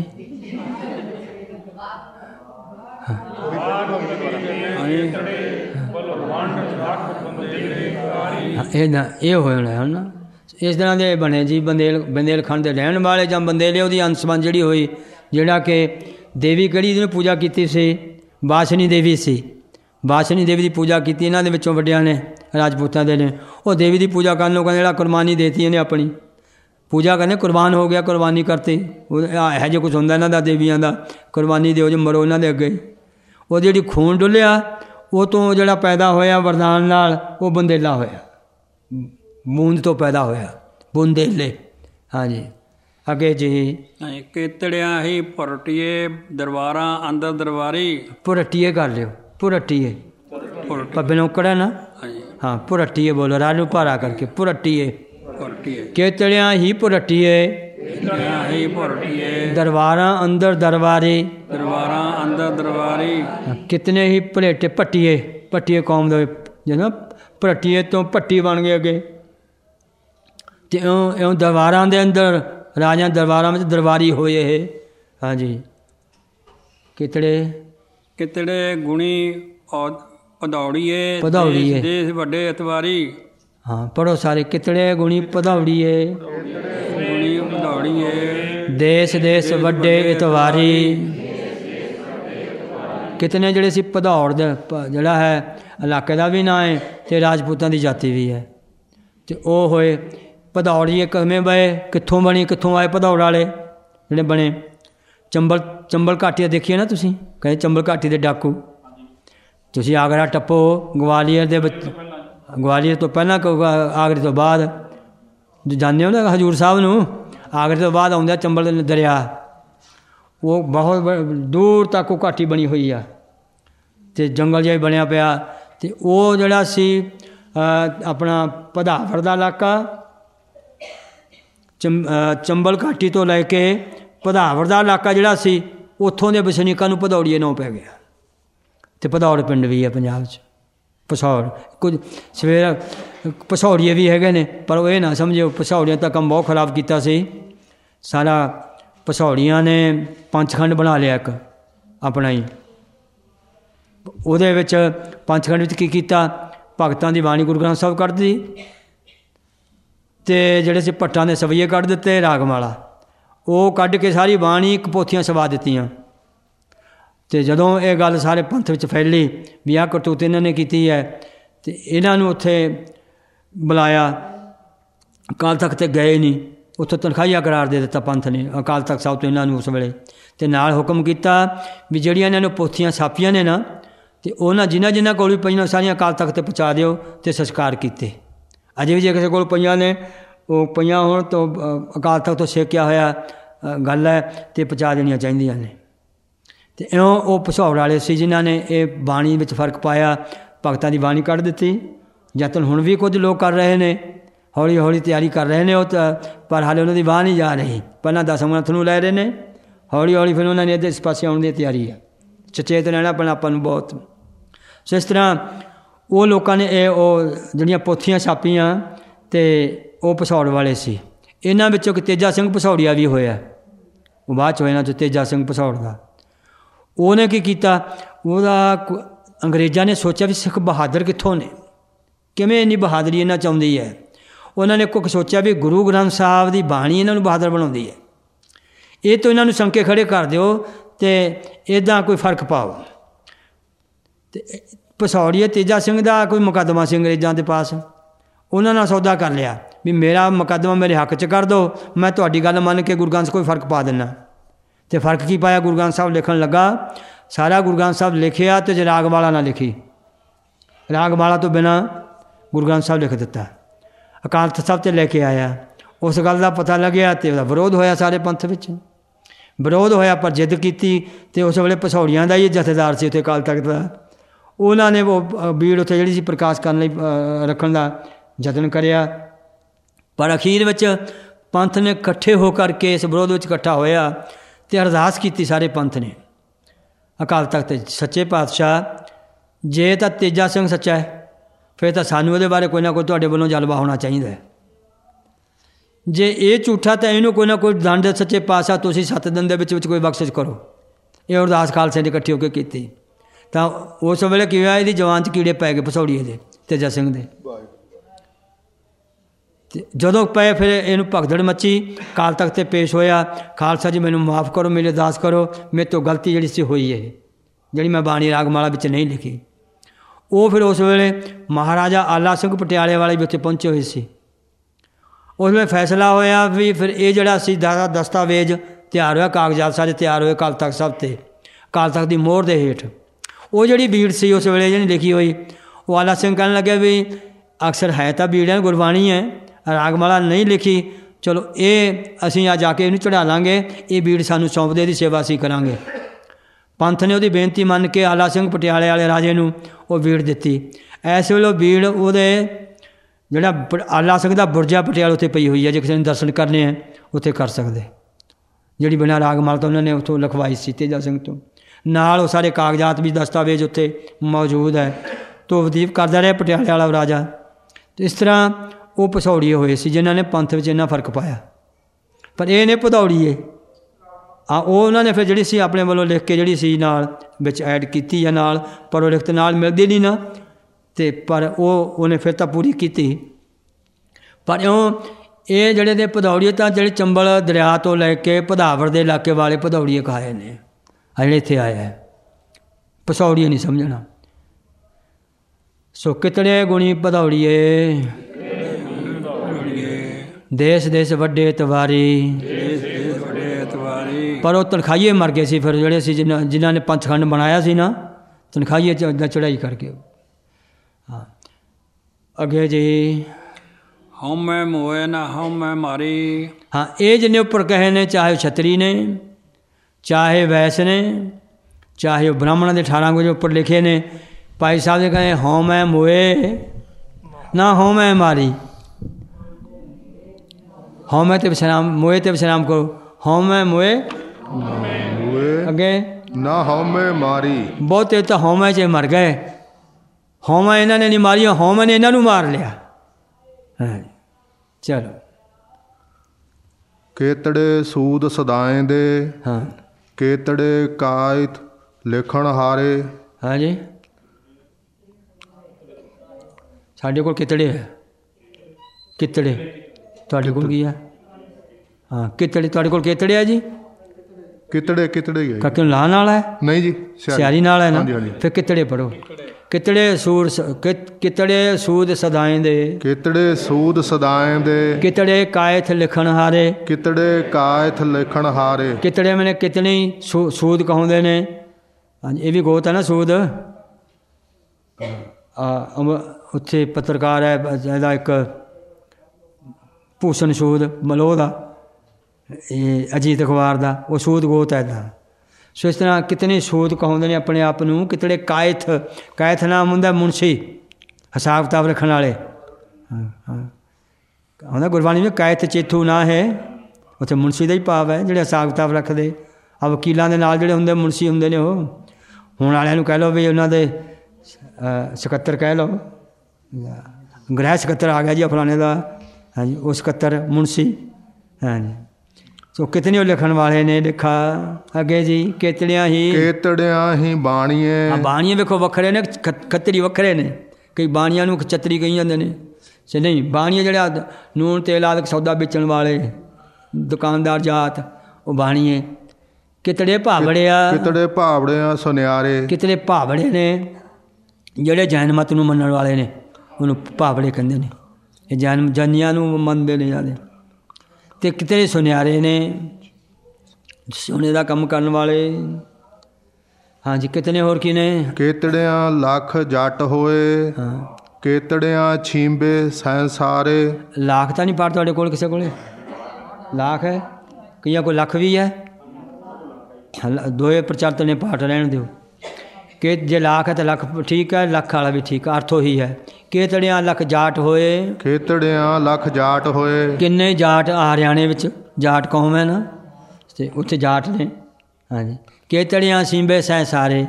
ਇਹ ਹੋਣਾ ਨਾ ਇਸ ਤਰ੍ਹਾਂ ਦੇ ਬਣੇ ਜੀ। ਬੰਦੇਲਖੰਡ ਦੇ ਰਹਿਣ ਵਾਲੇ ਜਾਂ ਬੰਦੇਲੇ ਉਹਦੀ ਅੰਸ਼ਬੰਦ ਜਿਹੜੀ ਹੋਈ ਜਿਹੜਾ ਕਿ ਦੇਵੀ ਕਿਹੜੀ ਇਹਦੀ ਪੂਜਾ ਕੀਤੀ ਸੀ? ਬਾਸ਼ਨੀ ਦੇਵੀ ਸੀ। ਬਾਸ਼ਨੀ ਦੇਵੀ ਦੀ ਪੂਜਾ ਕੀਤੀ ਇਹਨਾਂ ਦੇ ਵਿੱਚੋਂ ਵੱਡਿਆਂ ਨੇ ਰਾਜਪੂਤਾਂ ਦੇ ਨੇ। ਉਹ ਦੇਵੀ ਦੀ ਪੂਜਾ ਕਰਨ ਨੂੰ ਕਹਿੰਦੇ ਜਿਹੜਾ ਕੁਰਬਾਨੀ ਦੇਤੀ ਇਹਨੇ ਆਪਣੀ ਪੂਜਾ ਕਰਨੇ ਕੁਰਬਾਨ ਹੋ ਗਿਆ ਕੁਰਬਾਨੀ ਕਰਤੀ। ਉਹ ਇਹੋ ਜਿਹਾ ਕੁਛ ਹੁੰਦਾ ਇਹਨਾਂ ਦਾ ਦੇਵੀਆਂ ਦਾ। ਕੁਰਬਾਨੀ ਦਿਓ ਜੇ ਮਰੋ ਇਹਨਾਂ ਦੇ ਅੱਗੇ। ਉਹ ਜਿਹੜੀ ਖੂਨ ਡੁੱਲਿਆ ਉਹ ਤੋਂ ਜਿਹੜਾ ਪੈਦਾ ਹੋਇਆ ਵਰਦਾਨ ਨਾਲ ਉਹ ਬੰਦੇਲਾ ਹੋਇਆ, ਬੂੰਦ ਤੋਂ ਪੈਦਾ ਹੋਇਆ ਬੁੰਦੇਲੇ। ਹਾਂਜੀ ਅੱਗੇ ਜੀ। ਕੇਤੜਿਆਂ ਹੀ ਭੁਰਟੀਏ ਦਰਬਾਰਾਂ ਅੰਦਰ ਦਰਬਾਰੀ। ਭੁਰਟੀਏ ਕਰ ਲਿਓ, ਭੁਰਟੀਏ ਪੱਬੇ ਨੂੰ ਉਕੜਾ ਨਾ। ਹਾਂ ਭੁਰਟੀਏ ਬੋਲੋ, ਰਾਜ ਨੂੰ ਭਾਰਾ ਕਰਕੇ ਭੁਰਟੀਏ। ਕੇਤੜਿਆਂ ਹੀ ਭੁਰਟੀਏ ਦਰਬਾਰਾਂ ਅੰਦਰ ਦਰਬਾਰੀ। ਦਰਬਾਰਾਂ ਅੰਦਰ ਦਰਬਾਰੀ। ਕਿਤਨੇ ਹੀ ਭਲੇਟੇ ਭੱਟੀਏ, ਭੱਟੀਏ ਕੌਮ ਦੇ ਜਦੋਂ ਭੱਟੀਏ ਤੋਂ ਭੱਟੀ ਬਣ ਗਏ ਅੱਗੇ। ਅਤੇ ਇਉਂ ਦਰਬਾਰਾਂ ਦੇ ਅੰਦਰ ਰਾਜਿਆਂ ਦਰਬਾਰਾਂ ਵਿੱਚ ਦਰਬਾਰੀ ਹੋਏ ਇਹ। ਹਾਂਜੀ ਕਿਤੜੇ ਗੁਣੀ ਪਧੌੜੀਏ ਪਧੌੜੀਏ ਦੇਸ਼ ਵੱਡੇ ਇਤਵਾਰੀ। ਹਾਂ ਪੜ੍ਹੋ ਸਾਰੇ। ਕਿਤੜੇ ਗੁਣੀ ਪਧੌੜੀਏ ਗੁਣੀ ਪਧੌੜੀਏ ਦੇਸ਼ ਦੇਸ਼ ਵੱਡੇ ਇਤਵਾਰੀ। ਕਿਤਨੇ ਜਿਹੜੇ ਸੀ ਭਦੌੜ ਦਾ ਜਿਹੜਾ ਹੈ ਇਲਾਕੇ ਦਾ ਵੀ ਨਾਂ ਹੈ ਅਤੇ ਰਾਜਪੂਤਾਂ ਦੀ ਜਾਤੀ ਵੀ ਹੈ। ਅਤੇ ਉਹ ਹੋਏ ਭਦੌੜੀਏ। ਕਿਵੇਂ ਬਏ, ਕਿੱਥੋਂ ਬਣੀ, ਕਿੱਥੋਂ ਆਏ ਭਦੌੜ ਵਾਲੇ ਜਿਹੜੇ ਬਣੇ। ਚੰਬਲ ਘਾਟੀ ਦੇਖੀਏ ਨਾ ਤੁਸੀਂ, ਕਹਿੰਦੇ ਚੰਬਲ ਘਾਟੀ ਦੇ ਡਾਕੂ। ਤੁਸੀਂ ਆਗਰਾ ਟੱਪੋ, ਗਵਾਲੀਅਰ ਦੇ ਵਿੱਚ, ਗਵਾਲੀਅਰ ਤੋਂ ਪਹਿਲਾਂ ਆਗਰੇ ਤੋਂ ਬਾਅਦ ਜਾਂਦੇ ਹੋ ਨਾ ਹਜ਼ੂਰ ਸਾਹਿਬ ਨੂੰ, ਆਗਰੇ ਤੋਂ ਬਾਅਦ ਆਉਂਦਾ ਚੰਬਲ ਦਰਿਆ। ਉਹ ਬਹੁਤ ਦੂਰ ਤੱਕ ਉਹ ਘਾਟੀ ਬਣੀ ਹੋਈ ਆ ਅਤੇ ਜੰਗਲ ਜਿਹਾ ਬਣਿਆ ਪਿਆ। ਅਤੇ ਉਹ ਜਿਹੜਾ ਸੀ ਆਪਣਾ ਪਧਾਵਰ ਦਾ ਇਲਾਕਾ, ਚੰਬਲ ਘਾਟੀ ਤੋਂ ਲੈ ਕੇ ਪਧਾਵਰ ਦਾ ਇਲਾਕਾ ਜਿਹੜਾ ਸੀ, ਉੱਥੋਂ ਦੇ ਵਸਨੀਕਾਂ ਨੂੰ ਭਦੌੜੀਏ ਨਾਂ ਪੈ ਗਿਆ। ਅਤੇ ਭਦੌੜ ਪਿੰਡ ਵੀ ਹੈ ਪੰਜਾਬ 'ਚ। ਭਸੌੜ ਕੁਝ ਸਵੇਰ ਭਸੌੜੀਏ ਵੀ ਹੈਗੇ ਨੇ, ਪਰ ਉਹ ਇਹ ਨਾ ਸਮਝੋ ਭਸੌੜੀਆਂ ਤਾਂ ਕੰਮ ਬਹੁਤ ਖਰਾਬ ਕੀਤਾ ਸੀ ਸਾਰਾ। ਭਸੌੜੀਆਂ ਨੇ ਪੰਚਖੰਡ ਬਣਾ ਲਿਆ ਇੱਕ ਆਪਣਾ ਹੀ। ਉਹਦੇ ਵਿੱਚ ਪੰਚਖੰਡ ਵਿੱਚ ਕੀ ਕੀਤਾ, ਭਗਤਾਂ ਦੀ ਬਾਣੀ ਗੁਰੂ ਗ੍ਰੰਥ ਸਾਹਿਬ ਕੱਢ ਦਿੱਤੀ ਅਤੇ ਜਿਹੜੇ ਸੀ ਭੱਟਾਂ ਦੇ ਸਵਈਏ ਕੱਢ ਦਿੱਤੇ, ਰਾਗਮਾਲਾ ਉਹ ਕੱਢ ਕੇ ਸਾਰੀ ਬਾਣੀ ਕਪੋਥੀਆਂ ਸਵਾ ਦਿੱਤੀਆਂ। ਅਤੇ ਜਦੋਂ ਇਹ ਗੱਲ ਸਾਰੇ ਪੰਥ ਵਿੱਚ ਫੈਲੀ ਵੀ ਆਹ ਕਰਤੂਤ ਇਹਨਾਂ ਨੇ ਕੀਤੀ ਹੈ, ਅਤੇ ਇਹਨਾਂ ਨੂੰ ਉੱਥੇ ਬੁਲਾਇਆ। ਅਕਾਲ ਤਖਤ 'ਤੇ ਗਏ ਨਹੀਂ, ਉੱਥੇ ਤਨਖਾਹੀਆ ਕਰਾਰ ਦੇ ਦਿੱਤਾ ਪੰਥ ਨੇ ਅਕਾਲ ਤਖਤ ਸਾਹਿਬ ਤੋਂ ਇਹਨਾਂ ਨੂੰ ਉਸ ਵੇਲੇ। ਅਤੇ ਨਾਲ ਹੁਕਮ ਕੀਤਾ ਵੀ ਜਿਹੜੀਆਂ ਇਹਨਾਂ ਨੂੰ ਪੋਥੀਆਂ ਛਾਪੀਆਂ ਨੇ ਨਾ, ਅਤੇ ਉਹਨਾਂ ਜਿਨ੍ਹਾਂ ਕੋਲ ਵੀ ਪਈਆਂ ਸਾਰੀਆਂ ਅਕਾਲ ਤਖਤ 'ਤੇ ਪਹੁੰਚਾ ਦਿਓ ਅਤੇ ਸੰਸਕਾਰ ਕੀਤੇ। ਅਜੇ ਵੀ ਜੇ ਕਿਸੇ ਕੋਲ ਪਈਆਂ ਨੇ, ਉਹ ਪਈਆਂ ਹੋਣ ਤੋਂ ਅਕਾਲ ਤਖਤ ਤੋਂ ਛੇਕਿਆ ਹੋਇਆ ਗੱਲ ਹੈ ਅਤੇ ਪਹੁੰਚਾ ਦੇਣੀਆਂ ਚਾਹੀਦੀਆਂ ਨੇ। ਅਤੇ ਇਉਂ ਉਹ ਭਸੌੜ ਵਾਲੇ ਸੀ ਜਿਨ੍ਹਾਂ ਨੇ ਇਹ ਬਾਣੀ ਵਿੱਚ ਫਰਕ ਪਾਇਆ, ਭਗਤਾਂ ਦੀ ਬਾਣੀ ਕੱਢ ਦਿੱਤੀ। ਯਤਨ ਹੁਣ ਵੀ ਕੁਝ ਲੋਕ ਕਰ ਰਹੇ ਨੇ, ਹੌਲੀ ਹੌਲੀ ਤਿਆਰੀ ਕਰ ਰਹੇ ਨੇ ਉਹ ਤਾਂ, ਪਰ ਹਾਲੇ ਉਹਨਾਂ ਦੀ ਬਾਂਹ ਨਹੀਂ ਜਾ ਰਹੀ। ਪਹਿਲਾਂ 10 ਗ੍ਰੰਥ ਨੂੰ ਲੈ ਰਹੇ ਨੇ, ਹੌਲੀ ਹੌਲੀ ਫਿਰ ਉਹਨਾਂ ਨੇ ਇੱਧਰ ਇਸ ਪਾਸੇ ਆਉਣ ਦੀ ਤਿਆਰੀ ਹੈ। ਸੁਚੇਤ ਰਹਿਣਾ ਪੈਣਾ ਆਪਾਂ ਨੂੰ ਬਹੁਤ। ਸੋ ਇਸ ਤਰ੍ਹਾਂ ਉਹ ਲੋਕਾਂ ਨੇ ਉਹ ਜਿਹੜੀਆਂ ਪੋਥੀਆਂ ਛਾਪੀਆਂ ਅਤੇ ਉਹ ਭਸੌੜ ਵਾਲੇ ਸੀ। ਇਹਨਾਂ ਵਿੱਚੋਂ ਇੱਕ ਤੇਜਾ ਸਿੰਘ ਭਸੌੜੀਆ ਵੀ ਹੋਇਆ, ਉਹ ਬਾਅਦ 'ਚ ਹੋਇਆ ਨਾ ਜੋ ਤੇਜਾ ਸਿੰਘ ਭਸੌੜ ਦਾ। ਉਹਨੇ ਕੀ ਕੀਤਾ, ਉਹਦਾ ਅੰਗਰੇਜ਼ਾਂ ਨੇ ਸੋਚਿਆ ਵੀ ਸਿੱਖ ਬਹਾਦਰ ਕਿੱਥੋਂ ਨੇ, ਕਿਵੇਂ ਇੰਨੀ ਬਹਾਦਰੀ ਇਹਨਾਂ 'ਚ ਆਉਂਦੀ ਹੈ। ਉਹਨਾਂ ਨੇ ਕੁਝ ਸੋਚਿਆ ਵੀ ਗੁਰੂ ਗ੍ਰੰਥ ਸਾਹਿਬ ਦੀ ਬਾਣੀ ਇਹਨਾਂ ਨੂੰ ਬਹਾਦਰ ਬਣਾਉਂਦੀ ਹੈ, ਇਹ ਤੋਂ ਇਹਨਾਂ ਨੂੰ ਸੰਕੇ ਖੜੇ ਕਰ ਦਿਓ ਅਤੇ ਇੱਦਾਂ ਕੋਈ ਫਰਕ ਪਾਓ। ਅਤੇ ਭਸੌੜੀਏ ਤੇਜਾ ਸਿੰਘ ਦਾ ਕੋਈ ਮੁਕੱਦਮਾ ਸੀ ਅੰਗਰੇਜ਼ਾਂ ਦੇ ਪਾਸ, ਉਹਨਾਂ ਨਾਲ ਸੌਦਾ ਕਰ ਲਿਆ ਵੀ ਮੇਰਾ ਮੁਕੱਦਮਾ ਮੇਰੇ ਹੱਕ 'ਚ ਕਰ ਦਿਓ, ਮੈਂ ਤੁਹਾਡੀ ਗੱਲ ਮੰਨ ਕੇ ਗੁਰੂ ਗ੍ਰੰਥ 'ਚ ਕੋਈ ਫਰਕ ਪਾ ਦਿੰਦਾ। ਅਤੇ ਫਰਕ ਕੀ ਪਾਇਆ, ਗੁਰੂ ਗ੍ਰੰਥ ਸਾਹਿਬ ਲਿਖਣ ਲੱਗਾ, ਸਾਰਾ ਗੁਰੂ ਗ੍ਰੰਥ ਸਾਹਿਬ ਲਿਖਿਆ ਅਤੇ ਜੇ ਰਾਗਮਾਲਾ ਨਾ ਲਿਖੀ, ਰਾਗਮਾਲਾ ਤੋਂ ਬਿਨਾਂ ਗੁਰੂ ਗ੍ਰੰਥ ਸਾਹਿਬ ਲਿਖ ਦਿੱਤਾ। ਅਕਾਲ ਤਖਤ ਸਾਹਿਬ 'ਤੇ ਲੈ ਕੇ ਆਇਆ। ਉਸ ਗੱਲ ਦਾ ਪਤਾ ਲੱਗਿਆ ਅਤੇ ਉਹਦਾ ਵਿਰੋਧ ਹੋਇਆ, ਸਾਰੇ ਪੰਥ ਵਿੱਚ ਵਿਰੋਧ ਹੋਇਆ, ਪਰ ਜਿੱਦ ਕੀਤੀ। ਅਤੇ ਉਸ ਵੇਲੇ ਭਸੌੜੀਆਂ ਦਾ ਹੀ ਜਥੇਦਾਰ ਸੀ ਉੱਥੇ ਅਕਾਲ ਤਖਤ ਦਾ, ਉਹਨਾਂ ਨੇ ਉਹ ਬੀੜ ਉੱਥੇ ਜਿਹੜੀ ਸੀ ਪ੍ਰਕਾਸ਼ ਕਰਨ ਲਈ ਰੱਖਣ ਦਾ ਯਤਨ ਕਰਿਆ। ਪਰ ਅਖੀਰ ਵਿੱਚ ਪੰਥ ਨੇ ਇਕੱਠੇ ਹੋ ਕਰਕੇ ਇਸ ਵਿਰੋਧ ਵਿੱਚ ਇਕੱਠਾ ਹੋਇਆ ਅਤੇ ਅਰਦਾਸ ਕੀਤੀ ਸਾਰੇ ਪੰਥ ਨੇ ਅਕਾਲ ਤਖਤ 'ਤੇ, ਸੱਚੇ ਪਾਤਸ਼ਾਹ ਜੇ ਤਾਂ ਤੇਜਾ ਸਿੰਘ ਸੱਚਾ ਹੈ ਫਿਰ ਤਾਂ ਸਾਨੂੰ ਇਹਦੇ ਬਾਰੇ ਕੋਈ ਨਾ ਕੋਈ ਤੁਹਾਡੇ ਵੱਲੋਂ ਜਲਵਾ ਹੋਣਾ ਚਾਹੀਦਾ ਹੈ, ਜੇ ਇਹ ਝੂਠਾ ਤਾਂ ਇਹਨੂੰ ਕੋਈ ਨਾ ਕੋਈ ਦੰਡ ਸੱਚੇ ਪਾਤਸ਼ਾਹ ਤੁਸੀਂ 7 ਦਿਨ ਦੇ ਵਿੱਚ ਕੋਈ ਬਖਸ਼ਿਸ਼ ਕਰੋ। ਇਹ ਅਰਦਾਸ ਖਾਲਸੇ ਨੇ ਇਕੱਠੀ ਹੋ ਕੇ ਕੀਤੀ। ਤਾਂ ਉਸ ਵੇਲੇ ਕੀ ਹੋਇਆ, ਇਹਦੀ ਜਵਾਨ 'ਚ ਕੀੜੇ ਪੈ ਗਏ ਭਸੌੜੀਏ ਦੇ, ਤੇਜਾ ਸਿੰਘ ਦੇ। ਅਤੇ ਜਦੋਂ ਪਏ ਫਿਰ ਇਹਨੂੰ ਭਗਦੜ ਮੱਚੀ, ਅਕਾਲ ਤਖਤ 'ਤੇ ਪੇਸ਼ ਹੋਇਆ, ਖਾਲਸਾ ਜੀ ਮੈਨੂੰ ਮਾफ़ ਕਰੋ, ਮੇਰੀ ਅਰਦਾਸ ਕਰੋ, ਮੇਰੇ ਤੋਂ ਗਲਤੀ ਜਿਹੜੀ ਸੀ ਹੋਈ ਹੈ, ਜਿਹੜੀ ਮੈਂ ਬਾਣੀ ਰਾਗਮਾਲਾ ਵਿੱਚ ਨਹੀਂ ਲਿਖੀ। ਉਹ ਫਿਰ ਉਸ ਵੇਲੇ ਮਹਾਰਾਜਾ ਆਲਾ ਸਿੰਘ ਪਟਿਆਲੇ ਵਾਲੇ ਵੀ ਉੱਥੇ ਪਹੁੰਚੇ ਹੋਏ ਸੀ। ਉਸ ਵੇਲੇ ਫੈਸਲਾ ਹੋਇਆ ਵੀ ਫਿਰ ਇਹ ਜਿਹੜਾ ਸੀ ਦਸਤਾਵੇਜ਼ ਤਿਆਰ ਹੋਇਆ, ਕਾਗਜ਼ਾਤ ਸਾਰੇ ਤਿਆਰ ਹੋਏ ਅਕਾਲ ਤਖਤ ਸਾਹਿਬ 'ਤੇ, ਅਕਾਲ ਤਖਤ ਦੀ ਮੋਹਰ ਦੇ ਹੇਠ। ਉਹ ਜਿਹੜੀ ਬੀੜ ਸੀ ਉਸ ਵੇਲੇ ਜਿਹੜੀ ਲਿਖੀ ਹੋਈ, ਉਹ ਆਲਾ ਸਿੰਘ ਕਹਿਣ ਲੱਗੇ ਵੀ ਅਕਸਰ ਹੈ ਤਾਂ ਬੀੜ ਹੈ, ਗੁਰਬਾਣੀ ਹੈ, ਰਾਗਮਾਲਾ ਨਹੀਂ ਲਿਖੀ, ਚਲੋ ਇਹ ਅਸੀਂ ਆ ਜਾ ਕੇ ਇਹਨੂੰ ਚੜ੍ਹਾ ਲਾਂਗੇ, ਇਹ ਬੀੜ ਸਾਨੂੰ ਸੌਂਪ ਦੇ, ਇਹਦੀ ਸੇਵਾ ਅਸੀਂ ਕਰਾਂਗੇ। ਪੰਥ ਨੇ ਉਹਦੀ ਬੇਨਤੀ ਮੰਨ ਕੇ ਆਲਾ ਸਿੰਘ ਪਟਿਆਲੇ ਵਾਲੇ ਰਾਜੇ ਨੂੰ ਉਹ ਬੀੜ ਦਿੱਤੀ। ਇਸ ਵੇਲੇ ਉਹ ਬੀੜ ਉਹਦੇ ਜਿਹੜਾ ਆਲਾ ਸਿੰਘ ਦਾ ਬੁਰਜਾ ਪਟਿਆਲੇ ਉੱਥੇ ਪਈ ਹੋਈ ਹੈ, ਜੇ ਕਿਸੇ ਨੇ ਦਰਸ਼ਨ ਕਰਨੇ ਹੈ ਉੱਥੇ ਕਰ ਸਕਦੇ, ਜਿਹੜੀ ਬਿਨਾਂ ਰਾਗਮਾਲਾ ਤੋਂ ਉਹਨਾਂ ਨੇ ਉੱਥੋਂ ਲਿਖਵਾਈ ਸੀ ਤੇਜਾ ਸਿੰਘ ਤੋਂ। ਨਾਲ ਉਹ ਸਾਰੇ ਕਾਗਜ਼ਾਤ ਵੀ ਦਸਤਾਵੇਜ਼ ਉੱਥੇ ਮੌਜੂਦ ਹੈ। ਤੋਂ ਵਦੀਪ ਕਰਦਾ ਰਿਹਾ ਪਟਿਆਲੇ ਵਾਲਾ ਰਾਜਾ। ਅਤੇ ਇਸ ਤਰ੍ਹਾਂ ਉਹ ਭਸੌੜੀਏ ਹੋਏ ਸੀ ਜਿਨ੍ਹਾਂ ਨੇ ਪੰਥ ਵਿੱਚ ਇੰਨਾ ਫਰਕ ਪਾਇਆ। ਪਰ ਇਹ ਨੇ ਭਦੌੜੀਏ ਉਹ ਉਹਨਾਂ ਨੇ ਫਿਰ ਜਿਹੜੀ ਸੀ ਆਪਣੇ ਵੱਲੋਂ ਲਿਖ ਕੇ ਜਿਹੜੀ ਸੀ ਨਾਲ ਵਿੱਚ ਐਡ ਕੀਤੀ ਹੈ ਨਾਲ, ਪਰ ਉਹ ਲਿਖਤ ਨਾਲ ਮਿਲਦੀ ਨਹੀਂ ਨਾ, ਅਤੇ ਪਰ ਉਹਨੇ ਫਿਰ ਤਾਂ ਪੂਰੀ ਕੀਤੀ। ਪਰ ਇਹ ਜਿਹੜੇ ਨੇ ਭਦੌੜੀਏ ਤਾਂ ਜਿਹੜੇ ਚੰਬਲ ਦਰਿਆ ਤੋਂ ਲੈ ਕੇ ਭਦਾਵਰ ਦੇ ਇਲਾਕੇ ਵਾਲੇ ਭਦੌੜੀਏ ਕਹਾਏ ਨੇ, ਜਿਹੜੇ ਇੱਥੇ ਆਏ ਹੈ, ਭਸੌੜੀਏ ਨਹੀਂ ਸਮਝਣਾ। ਸੋ ਕਿਤੜੇ ਗੁਣੀ ਭਦੌੜੀਏ, ਦੇਸ ਦੇਸ ਵੱਡੇ ਤਵਾਰੀ, ਪਰ ਉਹ ਤਨਖਾਹੀਏ ਮਰ ਗਏ ਸੀ ਫਿਰ ਜਿਹੜੇ ਸੀ ਜਿਨ੍ਹਾਂ ਨੇ ਪੰਥਖੰਡ ਬਣਾਇਆ ਸੀ ਨਾ, ਤਨਖਾਹੀਏ ਚੜ੍ਹਾਈ ਕਰਕੇ। ਹਾਂ ਅੱਗੇ ਜੀ, ਹਉਮੈ ਮੋਏ ਨਾ ਹਉਮੈ ਮਾਰੀ। ਹਾਂ ਇਹ ਜਿੰਨੇ ਉੱਪਰ ਕਹੇ ਨੇ, ਚਾਹੇ ਛਤਰੀ ਨੇ, ਚਾਹੇ ਵੈਸ ਨੇ, ਚਾਹੇ ਉਹ ਬ੍ਰਾਹਮਣਾਂ ਦੇ 18 ਵਜੇ ਉੱਪਰ ਲਿਖੇ ਨੇ, ਭਾਈ ਸਾਹਿਬ ਨੇ ਕਹੇ ਹਉਮੈ ਮੋਏ ਨਾ ਹਉਮੈ ਮਾਰੀ। ਹਉਮੈ ਤੇ ਵਿਸ਼ਰਾਮ, ਮੋਏ ਤੇ ਵਿਸ਼ਰਾਮ ਕਰੋ। ਹਉਮੈ ਮੋਏ ਅੱਗੇ ਨਾ ਹਉਮੈ ਮਾਰੀ। ਬਹੁਤੇ ਤਾਂ ਹਉਮੈ 'ਚ ਮਰ ਗਏ। ਹਉਮੈ ਇਹਨਾਂ ਨੇ ਨਹੀਂ ਮਾਰੀ, ਹਉਮੈ ਨੇ ਇਹਨਾਂ ਨੂੰ ਮਾਰ ਲਿਆ। ਚਲੋ ਕੇਤੜੇ ਸੂਦ ਸਦਾਏ ਦੇ, ਹਾਂ ਕੇਤੜੇ ਕਾਇਤ ਲਿਖਣ ਹਾਰੇ। ਹਾਂਜੀ ਸਾਡੇ ਕੋਲ ਕਿਤੜੇ ਹੈ, ਕਿਤੜੇ ਤੁਹਾਡੇ ਕੋਲ ਕੀ ਹੈ? ਹਾਂ ਕਿਤੜੇ ਤੁਹਾਡੇ ਕੋਲ ਕਿਤੜੇ ਹੈ ਜੀ? ਕਿਤੜੇ ਕਿਤੜੇ ਹੀ ਹੈ ਕਾਕੇ ਨੂੰ ਲਾ ਨਾਲ ਹੈ? ਨਹੀਂ ਜੀ ਸਿਆਰੀ ਨਾਲ ਹੈ ਨਾ। ਹਾਂਜੀ ਹਾਂਜੀ। ਫਿਰ ਕਿਤੜੇ ਪੜੋ। ਕਿਤੜੇ ਸੂਰ ਕਿਤੜੇ ਸੂਦ ਸਦਾਏ ਦੇ, ਕਿਤੜੇ ਸੂਦ ਸਦਾਏ ਦੇ, ਕਿਤੜੇ ਕਾਇਥ ਲਿਖਣ ਹਾਰੇ। ਕਿਤੜੇ ਕਾਇਥ ਲਿਖਣ ਹਾਰੇ। ਕਿਤੜੇ ਮੈਨੇ ਕਿਤਨੀ ਸੂਦ ਕਹਾਉਂਦੇ ਨੇ। ਹਾਂਜੀ ਇਹ ਵੀ ਗੋਤ ਹੈ ਨਾ ਸੂਦ। ਉੱਥੇ ਪੱਤਰਕਾਰ ਹੈ ਇਹਦਾ ਇੱਕ ਭੂਸ਼ਣ ਸੂਦ ਮਲੋਹ ਦਾ, ਇਹ ਅਜੀਤ ਅਖਬਾਰ ਦਾ, ਉਹ ਸੂਦ ਗੋਤ ਹੈ ਇੱਦਾਂ। ਸੋ ਇਸ ਤਰ੍ਹਾਂ ਕਿਤਨੇ ਸੂਦ ਕਹਾਉਂਦੇ ਨੇ ਆਪਣੇ ਆਪ ਨੂੰ। ਕਿਤੜੇ ਕਾਇਥ, ਕਾਇਥ ਨਾਮ ਹੁੰਦਾ ਮੁਨਸ਼ੀ, ਹਿਸਾਬ ਕਿਤਾਬ ਰੱਖਣ ਵਾਲੇ। ਹੁੰਦਾ ਗੁਰਬਾਣੀ ਵਿੱਚ ਕਾਇਥ ਚੇਥੂ ਨਾ ਹੈ, ਉੱਥੇ ਮੁਨਸ਼ੀ ਦਾ ਹੀ ਭਾਵ ਹੈ ਜਿਹੜੇ ਹਿਸਾਬ ਕਿਤਾਬ ਰੱਖਦੇ। ਆ ਵਕੀਲਾਂ ਦੇ ਨਾਲ ਜਿਹੜੇ ਹੁੰਦੇ ਮੁਨਸ਼ੀ ਹੁੰਦੇ ਨੇ, ਉਹ ਹੁਣ ਵਾਲਿਆਂ ਨੂੰ ਕਹਿ ਲਓ ਵੀ ਉਹਨਾਂ ਦੇ ਸਕੱਤਰ ਕਹਿ ਲਓ, ਗ੍ਰਹਿ ਸਕੱਤਰ ਆ ਗਿਆ ਜੀ ਫਲਾਣੇ ਦਾ, ਹਾਂਜੀ ਉਹ ਸਕੱਤਰ ਮੁਨਸ਼ੀ। ਹਾਂਜੀ ਸੋ ਕਿਤਨੇ ਉਹ ਲਿਖਣ ਵਾਲੇ ਨੇ ਲਿਖਾ। ਅੱਗੇ ਜੀ ਕੇਤੜਿਆਂ ਹੀ ਬਾਣੀਏ। ਹਾਂ ਬਾਣੀਏ ਵੇਖੋ ਵੱਖਰੇ ਨੇ, ਖੱਤਰੀ ਵੱਖਰੇ ਨੇ। ਕਈ ਬਾਣੀਆਂ ਨੂੰ ਚਤਰੀ ਕਹੀ ਜਾਂਦੇ ਨੇ, ਸੇ ਨਹੀਂ ਬਾਣੀਏ ਜਿਹੜਾ ਨੂਣ ਤੇਲ ਆਦਿ ਸੌਦਾ ਵੇਚਣ ਵਾਲੇ ਦੁਕਾਨਦਾਰ ਜਾਤ, ਉਹ ਬਾਣੀਏ। ਕਿਤੜੇ ਭਾਵੜੇ ਆ, ਕਿਤੜੇ ਭਾਵੜੇ ਆ ਸੁਨਿਆਰੇ। ਕਿਤੜੇ ਭਾਵੜੇ ਨੇ ਜਿਹੜੇ ਜੈਨ ਮਤ ਨੂੰ ਮੰਨਣ ਵਾਲੇ ਨੇ, ਉਹਨੂੰ ਭਾਵੜੇ ਕਹਿੰਦੇ ਨੇ। ਇਹ ਜਾਨੀਆਂ ਨੂੰ ਮੰਨਦੇ ਨੇ ਜ਼ਿਆਦਾ। ਅਤੇ ਕਿਤਨੇ ਸੁਨਿਆਰੇ ਨੇ, ਸੋਨੇ ਦਾ ਕੰਮ ਕਰਨ ਵਾਲੇ। ਹਾਂਜੀ ਕਿਤਨੇ ਹੋਰ ਕੀ ਨੇ? ਕੇਤੜਿਆਂ ਲੱਖ ਜੱਟ ਹੋਏ। ਹਾਂ ਕੇਤੜਿਆਂ ਛੀਂਬੇ ਸੰਸਾਰੇ। ਲੱਖ ਤਾਂ ਨਹੀਂ ਪਾਠ ਤੁਹਾਡੇ ਕੋਲ ਕਿਸੇ ਕੋਲ? ਲੱਖ ਹੈ, ਕਈਆਂ ਕੋਲ ਲੱਖ ਵੀ ਹੈ। ਦੋਏ ਪ੍ਰਚਲਿਤ ਨੇ, ਪਾਠ ਰਹਿਣ ਦਿਓ। ਕਿ ਜੇ ਲੱਖ ਹੈ ਤਾਂ ਲੱਖ ਠੀਕ ਹੈ, ਲੱਖ ਵਾਲਾ ਵੀ ਠੀਕ ਹੈ, ਅਰਥ ਉਹੀ ਹੈ। ਕੇਤੜਿਆਂ ਲੱਖ ਜਾਟ ਹੋਏ। ਕੇਤੜਿਆਂ ਲੱਖ ਜਾਟ ਹੋਏ। ਕਿੰਨੇ ਜਾਟ ਹਰਿਆਣੇ ਵਿੱਚ ਜਾਟ ਕੌਮ ਹੈ ਨਾ, ਅਤੇ ਉੱਥੇ ਜਾਟ ਨੇ। ਹਾਂਜੀ ਕੇਤੜਿਆਂ ਸਿੰਬੇ ਸਹਿ ਸਾਰੇ,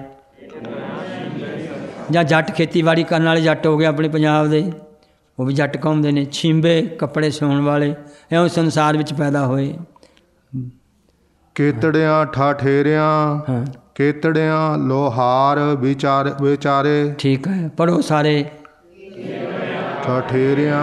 ਜਾਂ ਜੱਟ ਖੇਤੀਬਾੜੀ ਕਰਨ ਵਾਲੇ ਜੱਟ ਹੋ ਗਏ ਆਪਣੇ ਪੰਜਾਬ ਦੇ, ਉਹ ਵੀ ਜੱਟ ਕੌਮ ਦੇ ਨੇ। ਛਿੰਬੇ ਕੱਪੜੇ ਸਿਉਣ ਵਾਲੇ, ਇਉਂ ਸੰਸਾਰ ਵਿੱਚ ਪੈਦਾ ਹੋਏ। ਕੇਤੜਿਆਂ ਠਾਠੇਰਿਆਂ। ਹਾਂ ਕੇਤੜਿਆਂ ਲੋਹਾਰ ਵਿਚਾਰੇ। ਠੀਕ ਹੈ ਪੜ੍ਹੋ ਸਾਰੇ। ਠਾਠੇਰਿਆਂ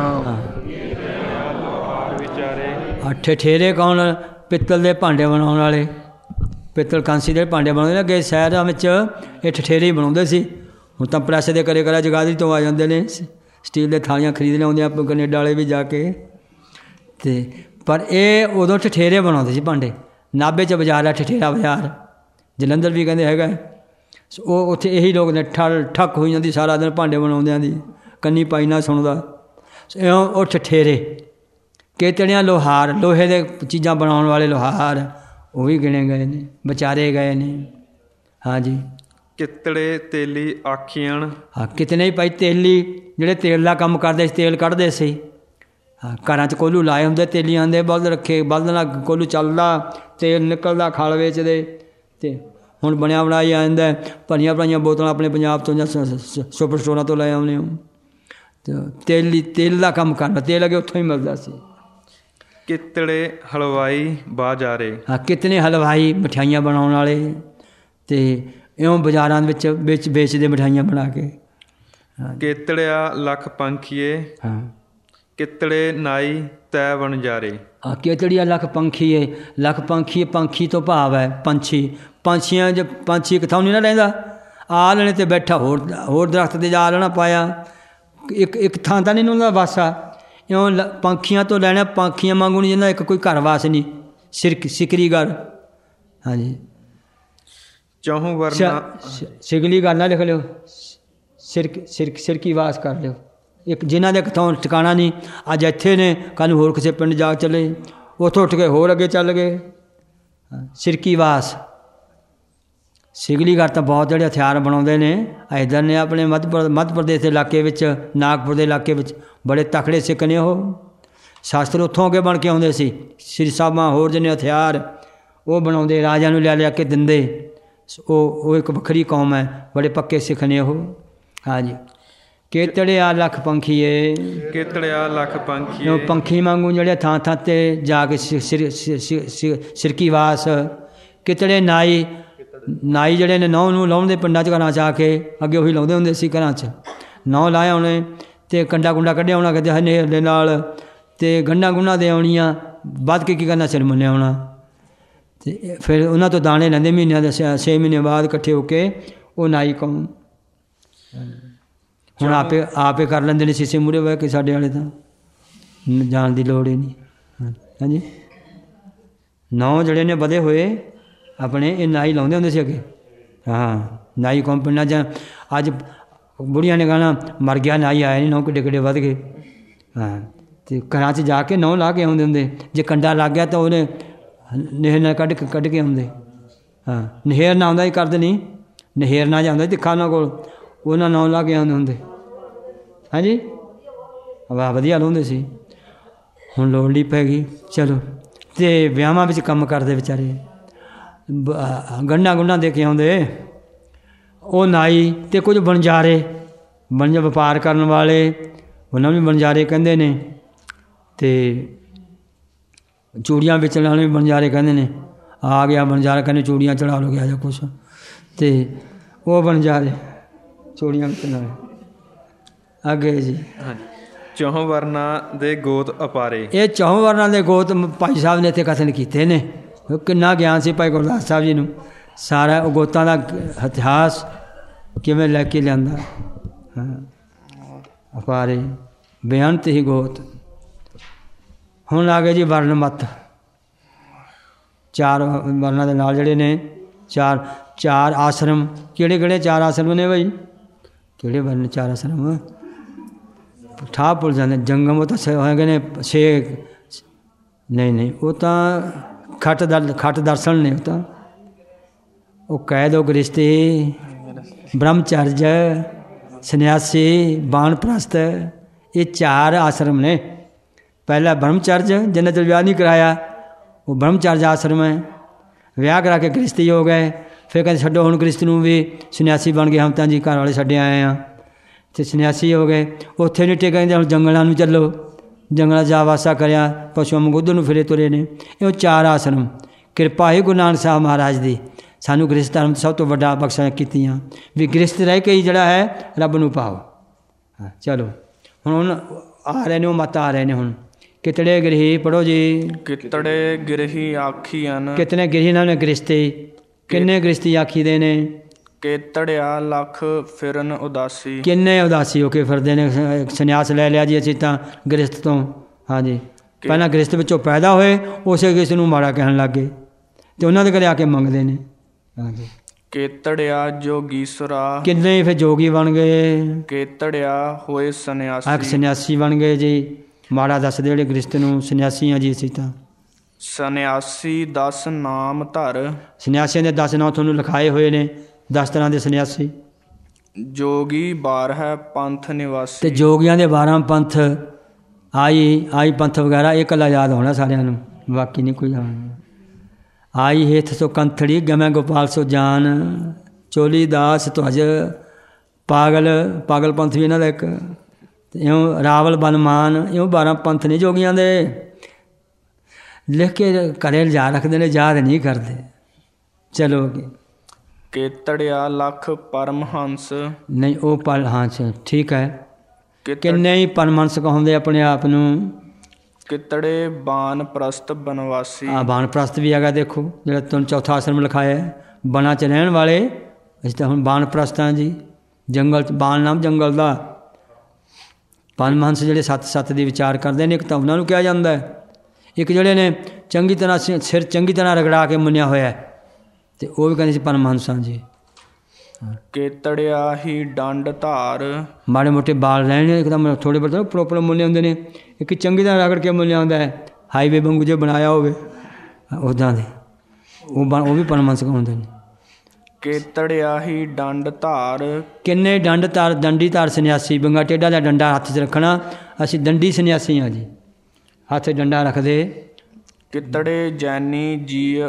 ਠਠੇਰੇ ਕੌਣ? ਪਿੱਤਲ ਦੇ ਭਾਂਡੇ ਬਣਾਉਣ ਵਾਲੇ, ਪਿੱਤਲ ਕਾਂਸੀ ਦੇ ਭਾਂਡੇ ਬਣਾਉਂਦੇ ਨੇ। ਅੱਗੇ ਸ਼ਹਿਰਾਂ ਵਿੱਚ ਇਹ ਠਠੇਰੇ ਹੀ ਬਣਾਉਂਦੇ ਸੀ। ਹੁਣ ਤਾਂ ਪ੍ਰੈਸ ਦੇ ਕਰੇ ਜਗਾਦਰੀ ਤੋਂ ਆ ਜਾਂਦੇ ਨੇ, ਸਟੀਲ ਦੇ ਥਾਲੀਆਂ ਖਰੀਦ ਲਿਆਉਂਦੇ ਆਪਾਂ ਕਨੇਡਾ ਵਾਲੇ ਵੀ ਜਾ ਕੇ। ਅਤੇ ਪਰ ਇਹ ਉਦੋਂ ਠਠੇਰੇ ਬਣਾਉਂਦੇ ਸੀ ਭਾਂਡੇ। ਨਾਭੇ 'ਚ ਬਾਜ਼ਾਰ ਹੈ ਠਠੇਰਾ ਬਾਜ਼ਾਰ, ਜਲੰਧਰ ਵੀ ਕਹਿੰਦੇ ਹੈਗਾ। ਉਹ ਉੱਥੇ ਇਹੀ ਲੋਕ ਨੇ ਠੱਕ ਹੋਈ ਜਾਂਦੀ ਸਾਰਾ ਦਿਨ ਭਾਂਡੇ ਬਣਾਉਂਦਿਆਂ ਦੀ, ਕੰਨੀ ਪਾਈ ਨਾ ਸੁਣਦਾ। ਇਉਂ ਉਹ ਠਠੇਰੇ ਕੇਤੜੀਆਂ ਲੋਹਾਰ, ਲੋਹੇ ਦੇ ਚੀਜ਼ਾਂ ਬਣਾਉਣ ਵਾਲੇ ਲੋਹਾਰ, ਉਹ ਵੀ ਗਿਣੇ ਗਏ ਨੇ, ਵਿਚਾਰੇ ਗਏ ਨੇ। ਹਾਂਜੀ। ਕਿਤੜੇ ਤੇਲੀ ਆਖੀਆਂ। ਹਾਂ, ਕਿਤਨੇ ਹੀ ਭਾਈ ਤੇਲੀ ਜਿਹੜੇ ਤੇਲ ਦਾ ਕੰਮ ਕਰਦੇ ਸੀ, ਤੇਲ ਕੱਢਦੇ ਸੀ। ਹਾਂ, ਘਰਾਂ 'ਚ ਕੋਲੂ ਲਾਏ ਹੁੰਦੇ ਤੇਲੀਆਂ ਦੇ, ਬਲਦ ਰੱਖੇ, ਬਲਦ ਨਾਲ ਕੋਲੂ ਚੱਲਦਾ, ਤੇਲ ਨਿਕਲਦਾ, ਖਲ ਵੇਚਦੇ। ਅਤੇ ਹੁਣ ਬਣਿਆ ਬਣਾਇਆ ਜਾਂਦਾ, ਭਰੀਆਂ ਭਰਾਈਆਂ ਬੋਤਲਾਂ ਆਪਣੇ ਪੰਜਾਬ ਤੋਂ ਜਾਂ ਸੁਪਰ ਸਟੋਰਾਂ ਤੋਂ ਲੈ ਆਉਂਦੇ ਹੋ। ਅਤੇ ਤੇਲ ਦਾ ਕੰਮ ਕਰਨਾ, ਤੇਲ ਅੱਗੇ ਉੱਥੋਂ ਹੀ ਮਿਲਦਾ ਸੀ। ਕਿਤੜੇ ਹਲਵਾਈ ਬਾਜ਼ਾਰੇ। ਹਾਂ, ਕਿਤਨੇ ਹਲਵਾਈ ਮਠਿਆਈਆਂ ਬਣਾਉਣ ਵਾਲੇ, ਅਤੇ ਇਉਂ ਬਾਜ਼ਾਰਾਂ ਵਿੱਚ ਵੇਚਦੇ ਮਠਿਆਈਆਂ ਬਣਾ ਕੇ। ਕੇਤੜਿਆ ਲੱਖ ਪੰਖੀਏ। ਹਾਂ। ਕਿਤੜੇ ਨਾਈ ਤੈ ਵਣਜਾਰੇ। ਹਾਂ, ਕੇਤੜੀਆ ਲੱਖ ਪੰਖੀਏ। ਲੱਖ ਪੰਖੀ, ਪੰਖੀ ਤੋਂ ਭਾਵ ਹੈ ਪੰਛੀ। ਪੰਛੀਆਂ 'ਚ ਪੰਛੀ ਇੱਕ ਥਾਂ ਨਹੀਂ ਨਾ ਰਹਿੰਦਾ, ਆਲਣੇ 'ਤੇ ਬੈਠਾ ਹੋਰ ਦਰਖਤ 'ਤੇ ਜਾ ਆਲਣਾ ਪਾਇਆ, ਇੱਕ ਥਾਂ ਤਾਂ ਨਹੀਂ ਉਹਨਾਂ ਦਾ ਵਾਸਾ। ਇਉਂ ਪੰਖੀਆਂ ਤੋਂ ਲੈਣਾ, ਪੰਖੀਆਂ ਵਾਂਗੂ ਨਹੀਂ ਜਿੰਨਾ ਇੱਕ ਕੋਈ ਘਰ ਵਾਸ ਨਹੀਂ, ਸਿਕਰੀ ਘਰ। ਹਾਂਜੀ। ਚੌਹੋਂ ਵਰਨਾ ਸਿਗਲੀ ਗੱਲ ਨਾ ਲਿਖ ਲਿਓ, ਸਿਰਕੀ ਵਾਸ ਕਰ ਲਿਓ। ਇੱਕ ਜਿਨ੍ਹਾਂ ਦੇ ਇੱਕ ਥਾਂ ਟਿਕਾਣਾ ਨਹੀਂ, ਅੱਜ ਇੱਥੇ ਨੇ, ਕੱਲ੍ਹ ਨੂੰ ਹੋਰ ਕਿਸੇ ਪਿੰਡ ਜਾ ਚੱਲੇ, ਉੱਥੋਂ ਉੱਠ ਕੇ ਹੋਰ ਅੱਗੇ ਚੱਲ ਗਏ। ਸਿਰਕੀ ਵਾਸ। ਸਿਗਲੀ ਘਰ ਤਾਂ ਬਹੁਤ ਜਿਹੜੇ ਹਥਿਆਰ ਬਣਾਉਂਦੇ ਨੇ ਇੱਧਰ ਨੇ, ਆਪਣੇ ਮੱਧ ਪ੍ਰਦੇਸ਼ ਦੇ ਇਲਾਕੇ ਵਿੱਚ, ਨਾਗਪੁਰ ਦੇ ਇਲਾਕੇ ਵਿੱਚ ਬੜੇ ਤਕੜੇ ਸਿੱਖ ਨੇ ਉਹ। ਸ਼ਾਸਤਰ ਉੱਥੋਂ ਅੱਗੇ ਬਣ ਕੇ ਆਉਂਦੇ ਸੀ, ਸ੍ਰੀ ਸਾਹਿਬਾਂ ਹੋਰ ਜਿਹਨੇ ਹਥਿਆਰ ਉਹ ਬਣਾਉਂਦੇ, ਰਾਜਿਆਂ ਨੂੰ ਲਿਆ ਕੇ ਦਿੰਦੇ। ਉਹ ਇੱਕ ਵੱਖਰੀ ਕੌਮ ਹੈ, ਬੜੇ ਪੱਕੇ ਸਿੱਖ ਨੇ ਉਹ। ਹਾਂਜੀ। ਕੇਤੜਿਆ ਲੱਖ ਪੰਖੀਏ। ਕੇਤੜਿਆ ਲੱਖ ਪੰਖੀਏ। ਪੰਖੀ ਵਾਂਗੂ ਜਿਹੜੇ ਥਾਂ ਥਾਂ 'ਤੇ ਜਾ ਕੇ ਸਿਰਕੀ ਵਾਸ। ਕਿਤੜੇ ਨਾਈ, ਨਾਈ ਜਿਹੜੇ ਨੇ ਨਹੁੰ ਨੂੰ ਲਾਉਂਦੇ ਪਿੰਡਾਂ 'ਚ, ਘਰਾਂ 'ਚ ਆ ਕੇ, ਅੱਗੇ ਉਹੀ ਲਾਉਂਦੇ ਹੁੰਦੇ ਸੀ ਘਰਾਂ 'ਚ, ਨਹੁੰ ਲਾਇਆ ਉਹਨੇ, ਅਤੇ ਕੰਡਾ ਕੁੰਡਾ ਕੱਢਿਆ ਹੋਣਾ ਕਿਤੇ ਹਨੇਰ ਦੇ ਨਾਲ, ਅਤੇ ਗੰਢਾਂ ਗੁੰਢਾਂ ਦੇ ਆਉਣੀਆਂ, ਵੱਧ ਕੇ ਕੀ ਕਰਨਾ, ਸਿਰ ਮੁੰਨਿਆ ਹੋਣਾ। ਅਤੇ ਫਿਰ ਉਹਨਾਂ ਤੋਂ ਦਾਣੇ ਲੈਂਦੇ ਮਹੀਨਿਆਂ ਦੇ, 6 ਮਹੀਨੇ ਬਾਅਦ ਇਕੱਠੇ ਹੋ ਕੇ ਉਹ ਨਾਈ ਕੌਮ। ਹੁਣ ਆਪੇ ਕਰ ਲੈਂਦੇ ਨੇ ਸ਼ੀਸ਼ੇ ਮੂਹਰੇ ਬਹਿ ਕੇ, ਸਾਡੇ ਵਾਲੇ ਤਾਂ ਜਾਣ ਦੀ ਲੋੜ ਹੀ ਨਹੀਂ। ਹਾਂਜੀ। ਨੌ ਜਿਹੜੇ ਨੇ ਵਧੇ ਹੋਏ ਆਪਣੇ, ਇਹ ਨਾਈ ਲਾਉਂਦੇ ਹੁੰਦੇ ਸੀ ਅੱਗੇ। ਹਾਂ, ਨਾਈ ਕੌਮ ਪਿੰਡਾਂ 'ਚ। ਅੱਜ ਬੁੜੀਆਂ ਨੇ ਕਹਿਣਾ ਮਰ ਗਿਆ ਨਾਈ, ਆਇਆ ਨਹੀਂ, ਨੌ ਕਿੱਡੇ ਕਿੱਡੇ ਵੱਧ ਗਏ। ਹਾਂ, ਅਤੇ ਘਰਾਂ 'ਚ ਜਾ ਕੇ ਨਹੁੰ ਲਾ ਕੇ ਆਉਂਦੇ ਹੁੰਦੇ। ਜੇ ਕੰਡਾ ਲੱਗ ਗਿਆ ਤਾਂ ਉਹਨੇ ਨਹਿਰ ਨਾਲ ਕੱਢ ਕੇ ਆਉਂਦੇ। ਹਾਂ, ਨਹਿਰ ਨਾ ਆਉਂਦਾ ਹੀ ਕਰਦੇ ਨਹੀਂ, ਨਹਿਰ ਨਾ ਜਾਂਦਾ ਤਿੱਖਾ ਉਹਨਾਂ ਕੋਲ, ਉਹਨਾਂ ਨਹੁੰ ਲਾ ਕੇ ਆਉਂਦੇ ਹੁੰਦੇ। ਹਾਂਜੀ। ਵਾਹ, ਵਧੀਆ ਲਾਉਂਦੇ ਸੀ। ਹੁਣ ਲੋੜ ਨਹੀਂ ਪੈ ਗਈ। ਚਲੋ। ਅਤੇ ਵਿਆਹਾਂ ਵਿੱਚ ਕੰਮ ਕਰਦੇ ਵਿਚਾਰੇ, ਗੰਢਾਂ ਗੁੰਢਾਂ ਦੇ ਕੇ ਆਉਂਦੇ ਉਹ ਨਾਈ। ਅਤੇ ਕੁਝ ਵਣਜਾਰੇ, ਵਪਾਰ ਕਰਨ ਵਾਲੇ, ਉਹਨਾਂ ਨੂੰ ਵੀ ਵਣਜਾਰੇ ਕਹਿੰਦੇ ਨੇ। ਅਤੇ ਚੂੜੀਆਂ ਵੇਚਣ ਵਾਲੇ ਵੀ ਵਣਜਾਰੇ ਕਹਿੰਦੇ ਨੇ। ਆ ਗਿਆ ਵਣਜਾਰਾ, ਕਹਿੰਦੇ ਚੂੜੀਆਂ ਚੜਾ ਲਓ ਗਿਆ ਜਾਂ ਕੁਛ, ਅਤੇ ਉਹ ਵਣਜਾਰੇ ਚੂੜੀਆਂ ਵੇਚਣ ਵਾਲੇ। ਅੱਗੇ ਜੀ। ਹਾਂਜੀ। ਚੌਹਾਂ ਵਰਨਾਂ ਦੇ ਗੋਤ ਅਪਾਰੇ। ਇਹ ਚੌਹਾਂ ਵਰਨਾਂ ਦੇ ਗੋਤ ਭਾਈ ਸਾਹਿਬ ਨੇ ਇੱਥੇ ਕਥਨ ਕੀਤੇ ਨੇ। ਕਿੰਨਾ ਗਿਆਨ ਸੀ ਭਾਈ ਗੁਰਦਾਸ ਸਾਹਿਬ ਜੀ ਨੂੰ, ਸਾਰਾ ਉਹ ਗੋਤਾਂ ਦਾ ਇਤਿਹਾਸ ਕਿਵੇਂ ਲੈ ਕੇ ਲਿਆਂਦਾ। ਹਾਂ, ਅਪਾਰੇ ਬੇਅੰਤ ਹੀ ਗੋਤ। ਹੁਣ ਆ ਗਏ ਜੀ ਵਰਨ ਮੱਤ। 4 ਵਰਨਾਂ ਦੇ ਨਾਲ ਜਿਹੜੇ ਨੇ ਚਾਰ ਆਸ਼ਰਮ। ਕਿਹੜੇ 4 ਆਸ਼ਰਮ ਨੇ ਭਾਈ? ਕਿਹੜੇ ਵਰਨ 4 ਆਸ਼ਰਮ? ਠਾਹ ਭੁੱਲ ਜਾਂਦੇ। ਜੰਗਮ ਉਹ ਤਾਂ ਹੈਗੇ ਨੇ 6। ਨਹੀਂ, ਉਹ ਤਾਂ ਖੱਟ ਦਰਸ਼ਨ ਨੇ। ਉਹ ਤਾਂ ਉਹ ਕੈਦ, ਉਹ ਗ੍ਰਸਤੀ, ਬ੍ਰਹਮਚਰਜ, ਸੰਨਿਆਸੀ, ਬਾਣਪ੍ਰਸਤ, ਇਹ 4 ਆਸ਼ਰਮ ਨੇ। ਪਹਿਲਾ ਬ੍ਰਹਮਚਰਜ, ਜਿਹਨੇ ਤੋਂ ਵਿਆਹ ਨਹੀਂ ਕਰਾਇਆ, ਉਹ ਬ੍ਰਹਮਚਰਜ ਆਸ਼ਰਮ ਹੈ। ਵਿਆਹ ਕਰਾ ਕੇ ਗ੍ਰਸਤੀ ਹੋ ਗਏ, ਫਿਰ ਕਹਿੰਦੇ ਛੱਡੋ ਹੁਣ ਗ੍ਰਸਤ ਨੂੰ ਵੀ, ਸੰਨਿਆਸੀ ਬਣ ਗਏ। ਹਮ ਤਾਂ ਜੀ ਘਰ ਵਾਲੇ ਛੱਡੇ ਆਏ ਹਾਂ, ਅਤੇ ਸੰਨਿਆਸੀ ਹੋ ਗਏ। ਉੱਥੇ ਨਹੀਂ ਟਿਕ, ਕਹਿੰਦੇ ਹੁਣ ਜੰਗਲਾਂ ਨੂੰ ਚੱਲੋ, ਜੰਗਲਾਂ ਜਾ ਵਾਸਾ ਕਰਿਆ, ਪਸ਼ੂਆਂ ਵਾਂਗ ਉੱਧਰ ਨੂੰ ਫਿਰੇ ਤੁਰੇ ਨੇ। ਇਹ 4 ਆਸ਼ਰਮ। ਕਿਰਪਾ ਹੈ ਗੁਰੂ ਨਾਨਕ ਸਾਹਿਬ ਮਹਾਰਾਜ ਦੀ, ਸਾਨੂੰ ਗ੍ਰਸਤ ਧਰਮ ਸਭ ਤੋਂ ਵੱਡਾ ਬਖਸ਼ਿਸ਼ਾਂ ਕੀਤੀਆਂ ਵੀ ਗ੍ਰਸਤ ਰਹਿ ਕੇ ਹੀ ਜਿਹੜਾ ਹੈ ਰੱਬ ਨੂੰ ਪਾਓ। ਹਾਂ, ਚਲੋ ਹੁਣ ਆ ਰਹੇ ਨੇ ਉਹ ਮਤ ਆ ਰਹੇ ਨੇ। ਹੁਣ ਕਿਤੜੇ ਗ੍ਰਹੀ ਪੜ੍ਹੋ ਜੀ। ਕਿਤੜੇ ਗ੍ਰਹੀ ਆਖੀਆਂ। ਕਿਤਨੇ ਗ੍ਰਹੀ ਨਾਲ ਨੇ ਗ੍ਰਸਤੀ। ਕਿੰਨੇ ਗ੍ਰਸਤੀ ਆਖੀ ਦੇ ਨੇ? ਕੇਤੜਿਆ ਲੱਖ ਫਿਰਨ ਉਦਾਸੀ। ਕਿੰਨੇ ਉਦਾਸੀ ਹੋ ਕੇ ਫਿਰਦੇ ਨੇ। ਸੰਨਿਆਸ ਲੈ ਲਿਆ ਜੀ ਅਸੀਂ ਤਾਂ ਗ੍ਰਸਤ ਤੋਂ। ਹਾਂਜੀ, ਪਹਿਲਾਂ ਗ੍ਰਸਤ ਵਿੱਚੋਂ ਪੈਦਾ ਹੋਏ, ਉਸੇ ਕਿਸੇ ਨੂੰ ਮਾੜਾ ਕਹਿਣ ਲੱਗ ਗਏ, ਅਤੇ ਉਹਨਾਂ ਦੇ ਘਰੇ ਆ ਕੇ ਮੰਗਦੇ ਨੇ। ਹਾਂਜੀ। ਕੇਤੜਿਆ ਜੋਗੀਸੁਰਾ ਕਿੰਨੇ ਫਿਰ ਜੋਗੀ ਬਣ ਗਏ। ਕੇਤੜਿਆ ਹੋਏ ਇੱਕ ਸੰਨਿਆਸੀ ਸੰਨਿਆਸੀ ਬਣ ਗਏ ਜੀ। ਮਾੜਾ ਦੱਸਦੇ ਜਿਹੜੇ ਗ੍ਰਸਤ ਨੂੰ ਸੰਨਿਆਸੀ ਆ ਜੀ ਅਸੀਂ ਤਾਂ। ਸੰਨਿਆਸੀ 10 ਨਾਮ ਧਰ ਸੰਨਿਆਸੀਆਂ ਦੇ 10 ਨਾਂ ਤੁਹਾਨੂੰ ਲਿਖਾਏ ਹੋਏ ਨੇ, 10 ਤਰ੍ਹਾਂ ਦੇ ਸੰਨਿਆਸੀ। ਜੋਗੀ 12 ਪੰਥ ਤੇ ਨਿਵਾਸੀ। ਜੋਗੀਆਂ ਦੇ 12 ਪੰਥ ਆਈ ਪੰਥ ਵਗੈਰਾ ਇਹ ਇਕੱਲਾ ਯਾਦ ਹੋਣਾ ਸਾਰਿਆਂ ਨੂੰ, ਬਾਕੀ ਨਹੀਂ ਕੋਈ ਯਾਦ। ਆਈ ਹੇਥ ਸੋ ਕੰਥੜੀ ਗਮੈ ਗੋਪਾਲ ਸੋ ਜਾਨ, ਚੋਲੀ ਦਾਸ ਧਵਜ ਪਾਗਲ ਪੰਥ ਵੀ ਇਹਨਾਂ ਦਾ ਇੱਕ। ਇਉਂ ਰਾਵਲ ਬਨਮਾਨ, ਇਉਂ 12 ਪੰਥ ਨੇ ਜੋਗੀਆਂ ਦੇ। ਲਿਖ ਕੇ ਘਰੇ ਲਿਜਾ ਰੱਖਦੇ ਨੇ, ਯਾਦ ਨਹੀਂ ਕਰਦੇ। ਚਲੋ ਅੱਗੇ। ਕੇਤੜਿਆ ਲੱਖ ਪਰਮਹੰਸ। ਨਹੀਂ ਉਹ ਪਲ ਹਾਂ ਠੀਕ ਹੈ। ਕਿੰਨੇ ਹੀ ਪਰਮਹੰਸ ਕਹਾਉਂਦੇ ਆਪਣੇ ਆਪ ਨੂੰ। ਕਿਤੜੇ ਬਾਨ ਪ੍ਰਸਤ ਬਨਵਾਸੀ। ਬਾਣ ਪ੍ਰਸਤ ਵੀ ਹੈਗਾ, ਦੇਖੋ ਜਿਹੜਾ ਤੁਹਾਨੂੰ ਚੌਥਾ ਆਸ਼ਰਮ ਲਿਖਾਇਆ ਹੈ, ਬਨਾਂ 'ਚ ਰਹਿਣ ਵਾਲੇ। ਅਸੀਂ ਤਾਂ ਹੁਣ ਬਾਣ ਪ੍ਰਸਤ ਹਾਂ ਜੀ। ਜੰਗਲ 'ਚ ਬਾਣ ਨਾਮ ਜੰਗਲ ਦਾ। ਪਰਮਹੰਸ ਜਿਹੜੇ ਸੱਤ ਦੀ ਵਿਚਾਰ ਕਰਦੇ ਨੇ, ਇੱਕ ਤਾਂ ਉਹਨਾਂ ਨੂੰ ਕਿਹਾ ਜਾਂਦਾ ਹੈ, ਇੱਕ ਜਿਹੜੇ ਨੇ ਚੰਗੀ ਤਰ੍ਹਾਂ ਸਿਰ ਚੰਗੀ ਤਰ੍ਹਾਂ ਰਗੜਾ ਕੇ ਮੰਨਿਆ ਹੋਇਆ, ਅਤੇ ਉਹ ਵੀ ਕਹਿੰਦੇ ਸੀ ਪਰਮਹੰਸ ਹਾਂ ਜੀ। ਕੇਤੜਿਆ ਹੀ ਡੰਡ ਧਾਰ। ਮਾੜੇ ਮੋਟੇ ਬਾਲ ਰਹਿਣੇ ਇੱਕਦਮ ਥੋੜ੍ਹੇ ਬਹੁਤ ਪ੍ਰੋਪਰ ਮੁੱਲੇ ਹੁੰਦੇ ਨੇ। ਇੱਕ ਚੰਗੀ ਤਰ੍ਹਾਂ ਰਗੜ ਕੇ ਮੁੱਲਿਆ ਹੁੰਦਾ ਹੈ, ਹਾਈਵੇ ਵਾਂਗੂ ਜੇ ਬਣਾਇਆ ਹੋਵੇ ਉੱਦਾਂ ਦੇ, ਉਹ ਵੀ ਪਰਮਹੰਸ ਕਹਾਉਂਦੇ ਨੇ। ਕੇਤੜਿਆ ਹੀ ਡੰਡ ਧਾਰ। ਕਿੰਨੇ ਡੰਡੀ ਧਾਰ ਸੰਨਿਆਸੀ। ਬੰਗਾ ਟੇਢਾ ਦਾ ਡੰਡਾ ਹੱਥ 'ਚ ਰੱਖਣਾ। ਅਸੀਂ ਦੰਡੀ ਸੰਨਿਆਸੀ ਹਾਂ ਜੀ, ਹੱਥ 'ਚ ਡੰਡਾ ਰੱਖਦੇ। ਕਿਤੜੇ ਜੈਨੀ ਜੀ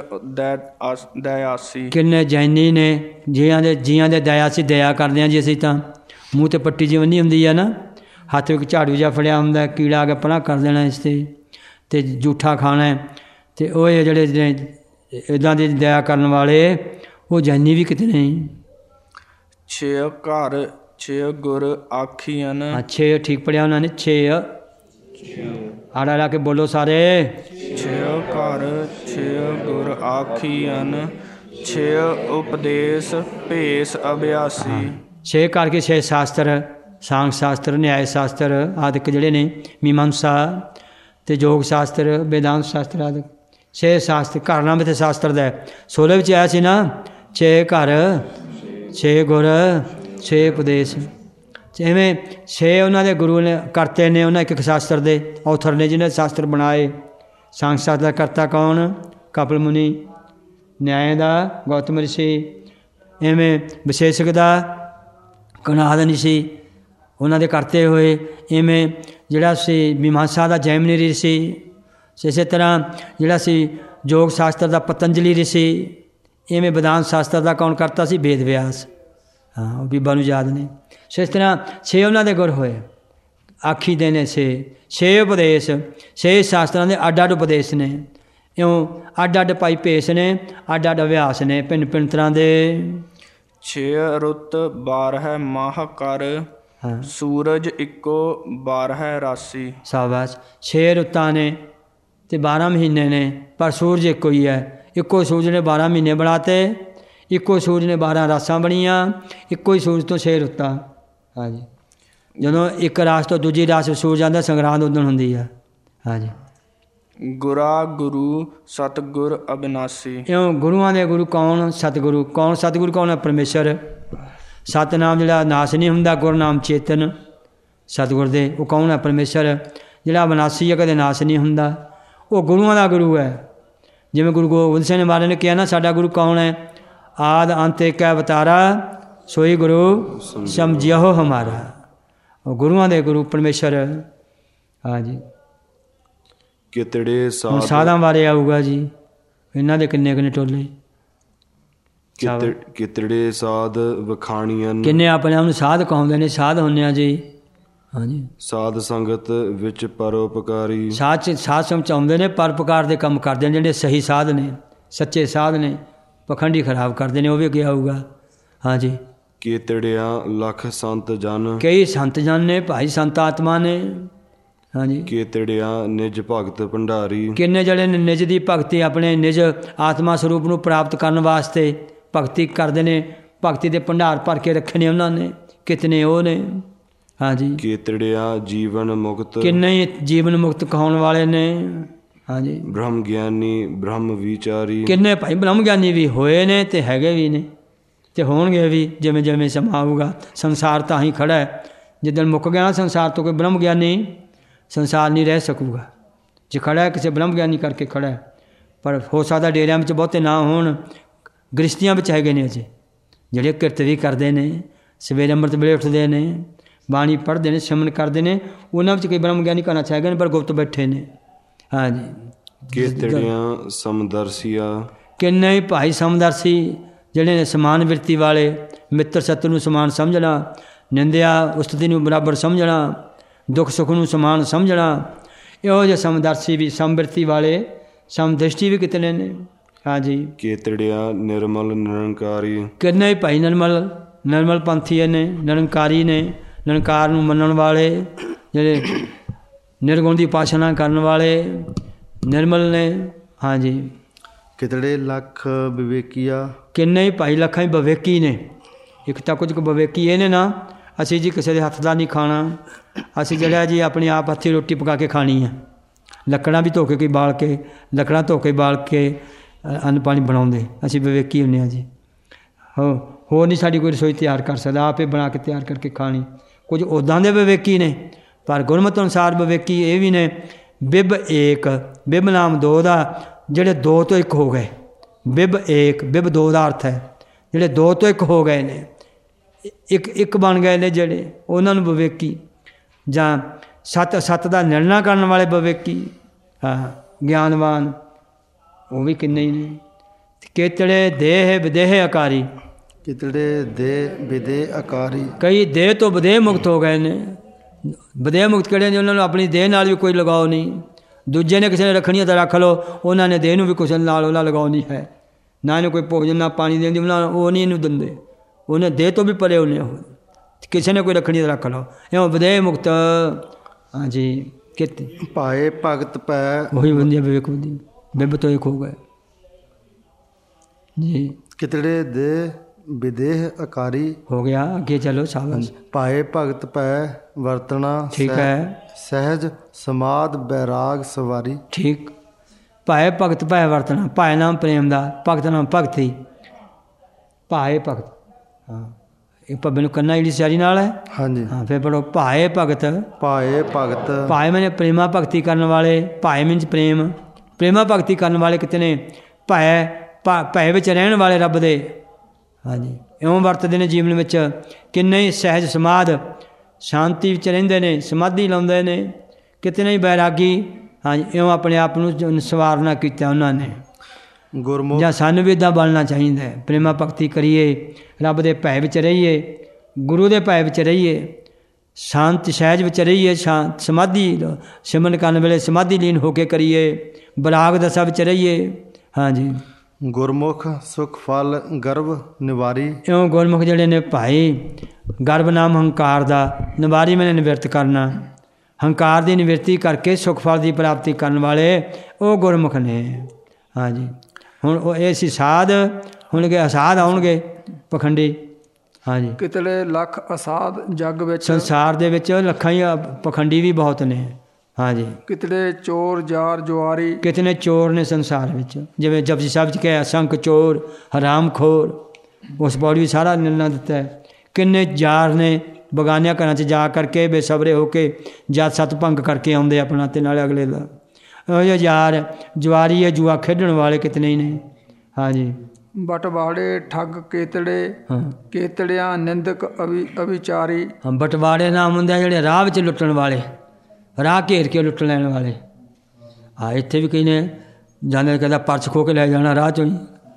ਦਇਆਸੀ। ਕਿੰਨੇ ਜੈਨੀ ਨੇ ਜੀਆਂ ਦੇ ਦਇਆਸੀ, ਦਇਆ ਕਰਦੇ ਹਾਂ ਜੀ ਅਸੀਂ ਤਾਂ। ਮੂੰਹ 'ਤੇ ਪੱਟੀ ਜਿਹੀ ਬੰਨ੍ਹੀ ਹੁੰਦੀ ਹੈ ਨਾ, ਹੱਥ ਵਿੱਚ ਝਾੜੂ ਜਿਹਾ ਫੜਿਆ ਹੁੰਦਾ, ਕੀੜਾ ਆ ਕੇ ਪਰਾਂ ਕਰ ਦੇਣਾ ਇਸ 'ਤੇ ਜੂਠਾ ਖਾਣਾ। ਅਤੇ ਉਹ ਜਿਹੜੇ ਇੱਦਾਂ ਦੀ ਦਇਆ ਕਰਨ ਵਾਲੇ, ਉਹ ਜੈਨੀ ਵੀ ਕਿਤੇ ਨਹੀਂ। 6 ਘਰ 6 ਗੁਰ ਆਖੀਅਨ। 6 ਠੀਕ ਪੜਿਆ ਉਹਨਾਂ ਨੇ। 6 ਆੜਾ ਲਾ ਕੇ ਬੋਲੋ ਸਾਰੇ। 6 ਘਰ 6 ਗੁਰ ਆਖੀਅਨ। 6 ਉਪਦੇਸ਼ ਭੇਸ ਅਭਿਆਸੀ। 6 ਕਰਕੇ 6 ਸ਼ਾਸਤਰ, ਸਾਂਗ ਸ਼ਾਸਤਰ, ਨਿਆਏ ਸ਼ਾਸਤਰ ਆਦਿਕ ਜਿਹੜੇ ਨੇ, ਮੀਮਾਂਸਾ ਅਤੇ ਯੋਗ ਸ਼ਾਸਤਰ, ਵੇਦਾਂਤ ਸ਼ਾਸਤਰ ਆਦਿਕ। 6 ਸ਼ਾਸਤਰ। ਘਰ ਨਾਮ ਇੱਥੇ ਸ਼ਾਸਤਰ ਦਾ 16 ਵਿੱਚ ਆਇਆ ਸੀ ਨਾ। 6 ਘਰ 6 ਗੁਰ 6 ਉਪਦੇਸ਼। ਜਿਵੇਂ 6 ਉਹਨਾਂ ਦੇ ਗੁਰੂ ਨੇ ਕਰਤੇ ਨੇ, ਉਹਨਾਂ ਇੱਕ ਸ਼ਾਸਤਰ ਦੇ ਔਥਰ ਨੇ ਜਿਹਨੇ ਸ਼ਾਸਤਰ ਬਣਾਏ। ਸਾਂਗ ਸ਼ਾਸਤਰ ਦਾ ਕਰਤਾ ਕੌਣ? ਕਪਿਲ ਮੁਨੀ। ਨਿਆਏ ਦਾ ਗੌਤਮ ਰਿਸ਼ੀ। ਇਵੇਂ ਵਿਸ਼ੇਸ਼ਕ ਦਾ ਕਨਾਦ ਰਿਸ਼ੀ, ਉਹਨਾਂ ਦੇ ਕਰਤੇ ਹੋਏ। ਇਵੇਂ ਜਿਹੜਾ ਸੀ ਮੀਮਾਂਸਾ ਦਾ ਜੈਮਨੀ ਰਿਸ਼ੀ। ਇਸੇ ਤਰ੍ਹਾਂ ਜਿਹੜਾ ਸੀ ਯੋਗ ਸ਼ਾਸਤਰ ਦਾ ਪਤੰਜਲੀ ਰਿਸ਼ੀ। ਇਵੇਂ ਵਿਦਾਂਤ ਸ਼ਾਸਤਰ ਦਾ ਕੌਣ ਕਰਤਾ ਸੀ? ਵੇਦ ਵਿਆਸ। ਹਾਂ, ਉਹ ਬੀਬਾ ਨੂੰ ਯਾਦ ਨੇ। ਸੋ ਇਸ ਤਰ੍ਹਾਂ 6 ਉਹਨਾਂ ਦੇ ਗੁਰ ਹੋਏ। ਆਖੀ ਦੇ ਨੇ 6 ਉਪਦੇਸ਼। 6 ਸ਼ਾਸਤਰਾਂ ਦੇ ਅੱਡ ਅੱਡ ਉਪਦੇਸ਼ ਨੇ। ਇਉਂ ਅੱਡ ਅੱਡ ਭਾਈ ਭੇਸ ਨੇ, ਅੱਡ ਅੱਡ ਅਭਿਆਸ ਨੇ, ਭਿੰਨ ਭਿੰਨ ਤਰ੍ਹਾਂ ਦੇ। 6 ਰੁੱਤ 12 ਮਾਹ ਕਰ। ਸੂਰਜ ਇੱਕੋ 12 ਰਾਸੀ। ਸ਼ਾਬਾਸ਼। 6 ਰੁੱਤਾਂ ਨੇ ਅਤੇ 12 ਮਹੀਨੇ ਨੇ, ਪਰ ਸੂਰਜ ਇੱਕੋ ਹੀ ਹੈ। ਇੱਕੋ ਸੂਰਜ ਨੇ 12 ਮਹੀਨੇ ਬਣਾਤੇ, ਇੱਕੋ ਸੂਰਜ ਨੇ 12 ਰਾਸਾਂ ਬਣੀਆਂ, ਇੱਕੋ ਹੀ ਸੂਰਜ ਤੋਂ 6 ਰੁੱਤਾਂ। ਹਾਂਜੀ। ਜਦੋਂ ਇੱਕ ਰਾਸ ਤੋਂ ਦੂਜੀ ਰਾਸ ਸੂਰਜ ਆਉਂਦਾ, ਸੰਗਰਾਂਦ ਉਦੋਂ ਹੁੰਦੀ ਆ। ਹਾਂਜੀ। ਗੁਰਾ ਗੁਰੂ ਸਤਿਗੁਰ ਅਬਿਨਾਸੀ। ਇਉਂ ਗੁਰੂਆਂ ਦੇ ਗੁਰੂ ਕੌਣ? ਸਤਿਗੁਰੂ ਕੌਣ? ਸਤਿਗੁਰੂ ਕੌਣ ਹੈ? ਪਰਮੇਸ਼ਰ। ਸਤਿਨਾਮ ਜਿਹੜਾ ਨਾਸ ਨਹੀਂ ਹੁੰਦਾ, ਗੁਰਨਾਮ ਚੇਤਨ ਸਤਿਗੁਰ ਦੇ, ਉਹ ਕੌਣ ਹੈ? ਪਰਮੇਸ਼ਰ। ਜਿਹੜਾ ਅਬਿਨਾਸੀ ਹੈ, ਕਦੇ ਨਾਸ ਨਹੀਂ ਹੁੰਦਾ, ਉਹ ਗੁਰੂਆਂ ਦਾ ਗੁਰੂ ਹੈ। ਜਿਵੇਂ ਗੁਰੂ ਗੋਬਿੰਦ ਸਿੰਘ ਮਹਾਰਾਜ ਨੇ ਕਿਹਾ ਨਾ, ਸਾਡਾ ਗੁਰੂ ਕੌਣ ਹੈ? ਆਦ ਅੰਤ ਏਕ ਅਵਤਾਰਾ, ਸੋਈ ਗੁਰੂ ਸਮਝਿਓ ਹਮਾਰਾ। ਉਹ ਗੁਰੂਆਂ ਦੇ ਗੁਰੂ ਪਰਮੇਸ਼ਰ। ਹਾਂਜੀ। ਕਿਤੜੇ ਹੁਣ ਸਾਧਾਂ ਬਾਰੇ ਆਊਗਾ ਜੀ, ਇਹਨਾਂ ਦੇ ਕਿੰਨੇ ਟੋਲੇ। ਕਿਤੜੇ ਸਾਧ ਵਖਾਣੀਆਂ। ਕਿੰਨੇ ਆਪਣੇ ਆਪ ਨੂੰ ਸਾਧ ਕਹਾਉਂਦੇ ਨੇ, ਸਾਧ ਹੁੰਦੇ ਆ ਜੀ। ਹਾਂਜੀ। ਸਾਧ ਸੰਗਤ ਵਿੱਚ ਪਰਉਪਕਾਰੀ। ਸਾਧ ਸੰਗਤ ਆਉਂਦੇ ਨੇ, ਪਰਉਪਕਾਰ ਦੇ ਕੰਮ ਕਰਦੇ ਨੇ। ਜਿਹੜੇ ਸਹੀ ਸਾਧ ਨੇ, ਸੱਚੇ ਸਾਧ ਨੇ, ਪਖੰਡੀ ਖਰਾਬ ਕਰਦੇ ਨੇ, ਉਹ ਵੀ ਅੱਗੇ ਆਊਗਾ। ਹਾਂਜੀ। ਕੇਤੜਿਆਂ ਲੱਖ ਸੰਤ ਜਨ। ਕਈ ਸੰਤ ਜਨ ਨੇ ਭਾਈ, ਸੰਤ ਆਤਮਾ ਨੇ। ਹਾਂਜੀ। ਕੇਤੜਿਆਂ ਨਿਜ ਭਗਤ ਭੰਡਾਰੀ। ਕਿੰਨੇ ਜਿਹੜੇ ਨੇ ਨਿਜ ਦੀ ਭਗਤੀ, ਆਪਣੇ ਨਿਜ ਆਤਮਾ ਸਰੂਪ ਨੂੰ ਪ੍ਰਾਪਤ ਕਰਨ ਵਾਸਤੇ ਭਗਤੀ ਕਰਦੇ ਨੇ, ਭਗਤੀ ਦੇ ਭੰਡਾਰ ਭਰ ਕੇ ਰੱਖੇ ਨੇ ਉਹਨਾਂ ਨੇ, ਕਿਤਨੇ ਉਹ ਨੇ। ਹਾਂਜੀ। ਕੇਤੜਿਆਂ ਜੀਵਨ ਮੁਕਤ। ਕਿੰਨੇ ਜੀਵਨ ਮੁਕਤ ਕਹਾਉਣ ਵਾਲੇ ਨੇ। ਹਾਂਜੀ। ਬ੍ਰਹਮ ਗਿਆਨੀ ਬ੍ਰਹਮ ਵਿਚਾਰੀ। ਕਿੰਨੇ ਭਾਈ ਬ੍ਰਹਮ ਗਿਆਨੀ ਵੀ ਹੋਏ ਨੇ ਅਤੇ ਹੈਗੇ ਵੀ ਨੇ। ਤੇ ਹੋਣਗੇ ਵੀ ਜਿਵੇਂ ਜਿਵੇਂ ਸਮਾਂ ਆਊਗਾ। ਸੰਸਾਰ ਤਾਂ ਹੀ ਖੜਾ ਹੈ। ਜਿੱਦਣ ਮੁੱਕ ਗਿਆ ਨਾ ਸੰਸਾਰ ਤੋਂ ਕੋਈ ਬ੍ਰਹਮ ਗਿਆਨੀ, ਸੰਸਾਰ ਨਹੀਂ ਰਹਿ ਸਕੂਗਾ। ਜੇ ਖੜਾ ਹੈ ਕਿਸੇ ਬ੍ਰਹਮ ਗਿਆਨੀ ਕਰਕੇ ਖੜਾ ਹੈ। ਪਰ ਹੋ ਸਕਦਾ ਡੇਰਿਆਂ ਵਿੱਚ ਬਹੁਤੇ ਨਾ ਹੋਣ, ਗ੍ਰਸਤੀਆਂ ਵਿੱਚ ਹੈਗੇ ਨੇ ਅਜੇ ਜਿਹੜੇ ਕਿਰਤ ਵੀ ਕਰਦੇ ਨੇ, ਸਵੇਰੇ ਅੰਮ੍ਰਿਤ ਵੇਲੇ ਉੱਠਦੇ ਨੇ, ਬਾਣੀ ਪੜ੍ਹਦੇ ਨੇ, ਸਿਮਰਨ ਕਰਦੇ ਨੇ। ਉਹਨਾਂ ਵਿੱਚ ਕਈ ਬ੍ਰਹਮ ਗਿਆਨੀ ਘਰਾਂ 'ਚ ਹੈਗੇ ਨੇ ਪਰ ਗੁਪਤ ਬੈਠੇ ਨੇ। ਹਾਂਜੀ। ਕੇਤੜੀਆਂ ਸਮਦਰਸੀਆ, ਕਿੰਨੇ ਹੀ ਭਾਈ ਸਮਦਰਸੀ ਜਿਹੜੇ ਨੇ ਸਮਾਨ ਬਿਰਤੀ ਵਾਲੇ, ਮਿੱਤਰ ਸ਼ਤਰੂ ਨੂੰ ਸਮਾਨ ਸਮਝਣਾ, ਨਿੰਦਿਆ ਉਸਤਤੀ ਨੂੰ ਬਰਾਬਰ ਸਮਝਣਾ, ਦੁੱਖ ਸੁੱਖ ਨੂੰ ਸਮਾਨ ਸਮਝਣਾ। ਇਹੋ ਜਿਹੇ ਸਮਦਰਸੀ ਵੀ, ਸਮਬਿਰਤੀ ਵਾਲੇ, ਸਮਦ੍ਰਿਸ਼ਟੀ ਵੀ ਕਿਤਨੇ ਨੇ। ਹਾਂਜੀ। ਕੇਤੜਿਆਂ ਨਿਰਮਲ ਨਿਰੰਕਾਰੀ, ਕਿੰਨੇ ਹੀ ਭਾਈ ਨਿਰਮਲ ਪੰਥੀ ਨੇ, ਨਿਰੰਕਾਰੀ ਨੇ, ਨਿਰੰਕਾਰ ਨੂੰ ਮੰਨਣ ਵਾਲੇ, ਜਿਹੜੇ ਨਿਰਗੁਣ ਦੀ ਉਪਾਸਨਾ ਕਰਨ ਵਾਲੇ ਨਿਰਮਲ ਨੇ। ਹਾਂਜੀ। ਕਿਤੜੇ ਲੱਖ ਵਿਵੇਕੀਆ, ਕਿੰਨੇ ਹੀ ਭਾਈ ਲੱਖਾਂ ਹੀ ਵਿਵੇਕੀ ਨੇ। ਇੱਕ ਤਾਂ ਕੁਝ ਕੁ ਵਿਵੇਕੀ ਇਹ ਨੇ ਨਾ, ਅਸੀਂ ਜੀ ਕਿਸੇ ਦੇ ਹੱਥ ਦਾ ਨਹੀਂ ਖਾਣਾ, ਅਸੀਂ ਜਿਹੜਾ ਜੀ ਆਪਣੇ ਆਪ ਹੱਥੀਂ ਰੋਟੀ ਪਕਾ ਕੇ ਖਾਣੀ ਹੈ। ਲੱਕੜਾਂ ਵੀ ਧੋ ਕੇ ਬਾਲ ਕੇ, ਲੱਕੜਾਂ ਧੋ ਕੇ ਬਾਲ ਕੇ ਅੰਨ ਪਾਣੀ ਬਣਾਉਂਦੇ, ਅਸੀਂ ਵਿਵੇਕੀ ਹੁੰਦੇ ਹਾਂ ਜੀ। ਹੋਰ ਨਹੀਂ ਸਾਡੀ ਕੋਈ ਰਸੋਈ ਤਿਆਰ ਕਰ ਸਕਦਾ, ਆਪੇ ਬਣਾ ਕੇ ਤਿਆਰ ਕਰਕੇ ਖਾਣੀ। ਕੁਝ ਉੱਦਾਂ ਦੇ ਵਿਵੇਕੀ ਨੇ, ਪਰ ਗੁਰਮਤਿ ਅਨੁਸਾਰ ਵਿਵੇਕੀ ਇਹ ਵੀ ਨੇ। ਬਿਬ ਏਕ, ਬਿਬ ਨਾਮ ਦੋ ਦਾ, ਜਿਹੜੇ ਦੋ ਤੋਂ ਇੱਕ ਹੋ ਗਏ। ਬਿਬ ਏਕ, ਬਿਬ ਦੋ ਦਾ ਅਰਥ ਹੈ ਜਿਹੜੇ ਦੋ ਤੋਂ ਇੱਕ ਹੋ ਗਏ ਨੇ, ਇੱਕ ਬਣ ਗਏ ਨੇ ਜਿਹੜੇ, ਉਹਨਾਂ ਨੂੰ ਵਿਵੇਕੀ। ਜਾਂ ਸੱਤ ਦਾ ਨਿਰਣਾ ਕਰਨ ਵਾਲੇ ਵਿਵੇਕੀ, ਗਿਆਨਵਾਨ, ਉਹ ਵੀ ਕਿੰਨੇ ਹੀ ਨੇ। ਕੇਤੜੇ ਦੇਹ ਵਿਦੇਹ ਆਕਾਰੀ, ਕਿਤੜੇ ਦੇ ਵਿਦੇਹ ਆਕਾਰੀ, ਕਈ ਦੇਹ ਤੋਂ ਵਿਦੇਹ ਮੁਕਤ ਹੋ ਗਏ ਨੇ। ਵਿਦੇਹ ਮੁਕਤ ਕਿਹੜੇ ਨੇ? ਉਹਨਾਂ ਨੂੰ ਆਪਣੀ ਦੇਹ ਨਾਲ ਵੀ ਕੋਈ ਲਗਾਓ ਨਹੀਂ। ਦੂਜੇ ਨੇ ਕਿਸੇ ਨੇ ਰੱਖਣੀ ਹੈ ਤਾਂ ਰੱਖ ਲਓ, ਉਹਨਾਂ ਨੇ ਦੇਹ ਨੂੰ ਵੀ ਕਿਸੇ ਨਾਲ ਉਹਨਾਂ ਲਗਾਓ ਨਹੀਂ ਹੈ। ਨਾ ਇਹਨੂੰ ਕੋਈ ਭੋਜਨ ਨਾ ਪਾਣੀ ਦੇਣ ਦੀ ਉਹ ਨਹੀਂ ਇਹਨੂੰ ਦਿੰਦੇ, ਉਹਨੇ ਦੇਹ ਤੋਂ ਵੀ ਪਰੇ ਉਹਨੇ। ਉਹ ਕਿਸੇ ਨੇ ਕੋਈ ਰੱਖਣੀ ਤਾਂ ਰੱਖ ਲਓ, ਇਉਂ ਵਿਦੇਹ ਮੁਕਤ। ਹਾਂਜੀ। ਕਿਤੇ ਭਾਏ ਭਗਤ ਪੈ, ਉਹੀ ਬੰਦੀ ਵਿਵੇਕ ਬੁੱਧੀ, ਬਿਬ ਤੋਂ ਇੱਕ ਹੋ ਗਏ ਜੀ। ਕਿਤੜੇ ਦੇ ਵਿਦੇਹ ਆਕਾਰੀ ਹੋ ਗਿਆ। ਅੱਗੇ ਚਲੋ ਸਾਬਸ। ਭਾਏ ਭਗਤ ਪੈ ਵਰਤਣਾ, ਠੀਕ ਹੈ। ਸਹਿਜ ਸਮਾਧ ਬੈਰਾਗ ਸਵਾਰੀ, ਠੀਕ। ਭਾਏ ਭਗਤ ਭੈ ਵਰਤਣਾ, ਭਾਏ ਨਾਮ ਪ੍ਰੇਮ ਦਾ, ਭਗਤ ਨਾਮ ਭਗਤੀ। ਭਾਏ ਭਗਤ, ਹਾਂ ਇਹ ਭੱਬੇ ਨੂੰ ਕੰਨਾ ਜਿਹੜੀ ਸਿਆਰੀ ਨਾਲ ਹੈ। ਹਾਂਜੀ। ਹਾਂ ਫਿਰ ਪੜੋ ਭਾਏ ਭਗਤ। ਭਾਏ ਭਗਤ, ਭਾਏ ਮੈਨੇ ਪ੍ਰੇਮਾ ਭਗਤੀ ਕਰਨ ਵਾਲੇ, ਭਾਏ ਮੀਨਸ ਪ੍ਰੇਮ, ਪ੍ਰੇਮਾ ਭਗਤੀ ਕਰਨ ਵਾਲੇ ਕਿਤਨੇ। ਭੈ ਵਿੱਚ ਰਹਿਣ ਵਾਲੇ ਰੱਬ ਦੇ। ਹਾਂਜੀ। ਇਉਂ ਵਰਤਦੇ ਨੇ ਜੀਵਨ ਵਿੱਚ। ਕਿੰਨੇ ਹੀ ਸਹਿਜ ਸਮਾਧ, ਸ਼ਾਂਤੀ ਵਿੱਚ ਰਹਿੰਦੇ ਨੇ, ਸਮਾਧੀ ਲਾਉਂਦੇ ਨੇ। ਕਿਤਨੇ ਹੀ ਬੈਰਾਗੀ। ਹਾਂਜੀ। ਇਉਂ ਆਪਣੇ ਆਪ ਨੂੰ ਸਵਾਰਨਾ ਕੀਤਾ ਉਹਨਾਂ ਨੇ। ਗੁਰਮੁਖ ਜਾਂ ਸਾਨੂੰ ਵੀ ਇੱਦਾਂ ਬਣਨਾ ਚਾਹੀਦਾ ਹੈ। ਪ੍ਰੇਮਾ ਭਗਤੀ ਕਰੀਏ, ਰੱਬ ਦੇ ਭੈ ਵਿੱਚ ਰਹੀਏ, ਗੁਰੂ ਦੇ ਭੈ ਵਿੱਚ ਰਹੀਏ, ਸ਼ਾਂਤ ਸਹਿਜ ਵਿੱਚ ਰਹੀਏ। ਸਮਾਧੀ ਸਿਮਰਨ ਕਰਨ ਵੇਲੇ ਸਮਾਧੀ ਲੀਨ ਹੋ ਕੇ ਕਰੀਏ, ਬਰਾਗ ਦਸ਼ਾ ਵਿੱਚ ਰਹੀਏ। ਹਾਂਜੀ। ਗੁਰਮੁਖ ਸੁਖ ਫਲ ਗਰਭ ਨਿਵਾਰੀ, ਇਉਂ ਗੁਰਮੁਖ ਜਿਹੜੇ ਨੇ ਭਾਈ, ਗਰਭ ਨਾਮ ਹੰਕਾਰ ਦਾ, ਨਿਵਾਰੀ ਮੈਨੇ ਨਿਵਰਤ ਕਰਨਾ, ਹੰਕਾਰ ਦੀ ਨਿਵਰਤੀ ਕਰਕੇ ਸੁਖ ਫਲ ਦੀ ਪ੍ਰਾਪਤੀ ਕਰਨ ਵਾਲੇ ਉਹ ਗੁਰਮੁਖ ਨੇ। ਹਾਂਜੀ। ਹੁਣ ਉਹ ਇਹ ਸੀ ਸਾਧ, ਹੁਣਗੇ ਅਸਾਧ ਆਉਣਗੇ ਪਖੰਡੀ। ਹਾਂਜੀ। ਕਿਤਨੇ ਲੱਖ ਅਸਾਧ ਜੱਗ ਵਿੱਚ, ਸੰਸਾਰ ਦੇ ਵਿੱਚ ਲੱਖਾਂ ਹੀ ਪਖੰਡੀ ਵੀ ਬਹੁਤ ਨੇ। ਹਾਂਜੀ। ਕਿਤਨੇ ਚੋਰ ਜਾਰ ਜੁਆਰੀ, ਕਿਤਨੇ ਚੋਰ ਨੇ ਸੰਸਾਰ ਵਿੱਚ। ਜਿਵੇਂ ਜਪਜੀ ਸਾਹਿਬ 'ਚ ਕਿਹਾ ਅਸੰਖ ਚੋਰ ਹਰਾਮਖੋਰ, ਉਸ ਪੌੜੀ ਵੀ ਸਾਰਾ ਨਿਰਣਾ ਦਿੱਤਾ ਹੈ। ਕਿੰਨੇ ਜਾਰ ਨੇ ਬਗਾਨਿਆਂ ਘਰਾਂ 'ਚ ਜਾ ਕਰਕੇ ਬੇਸਬਰੇ ਹੋ ਕੇ ਜਾਤ ਸੱਤ ਭੰਗ ਕਰਕੇ ਆਉਂਦੇ ਆਪਣਾ, ਅਤੇ ਨਾਲੇ ਅਗਲੇ ਦਾ। ਉਹ ਜਿਹੇ ਯਾਰ ਜੁਆਰੀ ਹੈ, ਜੂਆ ਖੇਡਣ ਵਾਲੇ ਕਿਤਨੇ ਹੀ ਨੇ। ਹਾਂਜੀ। ਬਟਵਾੜੇ ਠੱਗ ਕੇਤੜੇ, ਕੇਤੜਿਆਂ ਨਿੰਦਕ ਅਵਿਚਾਰੀ। ਬਟਵਾੜੇ ਨਾਮ ਹੁੰਦੇ ਜਿਹੜੇ ਰਾਹ ਵਿੱਚ ਲੁੱਟਣ ਵਾਲੇ, ਰਾਹ ਘੇਰ ਕੇ ਲੁੱਟ ਲੈਣ ਵਾਲੇ। ਇੱਥੇ ਵੀ ਕਈ ਨੇ ਜਾਂਦੇ ਕਹਿੰਦਾ ਪਰਸ ਖੋਹ ਕੇ ਲੈ ਜਾਣਾ ਰਾਹ 'ਚੋਂ ਹੀ।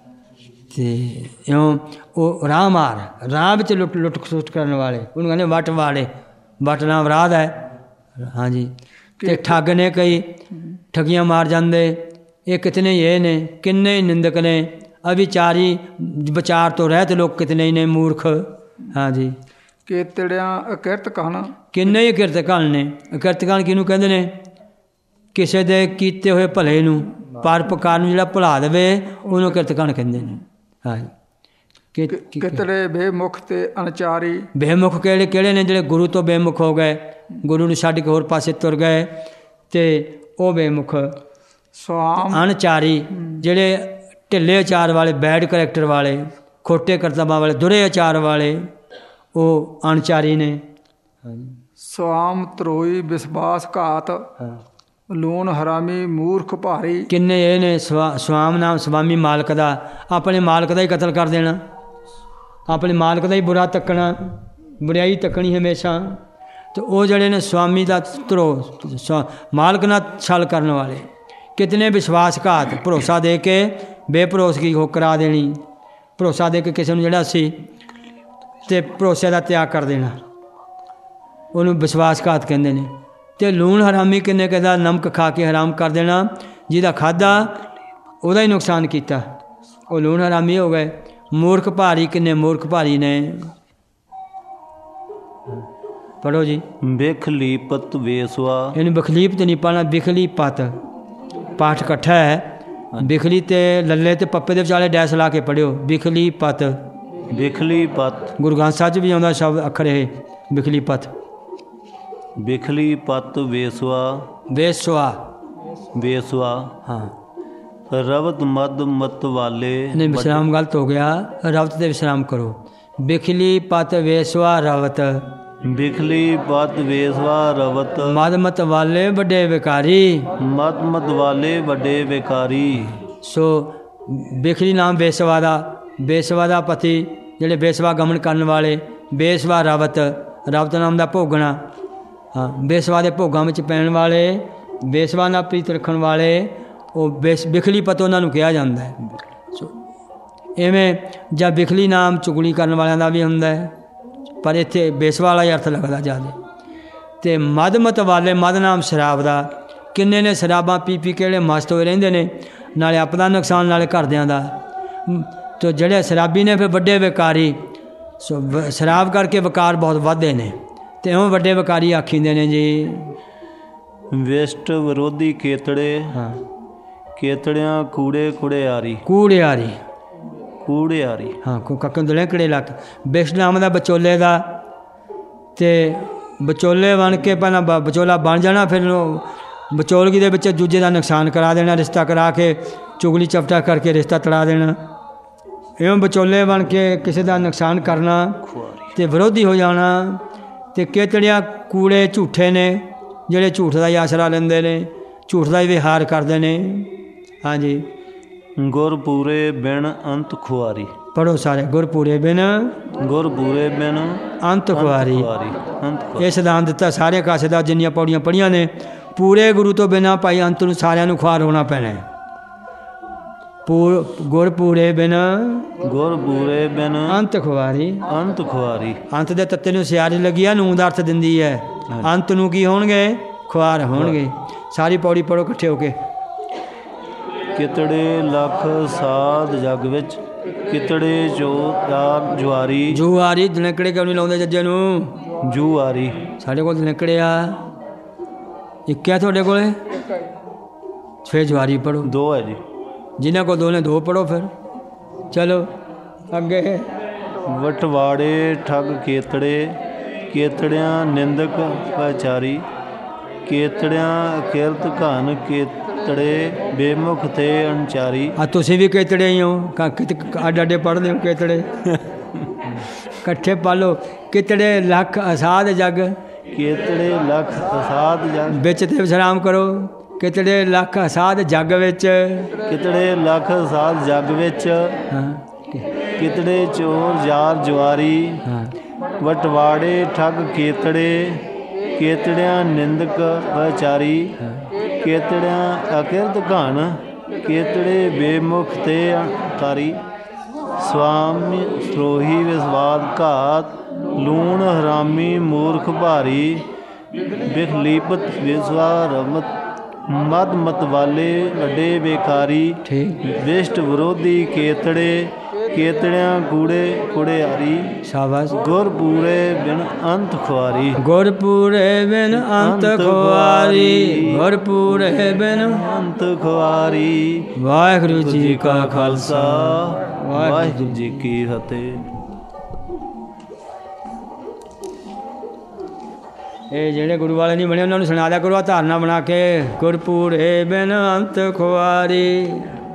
ਅਤੇ ਇਉਂ ਉਹ ਰਾਹ ਮਾਰ, ਰਾਹ ਵਿੱਚ ਲੁੱਟ ਖਸੁੱਟ ਕਰਨ ਵਾਲੇ ਉਹਨੂੰ ਕਹਿੰਦੇ ਬਟਵਾੜੇ। ਬਟ ਨਾਮ ਰਾਹ ਦਾ ਹੈ। ਹਾਂਜੀ। ਅਤੇ ਠੱਗ ਨੇ ਕਈ, ਠੱਗੀਆਂ ਮਾਰ ਜਾਂਦੇ। ਇਹ ਕਿਤਨੇ ਇਹ ਨੇ। ਕਿੰਨੇ ਨਿੰਦਕ ਨੇ, ਅਵਿਚਾਰੀ, ਵਿਚਾਰ ਤੋਂ ਰਹਿਤ ਲੋਕ ਕਿਤਨੇ ਨੇ, ਮੂਰਖ। ਹਾਂਜੀ। ਕੇਤੜਿਆਂ ਅਕਿਰਤ ਕਹਾਣ, ਕਿੰਨੇ ਹੀ ਅਕਿਰਤ ਕਹਾਣ ਨੇ। ਅਕਿਰਤ ਕਹਾਣ ਕਿਹਨੂੰ ਕਹਿੰਦੇ ਨੇ? ਕਿਸੇ ਦੇ ਕੀਤੇ ਹੋਏ ਭਲੇ ਨੂੰ, ਪਰਉਪਕਾਰ ਨੂੰ ਜਿਹੜਾ ਭੁਲਾ ਦੇਵੇ ਉਹਨੂੰ ਅਕਿਰਤ ਕਹਾਣ ਕਹਿੰਦੇ ਨੇ। ਹਾਂਜੀ। ਕਿਤੜੇ ਬੇਮੁਖ ਤੇ ਅਨਚਾਰੀ। ਬੇਮੁਖ ਕਿਹੜੇ ਨੇ? ਜਿਹੜੇ ਗੁਰੂ ਤੋਂ ਬੇਮੁਖ ਹੋ ਗਏ, ਗੁਰੂ ਨੂੰ ਛੱਡ ਕੇ ਹੋਰ ਪਾਸੇ ਤੁਰ ਗਏ, ਅਤੇ ਉਹ ਬੇਮੁਖ। ਅਨਚਾਰੀ ਜਿਹੜੇ ਢਿੱਲੇ ਅਚਾਰ ਵਾਲੇ, ਬੈਡ ਕਰੈਕਟਰ ਵਾਲੇ, ਖੋਟੇ ਕਰਤੱਵਾਂ ਵਾਲੇ, ਦੁਰੇ ਆਚਾਰ ਵਾਲੇ, ਉਹ ਅਣਚਾਰੀ ਨੇ। ਸਵਾਮ ਤਰੋਈ ਵਿਸ਼ਵਾਸ ਘਾਤ, ਲੂਣ ਹਰਾਮੀ ਮੂਰਖ ਭਾਰੀ। ਕਿੰਨੇ ਇਹ ਨੇ ਸਵਾਮ ਨਾਮ ਸਵਾਮੀ ਮਾਲਕ ਦਾ, ਆਪਣੇ ਮਾਲਕ ਦਾ ਹੀ ਕਤਲ ਕਰ ਦੇਣਾ, ਆਪਣੇ ਮਾਲਕ ਦਾ ਹੀ ਬੁਰਾ ਤੱਕਣਾ, ਬੁਰਾਈ ਤੱਕਣੀ ਹਮੇਸ਼ਾ। ਤੇ ਉਹ ਜਿਹੜੇ ਨੇ ਸਵਾਮੀ ਦਾ ਧਰੋ ਮਾਲਕ ਨਾਲ ਛਲ ਕਰਨ ਵਾਲੇ। ਕਿਤਨੇ ਵਿਸ਼ਵਾਸਘਾਤ, ਭਰੋਸਾ ਦੇ ਕੇ ਬੇਭਰੋਸਗੀ ਹੋ ਕਰਾ ਦੇਣੀ, ਭਰੋਸਾ ਦੇ ਕੇ ਕਿਸੇ ਨੂੰ ਜਿਹੜਾ ਸੀ ਤੇ ਭਰੋਸੇ ਦਾ ਤਿਆਗ ਕਰ ਦੇਣਾ, ਉਹਨੂੰ ਵਿਸ਼ਵਾਸਘਾਤ ਕਹਿੰਦੇ ਨੇ। ਅਤੇ ਲੂਣ ਹਰਾਮੀ ਕਿੰਨੇ ਕਿਸੇ ਦਾ ਨਮਕ ਖਾ ਕੇ ਹਰਾਮ ਕਰ ਦੇਣਾ, ਜਿਹਦਾ ਖਾਧਾ ਉਹਦਾ ਹੀ ਨੁਕਸਾਨ ਕੀਤਾ, ਉਹ ਲੂਣ ਹਰਾਮੀ ਹੋ ਗਏ। ਮੂਰਖ ਭਾਰੀ, ਕਿੰਨੇ ਮੂਰਖ ਭਾਰੀ ਨੇ। ਪੜ੍ਹੋ ਜੀ। ਬਿਖਲੀਪਤ ਵੇਸਵਾ, ਇਹਨੂੰ ਬਖਲੀਪ ਤੇ ਨਹੀਂ ਪੜ੍ਹਨਾ, ਬਿਖਲੀ ਪਤ, ਪਾਠ ਇਕੱਠਾ ਹੈ। ਬਿਖਲੀ ਤੇ ਲੱਲੇ ਤੇ ਪੱਪੇ ਦੇ ਵਿਚਾਲੇ ਡੈਸ ਲਾ ਕੇ ਪੜ੍ਹਿਓ, ਬਿਖਲੀ ਪਤ। ਬਿਖਲੀ ਪਤ ਗੁਰੂ ਗ੍ਰੰਥ ਸਾਹਿਬ 'ਚ ਵੀ ਆਉਂਦਾ ਸ਼ਬਦ ਅੱਖਰ ਇਹ, ਬਿਖਲੀ ਪਤ। ਬਿਖਲੀ ਪਤ ਵੇਸਵਾ, ਵੇਸਵਾ, ਵੇਸਵਾ ਹਾਂ। ਰਵਤ ਮਦ ਮਤ ਵਾਲੇ, ਨਹੀਂ ਵਿਸ਼ਰਾਮ ਗਲਤ ਹੋ ਗਿਆ, ਰਵਤ ਤੇ ਵਿਸ਼ਰਾਮ ਕਰੋ। ਬਿਖਲੀ ਪਤ ਵੇਸਵਾ ਰਵਤ, ਬਿਖਲੀ ਪਤ ਵੇਸਵਾ ਰਵਤ। ਮਦ ਮਤ ਵਾਲੇ ਵੱਡੇ ਵਿਕਾਰੀ, ਮਦ ਮਤ ਵਾਲੇ ਵੱਡੇ ਵਿਕਾਰੀ। ਸੋ ਬਿਖਲੀ ਨਾਮ ਬੇਸਵਾ ਦਾ, ਬੇਸਵਾ ਦਾ ਪਤੀ, ਜਿਹੜੇ ਬੇਸਵਾ ਗਮਨ ਕਰਨ ਵਾਲੇ। ਬੇਸਵਾ ਰਵਤ, ਰਵਤ ਨਾਮ ਦਾ ਭੋਗਣਾ, ਹਾਂ, ਬੇਸਵਾ ਦੇ ਭੋਗਾਂ ਵਿੱਚ ਪੈਣ ਵਾਲੇ, ਬੇਸਵਾ ਨਾਲ ਪ੍ਰੀਤ ਰੱਖਣ ਵਾਲੇ, ਉਹ ਬਿਖਲੀ ਪਤ ਉਹਨਾਂ ਨੂੰ ਕਿਹਾ ਜਾਂਦਾ ਹੈ। ਸੋ ਇਵੇਂ ਜਾਂ ਬਿਖਲੀ ਨਾਮ ਚੁਗਲੀ ਕਰਨ ਵਾਲਿਆਂ ਦਾ ਵੀ ਹੁੰਦਾ ਹੈ, ਪਰ ਇੱਥੇ ਬੇਸਵਾ ਵਾਲਾ ਹੀ ਅਰਥ ਲੱਗਦਾ ਜ਼ਿਆਦਾ। ਅਤੇ ਮਦ ਮਤ ਵਾਲੇ, ਮਦ ਨਾਮ ਸ਼ਰਾਬ ਦਾ। ਕਿੰਨੇ ਨੇ ਸ਼ਰਾਬਾਂ ਪੀ ਪੀ ਕੇ ਜਿਹੜੇ ਮਸਤ ਹੋਏ ਰਹਿੰਦੇ ਨੇ, ਨਾਲੇ ਆਪਣਾ ਨੁਕਸਾਨ ਨਾਲੇ ਘਰਦਿਆਂ ਦਾ। ਅਤੇ ਜਿਹੜੇ ਸ਼ਰਾਬੀ ਨੇ ਫਿਰ ਵੱਡੇ ਵਿਕਾਰੀ। ਸੋ ਸ਼ਰਾਬ ਕਰਕੇ ਵਿਕਾਰ ਬਹੁਤ ਵੱਧਦੇ ਨੇ, ਅਤੇ ਉਹ ਵੱਡੇ ਵਿਕਾਰੀ ਆਖੀਂਦੇ ਨੇ ਜੀ। ਵਿਸ਼ਟ ਵਿਰੋਧੀ ਕੇਤੜੇ, ਹਾਂ, ਕੇਤੜਿਆਂ ਕੂੜੇ ਕੁੜਿਆਰੀ, ਕੂੜਿਆਰੀ, ਕੂੜਿਆਰੀ, ਹਾਂ, ਕੱਕਣ ਦਲੇ ਕੜੇ ਲੱਕ। ਬਿਸ਼ਟ ਨਾਮ ਦਾ ਵਿਚੋਲੇ ਦਾ, ਅਤੇ ਵਿਚੋਲੇ ਬਣ ਕੇ ਪਹਿਲਾਂ ਵਿਚੋਲਾ ਬਣ ਜਾਣਾ, ਫਿਰ ਉਹ ਵਿਚੋਲਗੀ ਦੇ ਵਿੱਚ ਦੂਜੇ ਦਾ ਨੁਕਸਾਨ ਕਰਾ ਦੇਣਾ, ਰਿਸ਼ਤਾ ਕਰਾ ਕੇ ਚੁਗਲੀ ਚਪਟਾ ਕਰਕੇ ਰਿਸ਼ਤਾ ਤੜਾ ਦੇਣਾ। ਇਉਂ ਵਿਚੋਲੇ ਬਣ ਕੇ ਕਿਸੇ ਦਾ ਨੁਕਸਾਨ ਕਰਨਾ ਅਤੇ ਵਿਰੋਧੀ ਹੋ ਜਾਣਾ। ਅਤੇ ਕੇਤੜੀਆਂ ਕੂੜੇ ਝੂਠੇ ਨੇ, ਜਿਹੜੇ ਝੂਠ ਦਾ ਹੀ ਆਸਰਾ ਲੈਂਦੇ ਨੇ, ਝੂਠ ਦਾ ਹੀ ਵਿਹਾਰ ਕਰਦੇ ਨੇ। ਹਾਂਜੀ। ਗੁਰ ਪੂਰੇ ਬਿਨ ਅੰਤ ਖੁਆਰੀ, ਪੜ੍ਹੋ ਸਾਰੇ। ਗੁਰ ਪੂਰੇ ਬਿਨ, ਗੁਰ ਪੂਰੇ ਬਿਨ ਅੰਤ ਖੁਆਰੀ। ਅੰਤ ਇਹ ਸਿਧਾਂਤ ਦਿੱਤਾ ਸਾਰੇ ਕਾਸੇ ਦਾ, ਜਿੰਨੀਆਂ ਪੌੜੀਆਂ ਪੜ੍ਹੀਆਂ ਨੇ। ਪੂਰੇ ਗੁਰੂ ਤੋਂ ਬਿਨਾਂ ਭਾਈ ਅੰਤ ਨੂੰ ਸਾਰਿਆਂ ਨੂੰ ਖੁਆਰ ਹੋਣਾ ਪੈਣਾ ਹੈ। ਗੁਰ ਪੂਰੇ ਬਿਨ, ਗੁਰ ਪੂਰੇ ਬਿਨ ਅੰਤ ਖੁਆਰੀ, ਅੰਤ ਖੁਆਰੀ। ਅੰਤ ਦੇ ਤੱਤੇ ਨੂੰ ਸਿਆਰੀ ਲੱਗੀ ਆ, ਨੂੰਹ ਦਾ ਅਰਥ ਦਿੰਦੀ ਹੈ। ਅੰਤ ਨੂੰ ਕੀ ਹੋਣਗੇ? ਖੁਆਰ ਹੋਣਗੇ। ਸਾਰੀ ਪੌੜੀ ਪੜ੍ਹੋ ਇਕੱਠੇ ਹੋ ਕੇ। ਕਿਤੜੇ ਲੱਖ ਸਾਧ ਜੱਗ ਵਿੱਚ, ਕਿਤੜੇ ਚੋਰ ਜੁਆਰੀ। ਜੁਆਰੀ ਦਨਕੜੇ ਕਿਉਂ ਨਹੀਂ ਲਾਉਂਦੇ ਜੱਜੇ ਨੂੰ? ਜੁਆਰੀ ਸਾਡੇ ਕੋਲ ਦਨਕੜੇ ਆ, ਇੱਕ ਹੈ ਤੁਹਾਡੇ ਕੋਲੇ? ਫਿਰ ਜੁਆਰੀ ਪੜ੍ਹੋ। ਦੋ ਹੈ ਜੀ। ਜਿਨ੍ਹਾਂ ਕੋਲ ਦੋ ਨੇ ਦੋ ਪੜ੍ਹੋ ਫਿਰ। ਚਲੋ ਅੱਗੇ। ਵਟਵਾੜੇ ਠੱਗ ਕੇਤੜੇ, ਕੇਤੜਿਆਂ ਨਿੰਦਕ ਵਿਚਾਰੀ। ਕੇਤੜਿਆਂ ਕਿਰਤ ਘਨ, ਕੇਤੜੇ ਬੇਮੁਖ ਤੇ ਅਣਚਾਰੀ। ਆ ਤੁਸੀਂ ਵੀ ਕੇਤੜੇ ਹੀ ਹੋ, ਅੱਡ ਅੱਡੇ ਪੜ੍ਹਦੇ ਹੋ ਕੇਤੜੇ। ਇਕੱਠੇ ਪੜ੍ਹ ਲਓ। ਕਿਤੜੇ ਲੱਖ ਅਸਾਧ ਜੱਗ, ਕੇਤੜੇ ਲੱਖ ਅਸਾਧ ਜੱਗ ਵਿੱਚ ਤੇ ਵਿਸ਼ਰਾਮ ਕਰੋ। ਕਿਤੜੇ ਲੱਖ ਅਸਾਧ ਜੱਗ ਵਿੱਚ, ਕਿਤੜੇ ਲੱਖ ਅਸਾਧ ਜੱਗ ਵਿੱਚ। ਕਿਤੜੇ ਚੋਰ ਯਾਰ ਜੁਆਰੀ। ਵਟਵਾੜੇ ਠੱਗ ਕੇਤੜੇ, ਕੇਤੜਿਆਂ ਨਿੰਦਕ ਵਿਚਾਰੀ। ਕੇਤੜਿਆਂ ਅਕਿਰਤ ਘਨ, ਕੇਤੜੇ ਬੇਮੁਖ ਤੇ ਅਣਕਾਰੀ। ਸਵਾਮੀ ਸਰੋਹੀ ਵਿਸਵਾਦ ਘਾਤ, ਲੂਣ ਹਰਾਮੀ ਮੂਰਖ ਭਾਰੀ। ਬਿਖਲੀਪਤ ਵਿਸਵਾ ਰਮਤ, ਮਦ ਮਤ ਵਾਲੇ ਵੱਡੇ ਬੇਕਾਰੀ। ਵਿਸ਼ਟ ਵਿਰੋਧੀ ਕੇਤੜੇ, ਕੇਤੜਿਆਂ ਕੂੜੇ ਕੁੜਿਆਰੀ। ਸ਼ਾਬਾਸ਼। ਗੁਰ ਪੂਰੇ ਬਿਨ ਅੰਤ ਖੁਆਰੀ। ਗੁਰ ਪੂਰੇ ਬਿਨ ਅੰਤ ਖੁਆਰੀ। ਗੁਰ ਪੂਰੇ ਬਿਨ ਅੰਤ ਖੁਆਰੀ। ਵਾਹਿਗੁਰੂ ਜੀ ਕਾ ਖਾਲਸਾ, ਵਾਹਿਗੁਰੂ ਜੀ ਕੀ ਫਤਿਹ। ਇਹ ਜਿਹੜੇ ਗੁਰੂ ਵਾਲੇ ਨਹੀਂ ਬਣੇ ਉਹਨਾਂ ਨੂੰ ਸੁਣਾ ਦਿਆ ਕਰੋ, ਧਾਰਨਾ ਬਣਾ ਕੇ। ਗੁਰ ਪੂਰੇ ਬਿਨ ਅੰਤ ਖੁਆਰੀ।